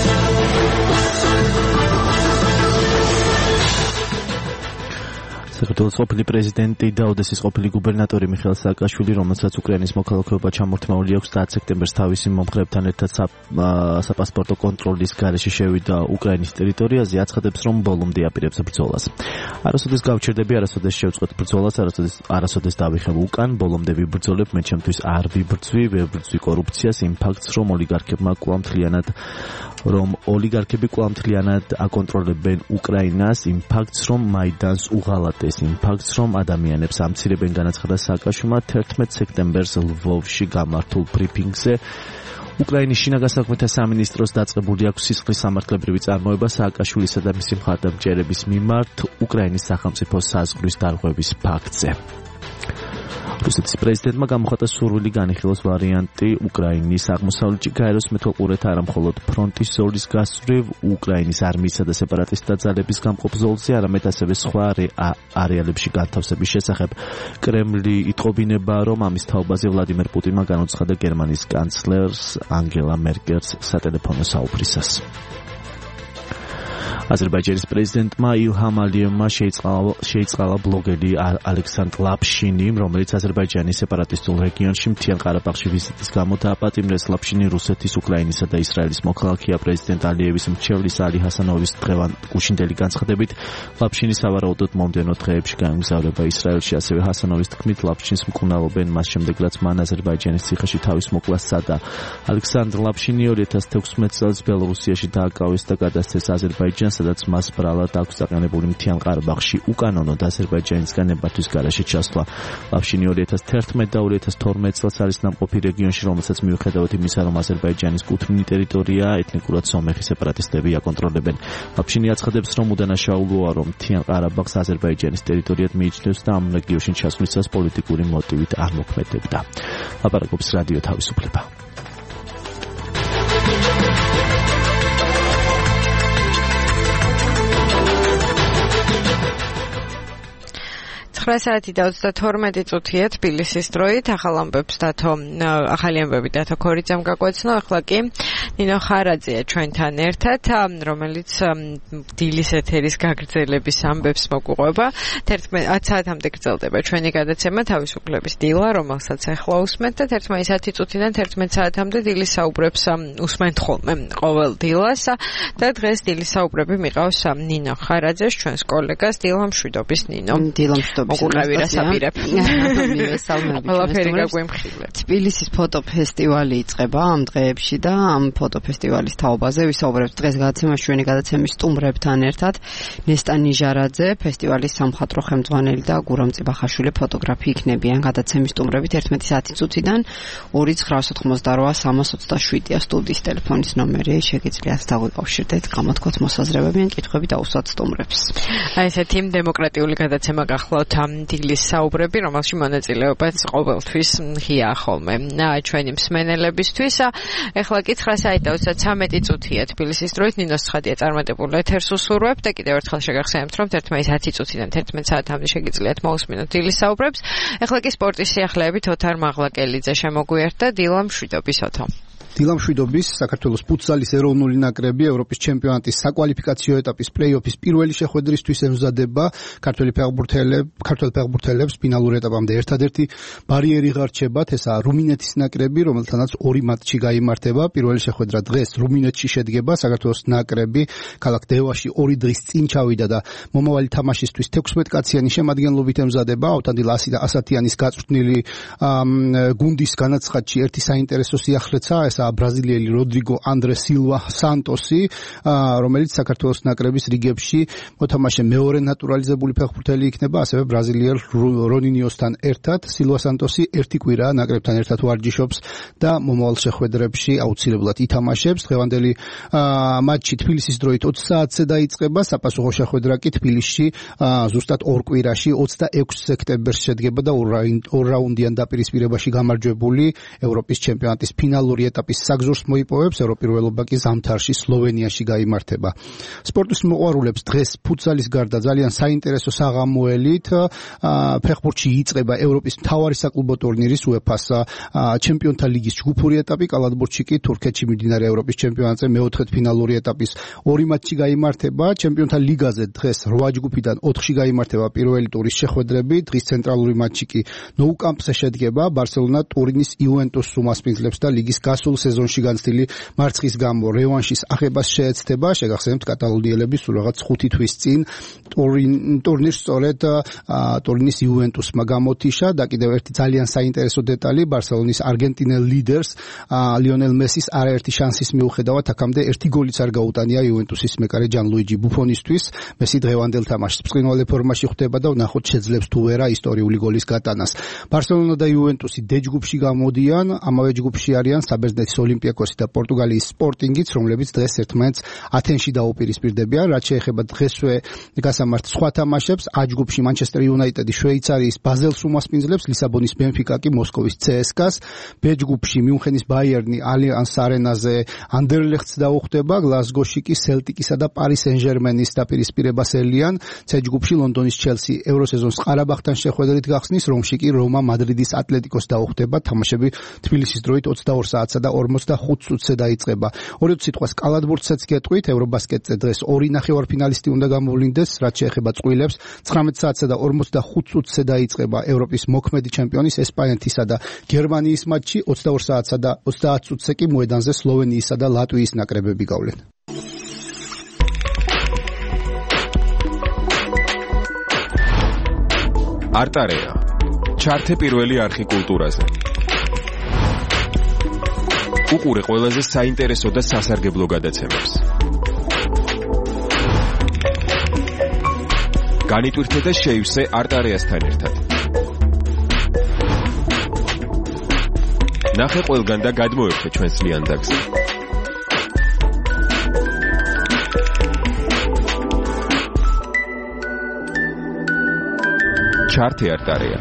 საერთოდ საქართველოს ყოფილი პრეზიდენტი და ოდესის ყოფილი გუბერნატორი მიხეილ სააკაშვილი, რომელსაც უკრაინის მოქალაქეობა ჩამორთმეული აქვს, დას სექტემბერს თავისი მომხრეებთან ერთად საპასპორტო კონტროლის გარეშე შევიდა უკრაინის ტერიტორიაზე, აცხადებს, რომ ბოლომდე აპირებს ბრძოლას. არასოდეს გავჩერდები, არასოდეს შევწყვეტ ბრძოლას, არასოდეს არასოდეს დავიხებ უკან, ბოლომდე ვიბრძოლებ, მე ჩემთვის არ ვიბრძვი, ვერ ვიბრძვი კორუფციას, იმ ფაქტს, რომ ოლიგარქებმა კვლავ მთლიანად რომ ოლიგარქები კვლავ მთლიანად აკონტროლებენ უკრაინას, იმ ფაქტს, რომ მაიდანს უღალატეს, იმ ფაქტს, რომ ადამიანებს ამცირებენ, განაცხადა სააკაშვილმა თერთმეტ სექტემბერს ლვოვში გამართულ ბრიფინგზე. უკრაინის შინაგან საქმეთა სამინისტროს დაწყებული აქვს სისხლის სამართლებრივი წარმოება სააკაშვილისა და მისი მხარდამჭერების მიმართ უკრაინის სახელმწიფო საზღვრის დარღვევის ფაქტზე. რუსეთის პრეზიდენტმა გამოხატა სურვილი განიხილოს ვარიანტი უკრაინის აღმოსავლეთში გაეროს მეთვალყურეთა არა მხოლოდ ფრონტის ზოლის გასწვრივ, უკრაინის არმიისა და სეპარატისტთა ძალების გამყოფ ზოლზე, არამედ ასევე სხვა არეალებში განთავსების შესახებ. კრემლი იტყობინება, რომ ამის თაობაზე ვლადიმერ პუტინმა განუცხადა გერმანიის კანცლერს ანგელა მერკელს სატელეფონო საუბრისას. აზერბაიჯანის პრეზიდენტმა ილჰამ ალიევმა შეიწყალა ბლოგერი ალექსანდრ ლაფშინი, რომელიც აზერბაიჯანის სეპარატისტულ რეგიონში მთიან ყარაბაღში ვიზიტის გამო დააპატიმრეს. ლაფშინი რუსეთის, უკრაინისა და ისრაელის მოქალაქეა. პრეზიდენტ ალიევის მრჩევლის ალი ჰასანოვის გუშინდელი განცხადებით, ლაფშინი სავარაუდოდ მომდევნო დღეებში გაემგზავრება ისრაელში. ასევე ჰასანოვის თქმით, ლაფშინს მკურნალობენ მას შემდეგ, რაც მან აზერბაიჯანის ციხეში თავის მოკვლას სცადა. ალექსანდრ ლაფშინი ორი ათას თექვსმეტ წელს ბელორუსიაში დააკავეს და გადასცეს აზერბაიჯანს, სადაც მას ბრალად აქვს დაყენებული მთიან ყარაბაღში უკანონოდ აზერბაიჯანისგან ნებართვის გარეშე ჩასვლა. ლაფშინი ორი ათას თერთმეტ და ორი ათას თორმეტ წელს არის ნამყოფი რეგიონში, რომელსაც მიუხედავად იმისა, რომ აზერბაიჯანის კუთვნილი ტერიტორია, ეთნიკურად სომეხი სეპარატისტები აკონტროლებენ. ლაფშინი აცხადებს, რომ უდანაშაულოა, რომ მთიან ყარაბაღს აზერბაიჯანის ტერიტორიად მიიჩნევს და ამ რეგიონში ჩასვლისას პოლიტიკური მოტივით არ მოქმედებდა. ლაპარაკობს რადიო თავისუფლება. ცხრა საათი და ოცდათორმეტი წუთია თბილისის დროით. ახალ ამბებს დათო ახალი ამბები დათო ქორიძემ გაგვეცნო. ახლა კი ნინო ხარაძეა ჩვენთან ერთად, რომელიც დილის ეთერის გაგრძელების ამბებს მოგვიყვება. ათი საათამდე გრძელდება ჩვენი გადაცემა თავისუფლების დილა, რომელსაც ახლა უსმენთ და ათი წუთიდან თერთმეტ საათამდე დილის საუბრებს უსმენთ ხოლმე ყოველ დილას და დღეს დილის საუბრები მიყავს ნინო ხარაძეს, ჩვენს კოლეგას. დილა მშვიდობის ნინო. დილა მშვიდობის. მოგუყევირასაპირებ. ყველაფერი გაგვემხილეთ. თბილისის ფოტოფესტივალი იწყება ამ დღეებში და ამ ფოტოფესტივალის თაობაზე ვისაუბრებთ დღეს გადაცემაში ჩვენი გადაცემის სტუმრებთან ერთად. ნესტა ნიჟარაძე, ფესტივალის სამხატვრო ხელმძღვანელი და გურამ წიბახაშვილი ფოტოგრაფი იქნებიან გადაცემის სტუმრები თერთმეტი საათი წუთიდან ორი ცხრა ოცდაოთხმოცდარვა სამას ოცდაშვიდია სტუდიის ტელეფონის ნომერი. შეგიძლიათ დაგვიკავშირდეთ, გამოთქვათ მოსაზრებები ან კითხვები დაუსვათ სტუმრებს. აი ესეთი დემოკრატიული გადაცემა გახლავთ დილის საუბრები, რომელში მონაწილეობაც ყოველთვის ღია ხოლმე ჩვენი მსმენელებისთვის. ეხლა კი ცხრა საათი და ოცდათვრამეტი წუთია თბილისის დროით. ნინოს ცხადია წარმატებული ეთერს უსურვებთ და კიდევ ერთხელ შეგახსენებთ, რომ თერთმეტი ათი წუთიდან თერთმეტ საათამდე შეგიძლიათ მოусმინოთ დილის საუბრებს. ეხლა კი სპორტის სიახლეებით ოთარ მაღლაკელიძე შემოგვიერთდა. დილა მშვიდობის ოთო. დილა მშვიდობის. საქართველოს ფუტსალის ეროვნული ნაკრები ევროპის ჩემპიონატის საკვალიფიკაციო ეტაპის პლეი-ოფის პირველი შეხვედრისთვის ემზადება. ქართველი ფეხბურთელებს, ქართველ ფეხბურთელებს ფინალურ ეტაპამდე ერთადერთი ბარიერი გარჩებათ. ესაა რუმინეთის ნაკრები, რომელთანაც ორი მატჩი გაიმართება. პირველი შეხვედრა დღეს რუმინეთში შედგება. საქართველოს ნაკრები ქალაქ დევაში ორი დღის წინ ჩავიდა და მომავალი თამაშისთვის თექვსმეტკაციანი შემადგენლობით ემზადება. ავთანდილ ასათიანის გაწვრთნილი გუნდის განაცხადში ერთი საინტერესო სიახლეცა, ესაა ბრაზილიელი როდრიგო ანდრე სილვა სანტოსი, რომელიც საქართველოს ნაკრების რიგებში მოთამაშე მეორე ნატურალიზებული ფეხბურთელი იქნება, ასევე ბრაზილიელ რონინიოსთან ერთად. სილვა სანტოსი ერთი კვირა ნაკრებთან ერთად ვარჯიშობს და მომავალ შეხვედრებში აუცილებლად ითამაშებს. დღევანდელი მატჩი თბილისის დროით ოცი საათზე დაიწყება, საპასუხო შეხვედრა კი თბილისში ზუსტად ორ კვირაში ოცდაექვსი სექტემბერს შედგება და ორ რაუნდიან დაპირისპირებაში გამარჯვებული ევროპის ჩემპიონატის ფინალური ეტაპის საგზურს მოიპოვებს, ევროპირველობა კი ზამთარში სლოვენიაში გაიმართება. სპორტის მოყვარულებს დღეს ფუტსალის გარდა ძალიან საინტერესო საღამოელით ფეხბურთში იწყება ევროპის მთავარი საკლუბო ტურნირის უეფას ჩემპიონთა ლიგის ჯგუფური ეტაპი, კალათბურთში კი თურქეთში მიმდინარე ევროპის ჩემპიონატზე მეოთხედფინალური ეტაპის ორი მატჩი გაიმართება. ჩემპიონთა ლიგაზე დღეს რვა ჯგუფიდან ოთხში გაიმართება პირველი ტურის შეხვედრები, დღის ცენტრალური მატჩი კი Nou Campsზე შედგება. ბარსელონა ტურინის იუვენტუსს უმასპინძლებს და ლიგის გასულ სეზონში განცდილი მარცხის გამო რევანშის აღებას შეეცდება. შეგახსენებთ, კატალონიელები სულ რაღაც ხუთი თვის წინ ტურნირს სწორედ ტურინის იუვენტუსმა გამოთიშა და კიდევ ერთი ძალიან საინტერესო დეტალი, ბარსელონის არგენტინელ ლიდერს ლიონელ მესის არაერთი შანსის მიუხედავად აქამდე ერთი გოლიც არ გაუტანია იუვენტუსის მეკარე ჯანლუიჯი ბუფონისთვის. მესი დღევანდელ თამაშს ბრწყინვალე ფორმაში ხვდება და ვნახოთ შეძლებს თუ არა ისტორიული გოლის გატანას. ბარსელონა და იუვენტუსი დე ჯგუფში გამოდიან, ამავე ჯგუფში არიან საბერძნეთის ოლიმპიაკოსი და პორტუგალიის სპორტინგიც, რომლებიც დღეს ერთმანეთს ათენში დაუპირისპირდებიან. რაც შეეხება დღესვე გასამართ სხვა თამაშებს, A ჯგუფში მანჩესტერ იუნაიტედი შვეიცარიის ბაზელს უმასპინძლებს, ლისაბონის ბენფიკა კი მოსკოვის ცე ეს კას. B ჯგუფში მიუნხენის ბაიერნი ალიანს არენაზე ანდერლეხტს დაუხვდება, გლაზგოში კი სელტიკისა და პარის სენ-ჟერმენის დაპირისპირებას ელიან. C ჯგუფში ლონდონის ჩელსი ევროსეზონს ყარაბაღთან შეხვედრით გახსნის, რომში კი რომა მადრიდის ატლეტიკოს დაუხვდება. თამაშები თბილისის დროით ოცდაორ საათსა და ორმოცდახუთ წუთზე დაიწყება. ორი სიტყვას კალათბურთსაც გეტყვით, ევრობასკეტზე დღეს ორი ნახევარფინალისტი უნდა გამოვლინდეს, რაც შეეხება წყვილებს. ცხრამეტ საათსა და ორმოცდახუთ წუთზე დაიწყება ევროპის მოქმედი ჩემპიონის ესპანეთისა და გერმანიის მატჩი, ოცდაორ საათსა და ოცდაათ წუთზე კი მოედანზე სლოვენიისა და ლატვიის ნაკრებები გავლენ. არტარეა. ჩართე პირველი არხი კულტურაზე. უყურე ყველაზე საინტერესო და სასარგებლო გადაცემებს. განიტვირთე და შეივსე არტარეასთან ერთად. ნახე ყველგან და გადმოერთე ჩვენს ლიანდაგზე. ჩართე არტარეა.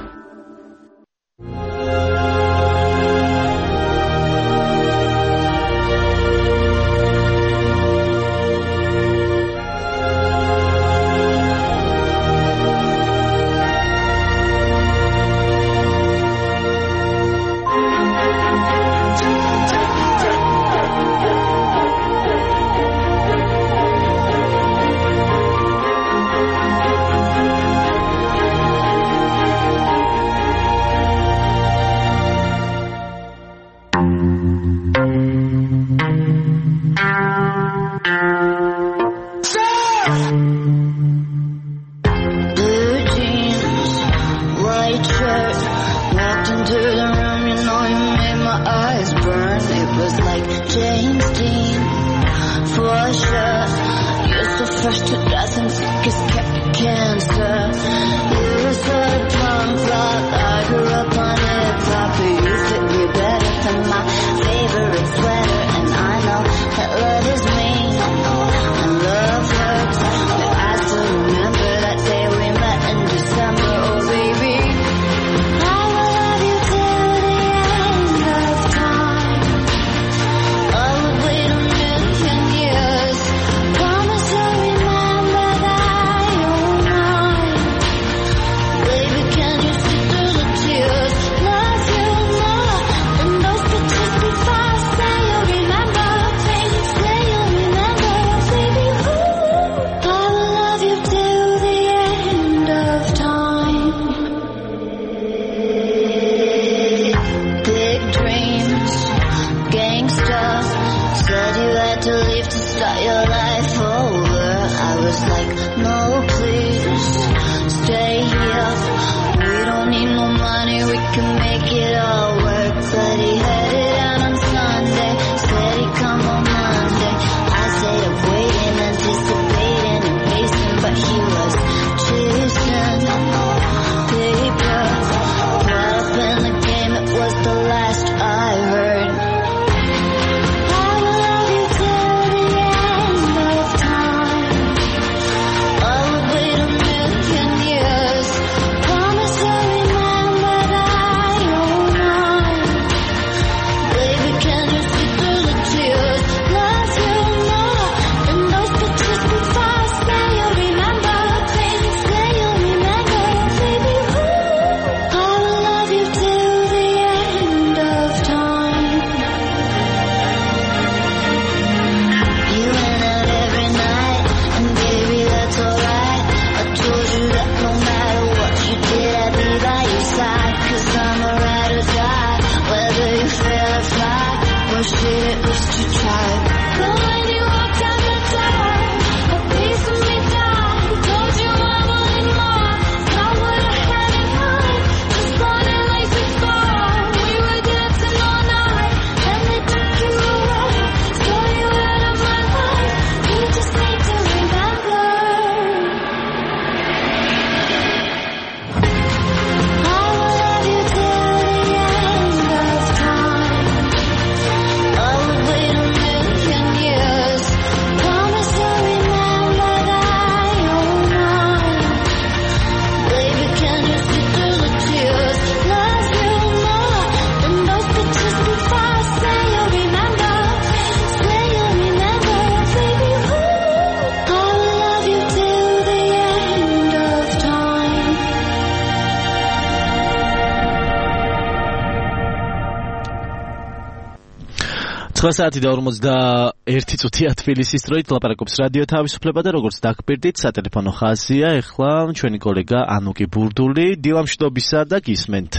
ოთხ საათი და ორმოცდაერთი წუთია თბილისის დროით ლაპარაკობს რადიო თავისუფლება და როგორც დაგბირდით სატელეფონო ხაზია ეხლა ჩვენი კოლეგა ანუკი ბურდული დილამშვიდობისა და გისმენთ.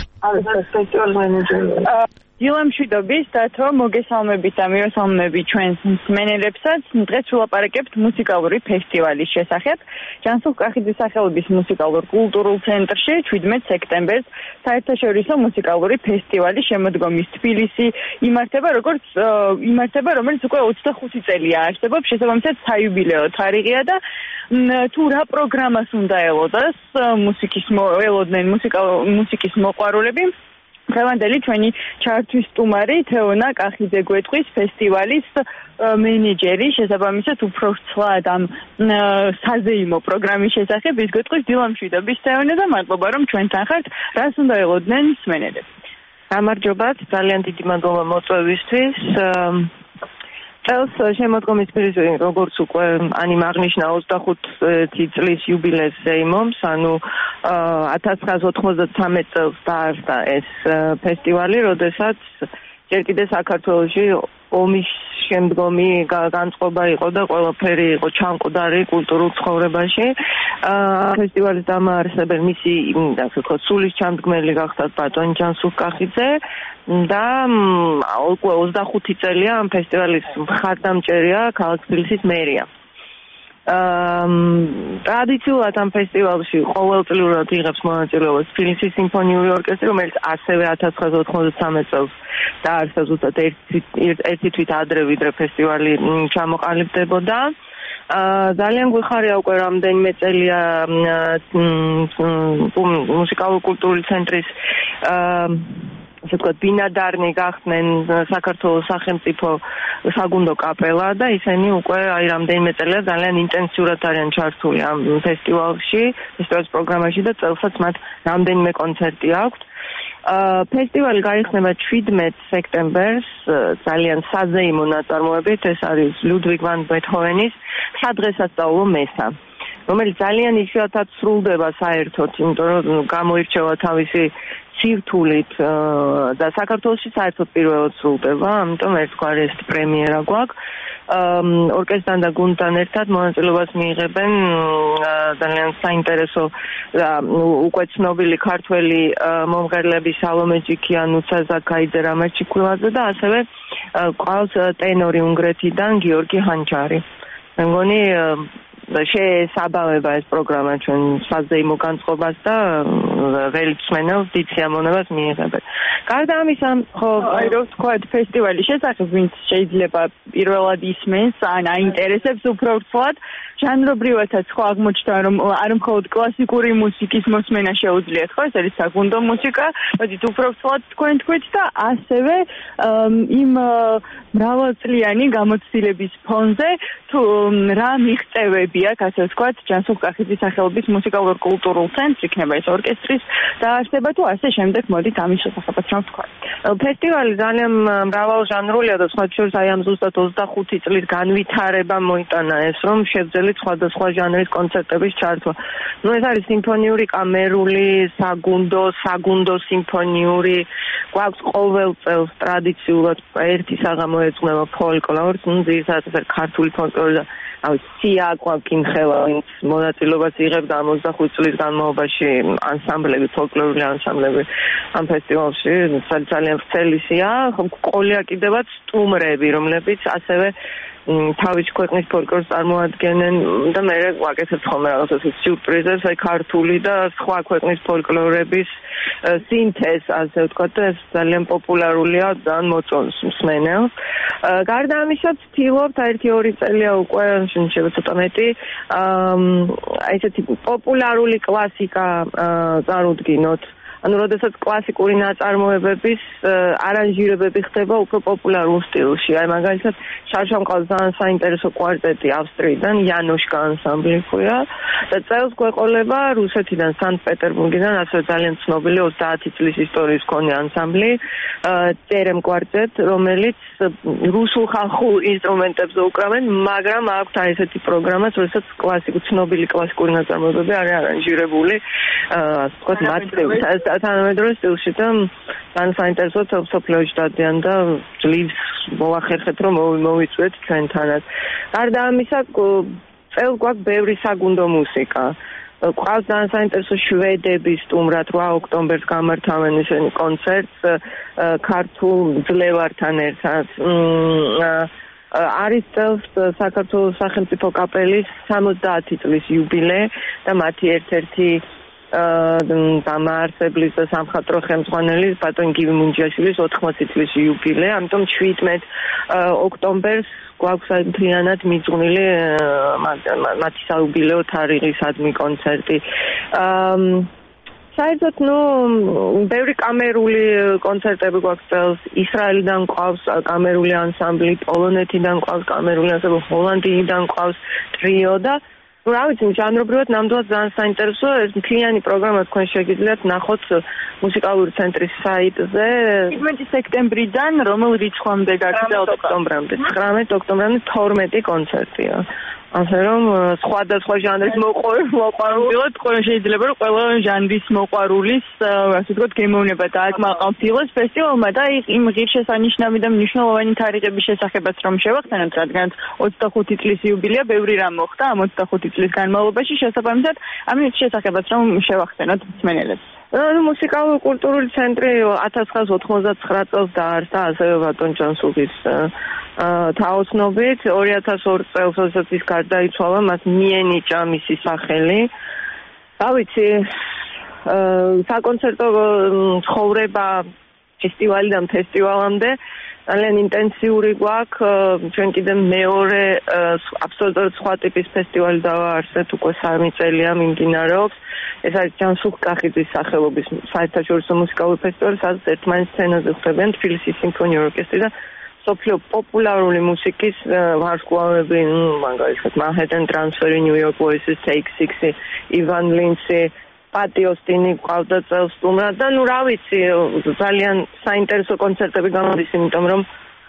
დილამშვიდობის დათო მოგესალმებით და მივესალმები ჩვენს მსმენელებსაც. დღეს ვილაპარაკებთ მუსიკალური ფესტივალის შესახებ. ჯანსუღ-კახიძის სახელობის მუსიკალურ კულტურულ ცენტრში შვიდმეტ სექტემბერს საერთაშორისო მუსიკალური ფესტივალი შემოდგომის თბილისი იმართება, როგორც იმართება, რომელიც უკვე ოცდახუთი წელია არსებობს, შესაბამისად საიუბილეო თარიღია და თუ რა პროგრამას უნდა ელოდას მუსიკის ელოდნენ მუსიკის მოყვარულები. დღევანდელი ჩვენი ჩართვის სტუმარი თეონა კახიძე გვეტყვის ფესტივალის მენეჯერი, შესაბამისად უფრო ცლად ამ საზეიმო პროგრამის შესახებ ის გვეტყვის. დილამშვიდობის თეონა და მადლობა რომ ჩვენთან ხართ. რას უნდა ელოდნენ მსმენელები? გამარჯობათ, ძალიან დიდი მადლობა მოწვევისთვის. წელს შემოდგომის პირისპირ როგორც უკვე ანიმ აღნიშნა ოცდახუთი წლის იუბილეს ზეიმობს, ანუ ათას ცხრაას ოთხმოცდათრამეტ წელს დაარსდა ეს ფესტივალი, როდესაც ჯერ კიდე საქართველოში ომის შემდგომი განწყობა იყო და ყველაფერი იყო ჩამყუდარი კულტურულ ცხოვრებაში. ფესტივალის დამაარსებელი მისი ასე ვთქვათ სულის ჩამდგმელი გახდათ ბატონი ჯანსუღ-კახიძე და უკვე ოცდახუთი წელია ამ ფესტივალის მხარდამჭერია ქალაქ თბილისის მერია. ტრადიციულად ამ ფესტივალში ყოველწლიურად იღებს მონაწილეობას თბილისის სიმფონიური ორკესტრი, რომელიც ასევე ათას ცხრაას ოთხმოცდათრამეტ წელს დაარსდა ზუსტად ერთი თვით ადრე, ვიდრე ფესტივალი ჩამოყალიბდებოდა. ძალიან გვიხარია უკვე რამდენიმე წელია მუსიკალურ-კულტურული ცენტრის ასე ვთქვათ ბინადარნი გახდნენ საქართველოს სახელმწიფო საგუნდო კაპელა და ისინი უკვე აი რამდენიმე წელია ძალიან ინტენსიურად არიან ჩართული ამ ფესტივალში, ფესტივალის პროგრამაში და წელსაც მათ რამდენიმე კონცერტი აქვთ. ფესტივალი გაიხსნება შვიდმეტ სექტემბერს ძალიან საზეიმო ნაწარმოებით, ეს არის ლუდვიგ ვან ბეთჰოვენის სადღესასწაულო მესა, რომელიც ძალიან იშვიათად სრულდება საერთოდ, იმიტომ რომ გამოირჩევა თავისი სირთულით და საქართველოში საერთოდ პირველად სრულდება, ამიტომ ერთგვარესთ პრემიერა გვაქვს. ორკესტრთან და გუნდთან ერთად მონაწილეობას მიიღებენ ძალიან საინტერესო და უკვე ცნობილი ქართველი მომღერლები სალომე ჯიქიანი, ნუცა ზაქაიძე, რამაზ ჩიქულაძე და ასევე ყავს ტენორი უნგრეთიდან გიორგი ჰანჯარი. მე მგონი შეესაბამება ეს პროგრამა ჩვენ საზეიმო განწყობას და ველით მსმენელს დიდ სიამოვნებას მიიღებენ. გარდა ამისა, ხო, აი რო ვთქვათ, ფესტივალის შესახებ ვინც შეიძლება პირველად ისმენს, ან აინტერესებს უფრო ვთქვათ, ჟანრობრივადაც ხო აღმოჩნდა რომ არ მხოლოდ კლასიკური მუსიკის მოსმენა შეუძლიათ, ხო, ეს არის საგუნდო მუსიკა, მოდით უფრო ვთქვათ თქვენ თქვით და ასევე იმ მრავალწლიანი გამოცდილების ფონზე თუ რა მიღწევები აქვს, ასე ვთქვათ, ჯანსუღ-კახიძის სახელობის მუსიკალურ-კულტურულ ცენტრში იქნება ეს ორკესტრის დაარსება თუ ასე შემდეგ, მოდით ამის შესახებაც რა ვთქვათ. ფესტივალი ძალიან მრავალჟანრულია და სხვა შორის აი ამ ზუსტად ოცდახუთი წლის განვითარება მოიტანა ეს, რომ შევძელით სხვადასხვა ჟანრის კონცერტების ჩართვა. ნუ ეს არის სიმფონიური, კამერული, საგუნდო, საგუნდო სიმფონიური, გვაქვს ყოველ წელს ტრადიციულად ერთი საღამო ეძღვნება ფოლკლორს, ნუ ძირითადად ქართული ფოლკლორი და აი სია კვაკინხელა, ვინც მონაწილეობას იღებდა ოცდახუთი წლის განმავლობაში ანსამბლები, ფოლკლორული ანსამბლები ამ ფესტივალში, ძალიან ვრცელი სია, ყოლია კიდევაც სტუმრები, რომლებიც ასევე თავის ქვეყნის ფოლკლორს წარმოადგენენ და მე ვაკეთებ ხოლმე რაღაცას სიურპრიზებს, აი ქართული და სხვა ქვეყნის ფოლკლორების სინთეზ, ასე ვთქვათ, და ეს ძალიან პოპულარულია და მოწონს მსმენელს. გარდა ამისა, ვთქვით, ერთი ორი წელია უკვე, შეიძლება ცოტა მეტი, აი ესეთი პოპულარული კლასიკა წარუდგინოთ. ანუ როდესაც კლასიკური ნაწარმოებების არანჟირებები ხდება უფრო პოპულარულ სტილში. აი მაგალითად შარშა მყავს ძალიან საინტერესო კვარტეტი ავსტრიიდან, იანოშკა ანსამბლი ქვია და წელს გვეყოლება რუსეთიდან, სანქტ-პეტერბურგიდან, ასევე ძალიან ცნობილი ოცდაათი წლის ისტორიის მქონე ანსამბლი წერემ კვარტეტ, რომელიც რუსულ ხალხურ ინსტრუმენტებზე უკრავენ, მაგრამ აქვთ აი ესეთი პროგრამაც, როდესაც კლასიკურ ცნობილი კლასიკური ნაწარმოებები არის არანჟირებული, ასე ვთქვათ, მათ თანამედროვე სტილში და ძალიან საინტერესოა სოფლიოში დადიან და ძლივს მოახერხეთ რომ მოვიწვიეთ ჩვენთანაც. გარდა ამისა წელს გვაქვს ბევრი საგუნდო მუსიკა. ყავს ძალიან საინტერესო შვედების სტუმრად რვა ოქტომბერს გამართავენ ისინი კონცერტს ქართულ ძლევართან ერთად. არის წელს საქართველოს სახელმწიფო კაპელის სამოცდაათი წლის იუბილე და მათი ერთ-ერთი დამაარსებლის და სამხატვრო ხელმძღვანელის ბატონ გივი მუნჯიაშვილის ოთხმოცი წლის იუბილე. ამიტომ შვიდმეტ ოქტომბერს გვაქვს მთლიანად მიძღვნილი მათი საიუბილეო თარიღისადმი კონცერტი. საერთოდ ნუ ბევრი კამერული კონცერტები გვაქვს წელს. ისრაელიდან გვყავს კამერული ანსამბლი, პოლონეთიდან გვყავს კამერული ანსამბლი, ჰოლანდიიდან გვყავს ტრიო და ну, რა ვიცი, ჟანრობრივად ნამდვილად ძალიან საინტერესოა. ეს მთლიანი პროგრამა თქვენ შეგიძლიათ ნახოთ მუსიკალური ცენტრის საიტზე. შვიდმეტი სექტემბრიდან რომელ რიცხვამდე გაგრძელდება? ოქტომბრამდე. ცხრამეტი ოქტომბრამდე თორმეტი კონცერტია. ასე რომ სხვადასხვა ჟანრის მოყვარულს ყველა შეიძლება რომ ყველა ჟანრის მოყვარულის ასე ვთქვათ გემოვნება დააკმაყავთ ილოს ფესტივალმა და იმ ღირსშესანიშნავი და მნიშვნელოვანი თარიღების შესახებაც რომ შევახსენოთ, რადგან ოცდახუთი წლის იუბილეა, ბევრი რამ მოხდა ამ ოცდახუთი წლის განმავლობაში, შესაბამისად ამის შესახებაც რომ შევახსენოთ მსმენელებს. ну მუსიკალური კულტურული ცენტრი ათას ცხრაას ოთხმოცდაცხრა წელს დაარსდა ასევე ბატონ ჯანსუღის თაოსნობით. ორი ათას ორი წელს როდესაც ის გარდაიცვალა, მას მიენიჭა მისი სახელი. რა ვიცი, საკონცერტო ცხოვრება ფესტივალიდან ფესტივალამდე ძალიან ინტენსიური გვაქვს. ჩვენ კიდე მეორე აბსოლუტურად სხვა ტიპის ფესტივალი დავაარსეთ, უკვე სამი წელია მიმდინარეობს. ეს არის ჯანსუღ კახიძის სახელობის საერთაშორისო მუსიკალური ფესტივალი, სადაც ერთმანეთს სცენაზე ხვდებიან თბილისის სიმფონიური ორკესტრი და სოფლიო პოპულარული მუსიკის ვარსკვლავები, მაგალითად Manhattan Transfer, New York Voices, Take Six, ივან ლინცი, პატი ოსტინი ყავდა წელს სტუმრად და ну რა ვიცი, ძალიან საინტერესო კონცერტები გამოდის, იმიტომ რომ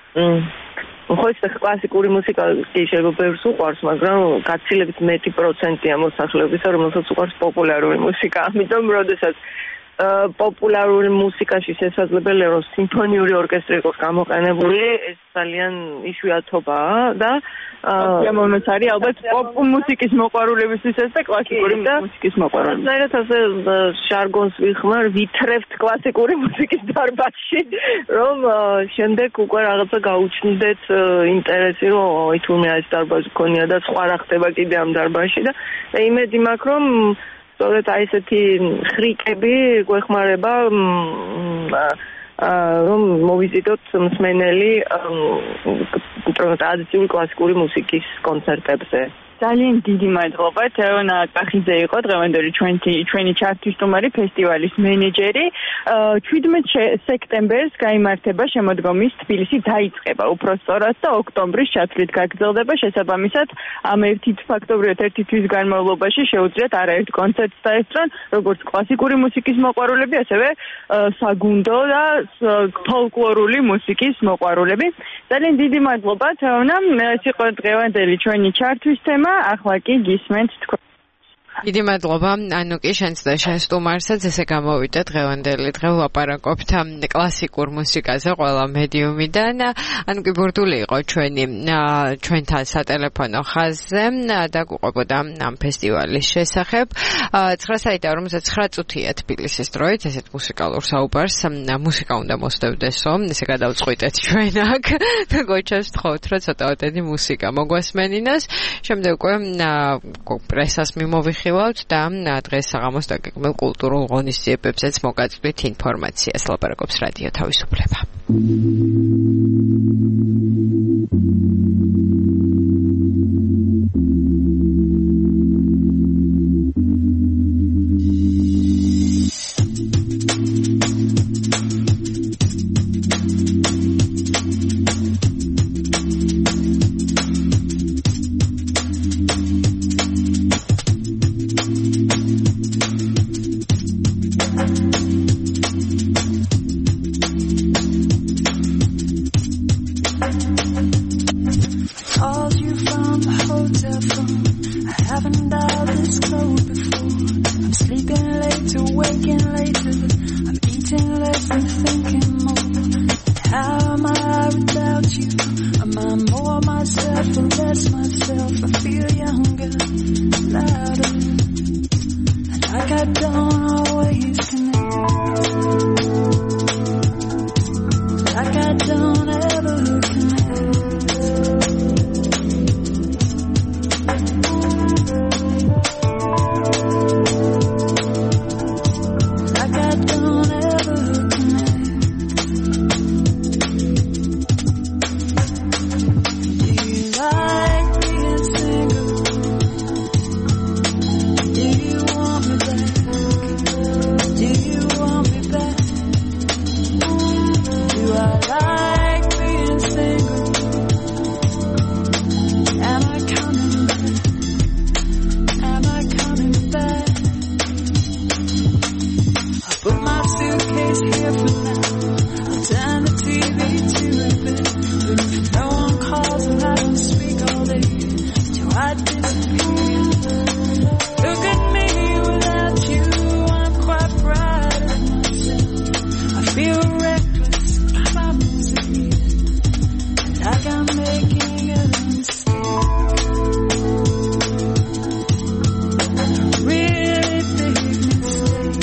ხო ეს კლასიკური მუსიკა კი შეიძლება ბევრს უყვარს, მაგრამ გაცილებით მეტი პროცენტია მოსახლეობისა, რომელსაც უყვარს პოპულარული მუსიკა. ამიტომ როდესაც პოპულარული მუსიკაში შესაძლებელია რომ სიმფონიური ორკესტრი იყოს გამოყენებული, ეს ძალიან იშვიათობაა და ამონაც არის ალბათ პოპ მუსიკის მოყვარულებისთვის ეს და კლასიკური მუსიკის მოყვარულებისთვის. საერთოდ ასე ჟარგონს ვიხმარ, ვითრევთ კლასიკური მუსიკის დარბაზში, რომ შემდეგ უკვე რაღაცა გაუჩნდეთ ინტერესი, რომ ოი თურმე ეს დარბაზი ქონია და სხვა რა ხდება კიდე ამ დარბაზში და იმედი მაქვს რომ სწორედ აი ესეთი ხრიკები გვეხმარება რომ მოვიზიდოთ მსმენელი ტრადიციული კლასიკური მუსიკის კონცერტებზე. ძალიან დიდი მადლობა. თეონა კახიძე იყო დღევანდელი ჩვენი ჩვენი ჩარტის სტუმარი, ფესტივალის მენეჯერი. შვიდმეტი სექტემბერს გაიმართება შემოდგომის თბილისი დაიწყება უпростоრად და ოქტომბრის ჩათვლით გაგრძელდება. შესაბამისად, ამ ერთი ფაქტობრივად ერთი თვის განმავლობაში შეუძლიათ არაერთ კონცერტს დაესწრონ, როგორც კლასიკური მუსიკის მოყვარულები, ასევე საგუნდო და ფოლკლორული მუსიკის მოყვარულები. ძალიან დიდი მადლობა თეონა. ეს იყო დღევანდელი ჩვენი ჩარტის თემა. ახლა კი გისმენთ თქვენ. დიდი მადლობა ანუკი, შენც და შენ სტუმარსაც. ესე გამოვიდა დღევანდელი დღე ვლაპარაკობთ კლასიკურ მუსიკაზე ყველა მედიუმიდან. ანუკი ბურდული იყო ჩვენი ჩვენთან სატელეფონო ხაზზე და გვყვებოდა ამ ფესტივალის შესახებ. ცხრა საიტა რომელსაც ცხრა წუთია თბილისის დროით, ესეთ მუსიკალურ საუბარს მუსიკა უნდა მოსდევდესო. ესე გადავწყვიტეთ ჩვენ აქ და გოჩას ვთხოვთ რომ ცოტაოდენი მუსიკა მოგვასმენინოს. შემდეგ უკვე პრესას მიმოვიხილავთ და დღეს საღამოს დაგეგმილ კულტურულ ღონისძიებებზეც მოგაწვით ინფორმაციას. ლაპარაკობს რადიო თავისუფლება. called you from the hotel phone. I haven't dialed this code before. I'm sleeping later, waking later. I'm eating less and thinking more. How am I without you? Am I more myself or less myself? I feel younger, louder, and like I don't always connect, like I don't ever connect. Like I don't ever connect. Do you like being single? Do you want me back? Do you want me back? Do I like being single? Am I coming back? Am I coming back? I'll put my suitcase here for now. I'll turn the T V to a bit. But if no one calls and I don't speak all day, do I disappear? Look at me without you, I'm quite proud of myself. I feel reckless, clumsy, like I'm making a mistake. Really big mistake.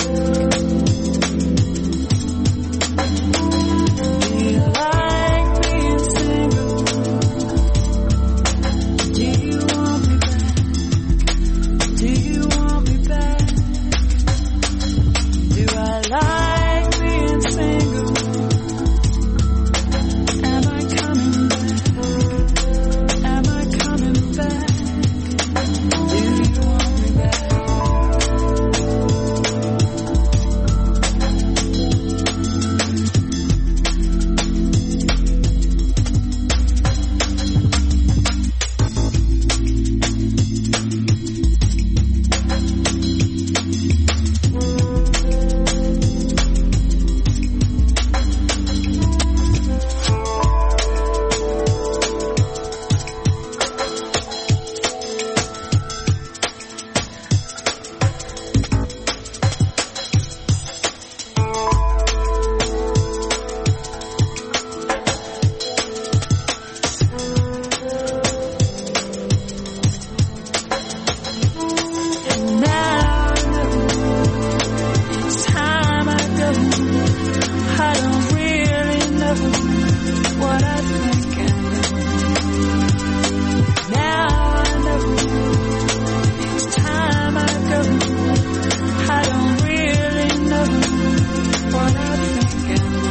Do you like being single? Do you want me back? Do you want me back? Do I like being single? Am I coming back? Am I coming back? Do you want me back? And now I know it's time I go. I don't really know what I think I know. Now I know it's time I go. I don't really know what I think I know.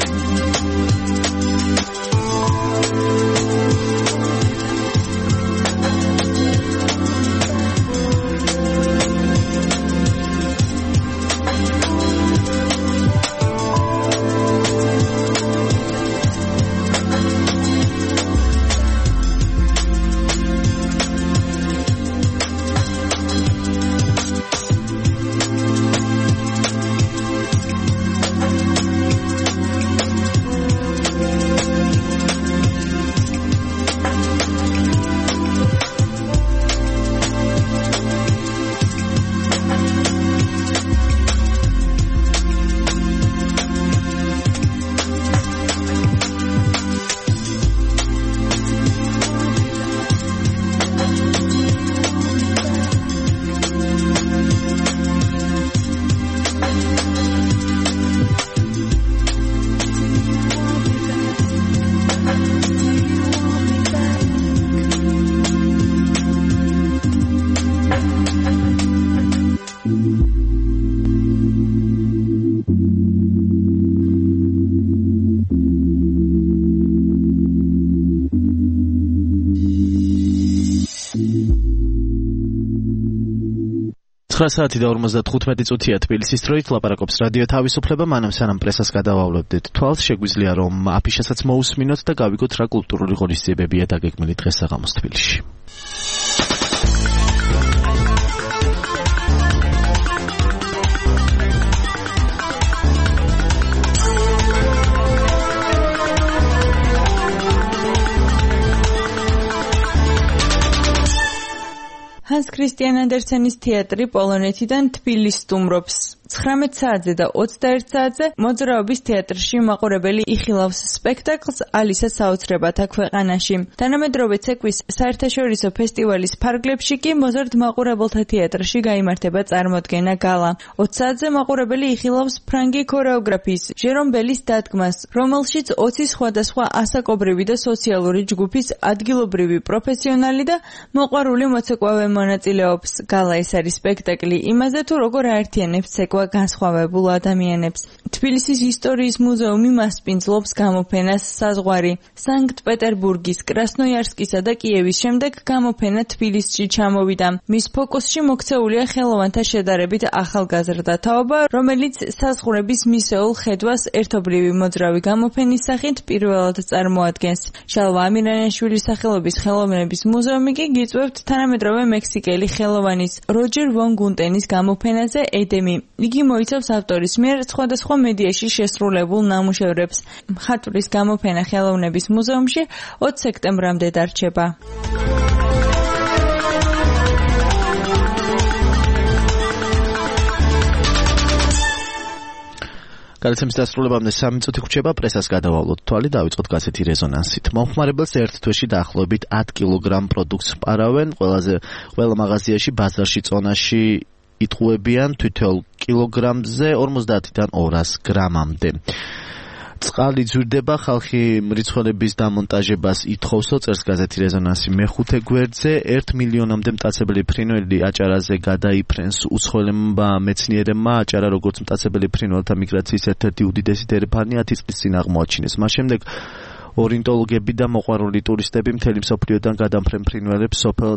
ცხრა საათი და ორმოცდათხუთმეტი წუთია თბილისის დროით ლაპარაკობს რადიო თავისუფლება. მანამ სანამ პრესას გადავავლებდით თვალს, შეგვიძლია რომ აფიშასაც მოусმინოთ და გავიგოთ რა კულტურული ღონისძიებებია დაგეგმილი დღეს საღამოს თბილისში. ჰანს ქრისტიან ანდერსენის თეატრი პოლონეთიდან თბილისს სტუმრობს. ცხრამეტ საათზე და ოცდაერთ საათზე მოძრაობის თეატრში მაყურებელი იხილავს სპექტაკლს ალისა საოცრებათა ქვეყანაში. თანამედროვე ცეკვის საერთაშორისო ფესტივალის ფარგლებში კი მოზარდ მაყურებელთა თეატრში გაიმართება წარმოდგენა გალა. ოც საათზე მაყურებელი იხილავს ფრანგი ქორეოგრაფიის ჟერომ ბელის დადგმას, რომელშიც ოცი სხვადასხვა ასაკობრივი და სოციალური ჯგუფის ადგილობრივი პროფესიონალი და მოყვარული მოცეკვავე მონაწილეობს. გალა ეს არის სპექტაკლი იმაზე, თუ როგორ აერთიანებს ცეკვა განსხვავებულ ადამიანებს. თბილისის ისტორიის მუზეუმი მასპინძლობს გამოფენას საზღვარი. სანქტ-პეტერბურგის, კრასნოიარსკისა და კიევის შემდეგ გამოფენა თბილისში ჩამოვიდა. მის ფოკუსში მოქცეულია ხელოვანთა შედარებით ახალგაზრდა თაობა, რომელიც საზღვრების მისეულ ხედვას ერთობლივი მოძრავი გამოფენის სახით პირველად წარმოადგენს. შალვა ამირანაშვილის სახელობის ხელოვნების მუზეუმი კი გიწვევთ თანამედროვე მექსიკელი ხელოვანის როჯერ ვონ გუნტენის გამოფენაზე ედემი. იგი მოიცავს ავტორის მიერ სხვადასხვა მედიაში შესრულებულ ნამუშევრებს. მხატვრის გამოფენა ხელოვნების მუზეუმში ოც სექტემბრამდე დარჩება. გადაცემის დასრულებამდე სამი წუთი გვჭირდება, პრესას გადავალოთ თვალი, დავიწყოთ გაზეთი რეზონანსით. მომხმარებელს ერთ თვეში დაახლოებით ათ კილოგრამ პროდუქტს პარავენ, ყველაზე ყველა მაღაზიაში, ბაზარში, წონაში იტყუებიან თითოეულ კილოგრამზე ორმოცდაათიდან ორას გრამამდე. წყალი ძვირდება, ხალხი მრიცხველების დამონტაჟებას ითხოვსო, წერს გაზეთი რეზონანსი მეხუთე გვერდზე. ერთ მილიონამდე მტაცებელი ფრინველი აჭარაზე გადაიფრენს უცხოელებმა მეცნიერებმა. აჭარა როგორც მტაცებელი ფრინველთა მიგრაციის ერთ-ერთი უდიდესი დერეფანი ათი წლის წინ აღმოაჩინეს. მას შემდეგ ორნიტოლოგები და მოყვარული ტურისტები მთელი მსოფლიოდან გადამფრენ ფრინველებს სოფელ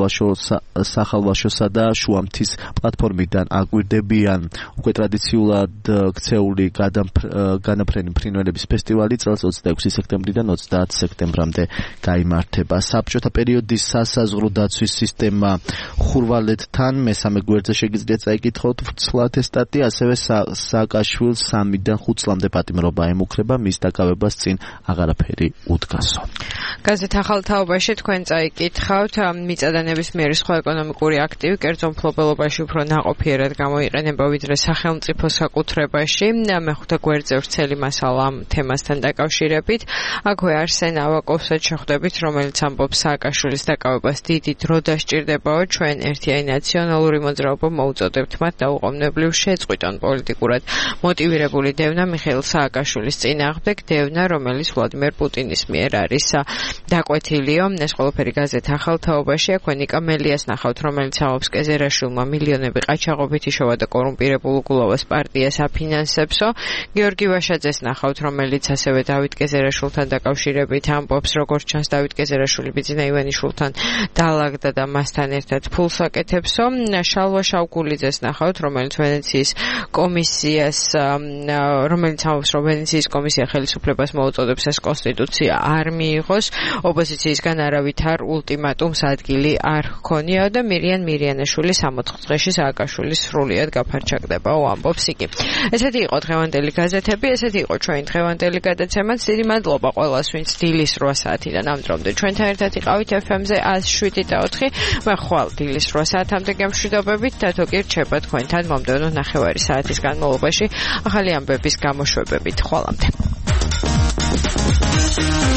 სახალვაშოსა და შუამთის პლატფორმიდან აკვირდებიან. უკვე ტრადიციულად ქცეული განაფრენი ფრინველების ფესტივალი წელს ოცდაექვსი სექტემბრიდან ოცდაათ სექტემბრამდე გაიმართება. საბჭოთა პერიოდის სასაზღვრო დაცვის სისტემა ხურვალეთთან მესამე გვერდზე შეგიძლიათ წაიკითხოთ ვრცლა ატესტატი, ასევე სააკაშვილს სამიდან ხუთ წლამდე პატიმრობა ემუქრება, მის დაკავებას წინ აღარაფერი უდგასო. გაზეთ ახალ თაობაში თქვენ წაიკითხავთ მიწადანების მიერ სხვა ეკონომიკური აქტივი კერძო მფლობელობაში უფრო ნაყოფიერად გამოიყენება ვიდრე სახელმწიფო საკუთრებაში. მეხუთე გვერდზე ვრცელი მასალა ამ თემასთან დაკავშირებით. აქვე არსენ ავაკოვსაც შეხვდებით, რომელიც ამბობს სააკაშვილის დაკავებას დიდი დრო დასჭირდებაო. ჩვენ ერთიანი ნაციონალური მოძრაობა მოუწოდებთ მათ დაუყოვნებლივ შეწყვიტონ პოლიტიკურად მოტივირებული დევნა მიხეილ სააკაშვილის წინააღმდეგ, დევნა რომელიც ვლადიმერ პუტინის მიერ არის დაკვეთილიო. ეს ყველაფერი გაზეთ ახალ თაობაში. აქვე ნიკა მელიას ნახავთ, რომელიც ამბობს კეზერაშვილმა მილიონები ყაჩაღობით იშოვა და კორუმპირებულ უგულავას პარტიას აფინანსებსო. გიორგი ვაშაძეს ნახავთ, რომელიც ასევე დავით კეზერაშვილთან დაკავშირებით ამბობს, როგორც ჩანს დავით კეზერაშვილი ბიძინა ივანიშვილთან დაალაგდა და მასთან ერთად ფულს აკეთებსო. შალვა შავკულიძეს ნახავთ, რომელიც ვენეციის კომისიას რომელიც ამბობს, რომ ვენეციის კომისია ხელისუფლებას მოუწოდებს ეს კონსტიტუცია არ მიიღოს, ოპოზიციისგან არავითარ ულტიმატუმს ადგილი არ ჰქონია და მირიან მირიანაშვილი სამოთხ დღეში სააკაშვილის სრულიად გაფარჩაკდებაო, ამბობს იგი. ესეთი იყო დღევანდელი გაზეთები, ესეთი იყო ჩვენი დღევანდელი გადაცემაც. დიდი მადლობა ყველას, ვინც დილის რვა საათიდან ამ დრომდე ჩვენთან ერთად იყავით ეფ ემ-ზე ათი შვიდი და ოთხი. მე ხვალ დილის რვა საათამდე გემშვიდობებით, დათო კი რჩება თქვენთან მომდევნო ნახევარი საათის განმავლობაში ახალი ამბების გამოშვებებით. ხვალამდე.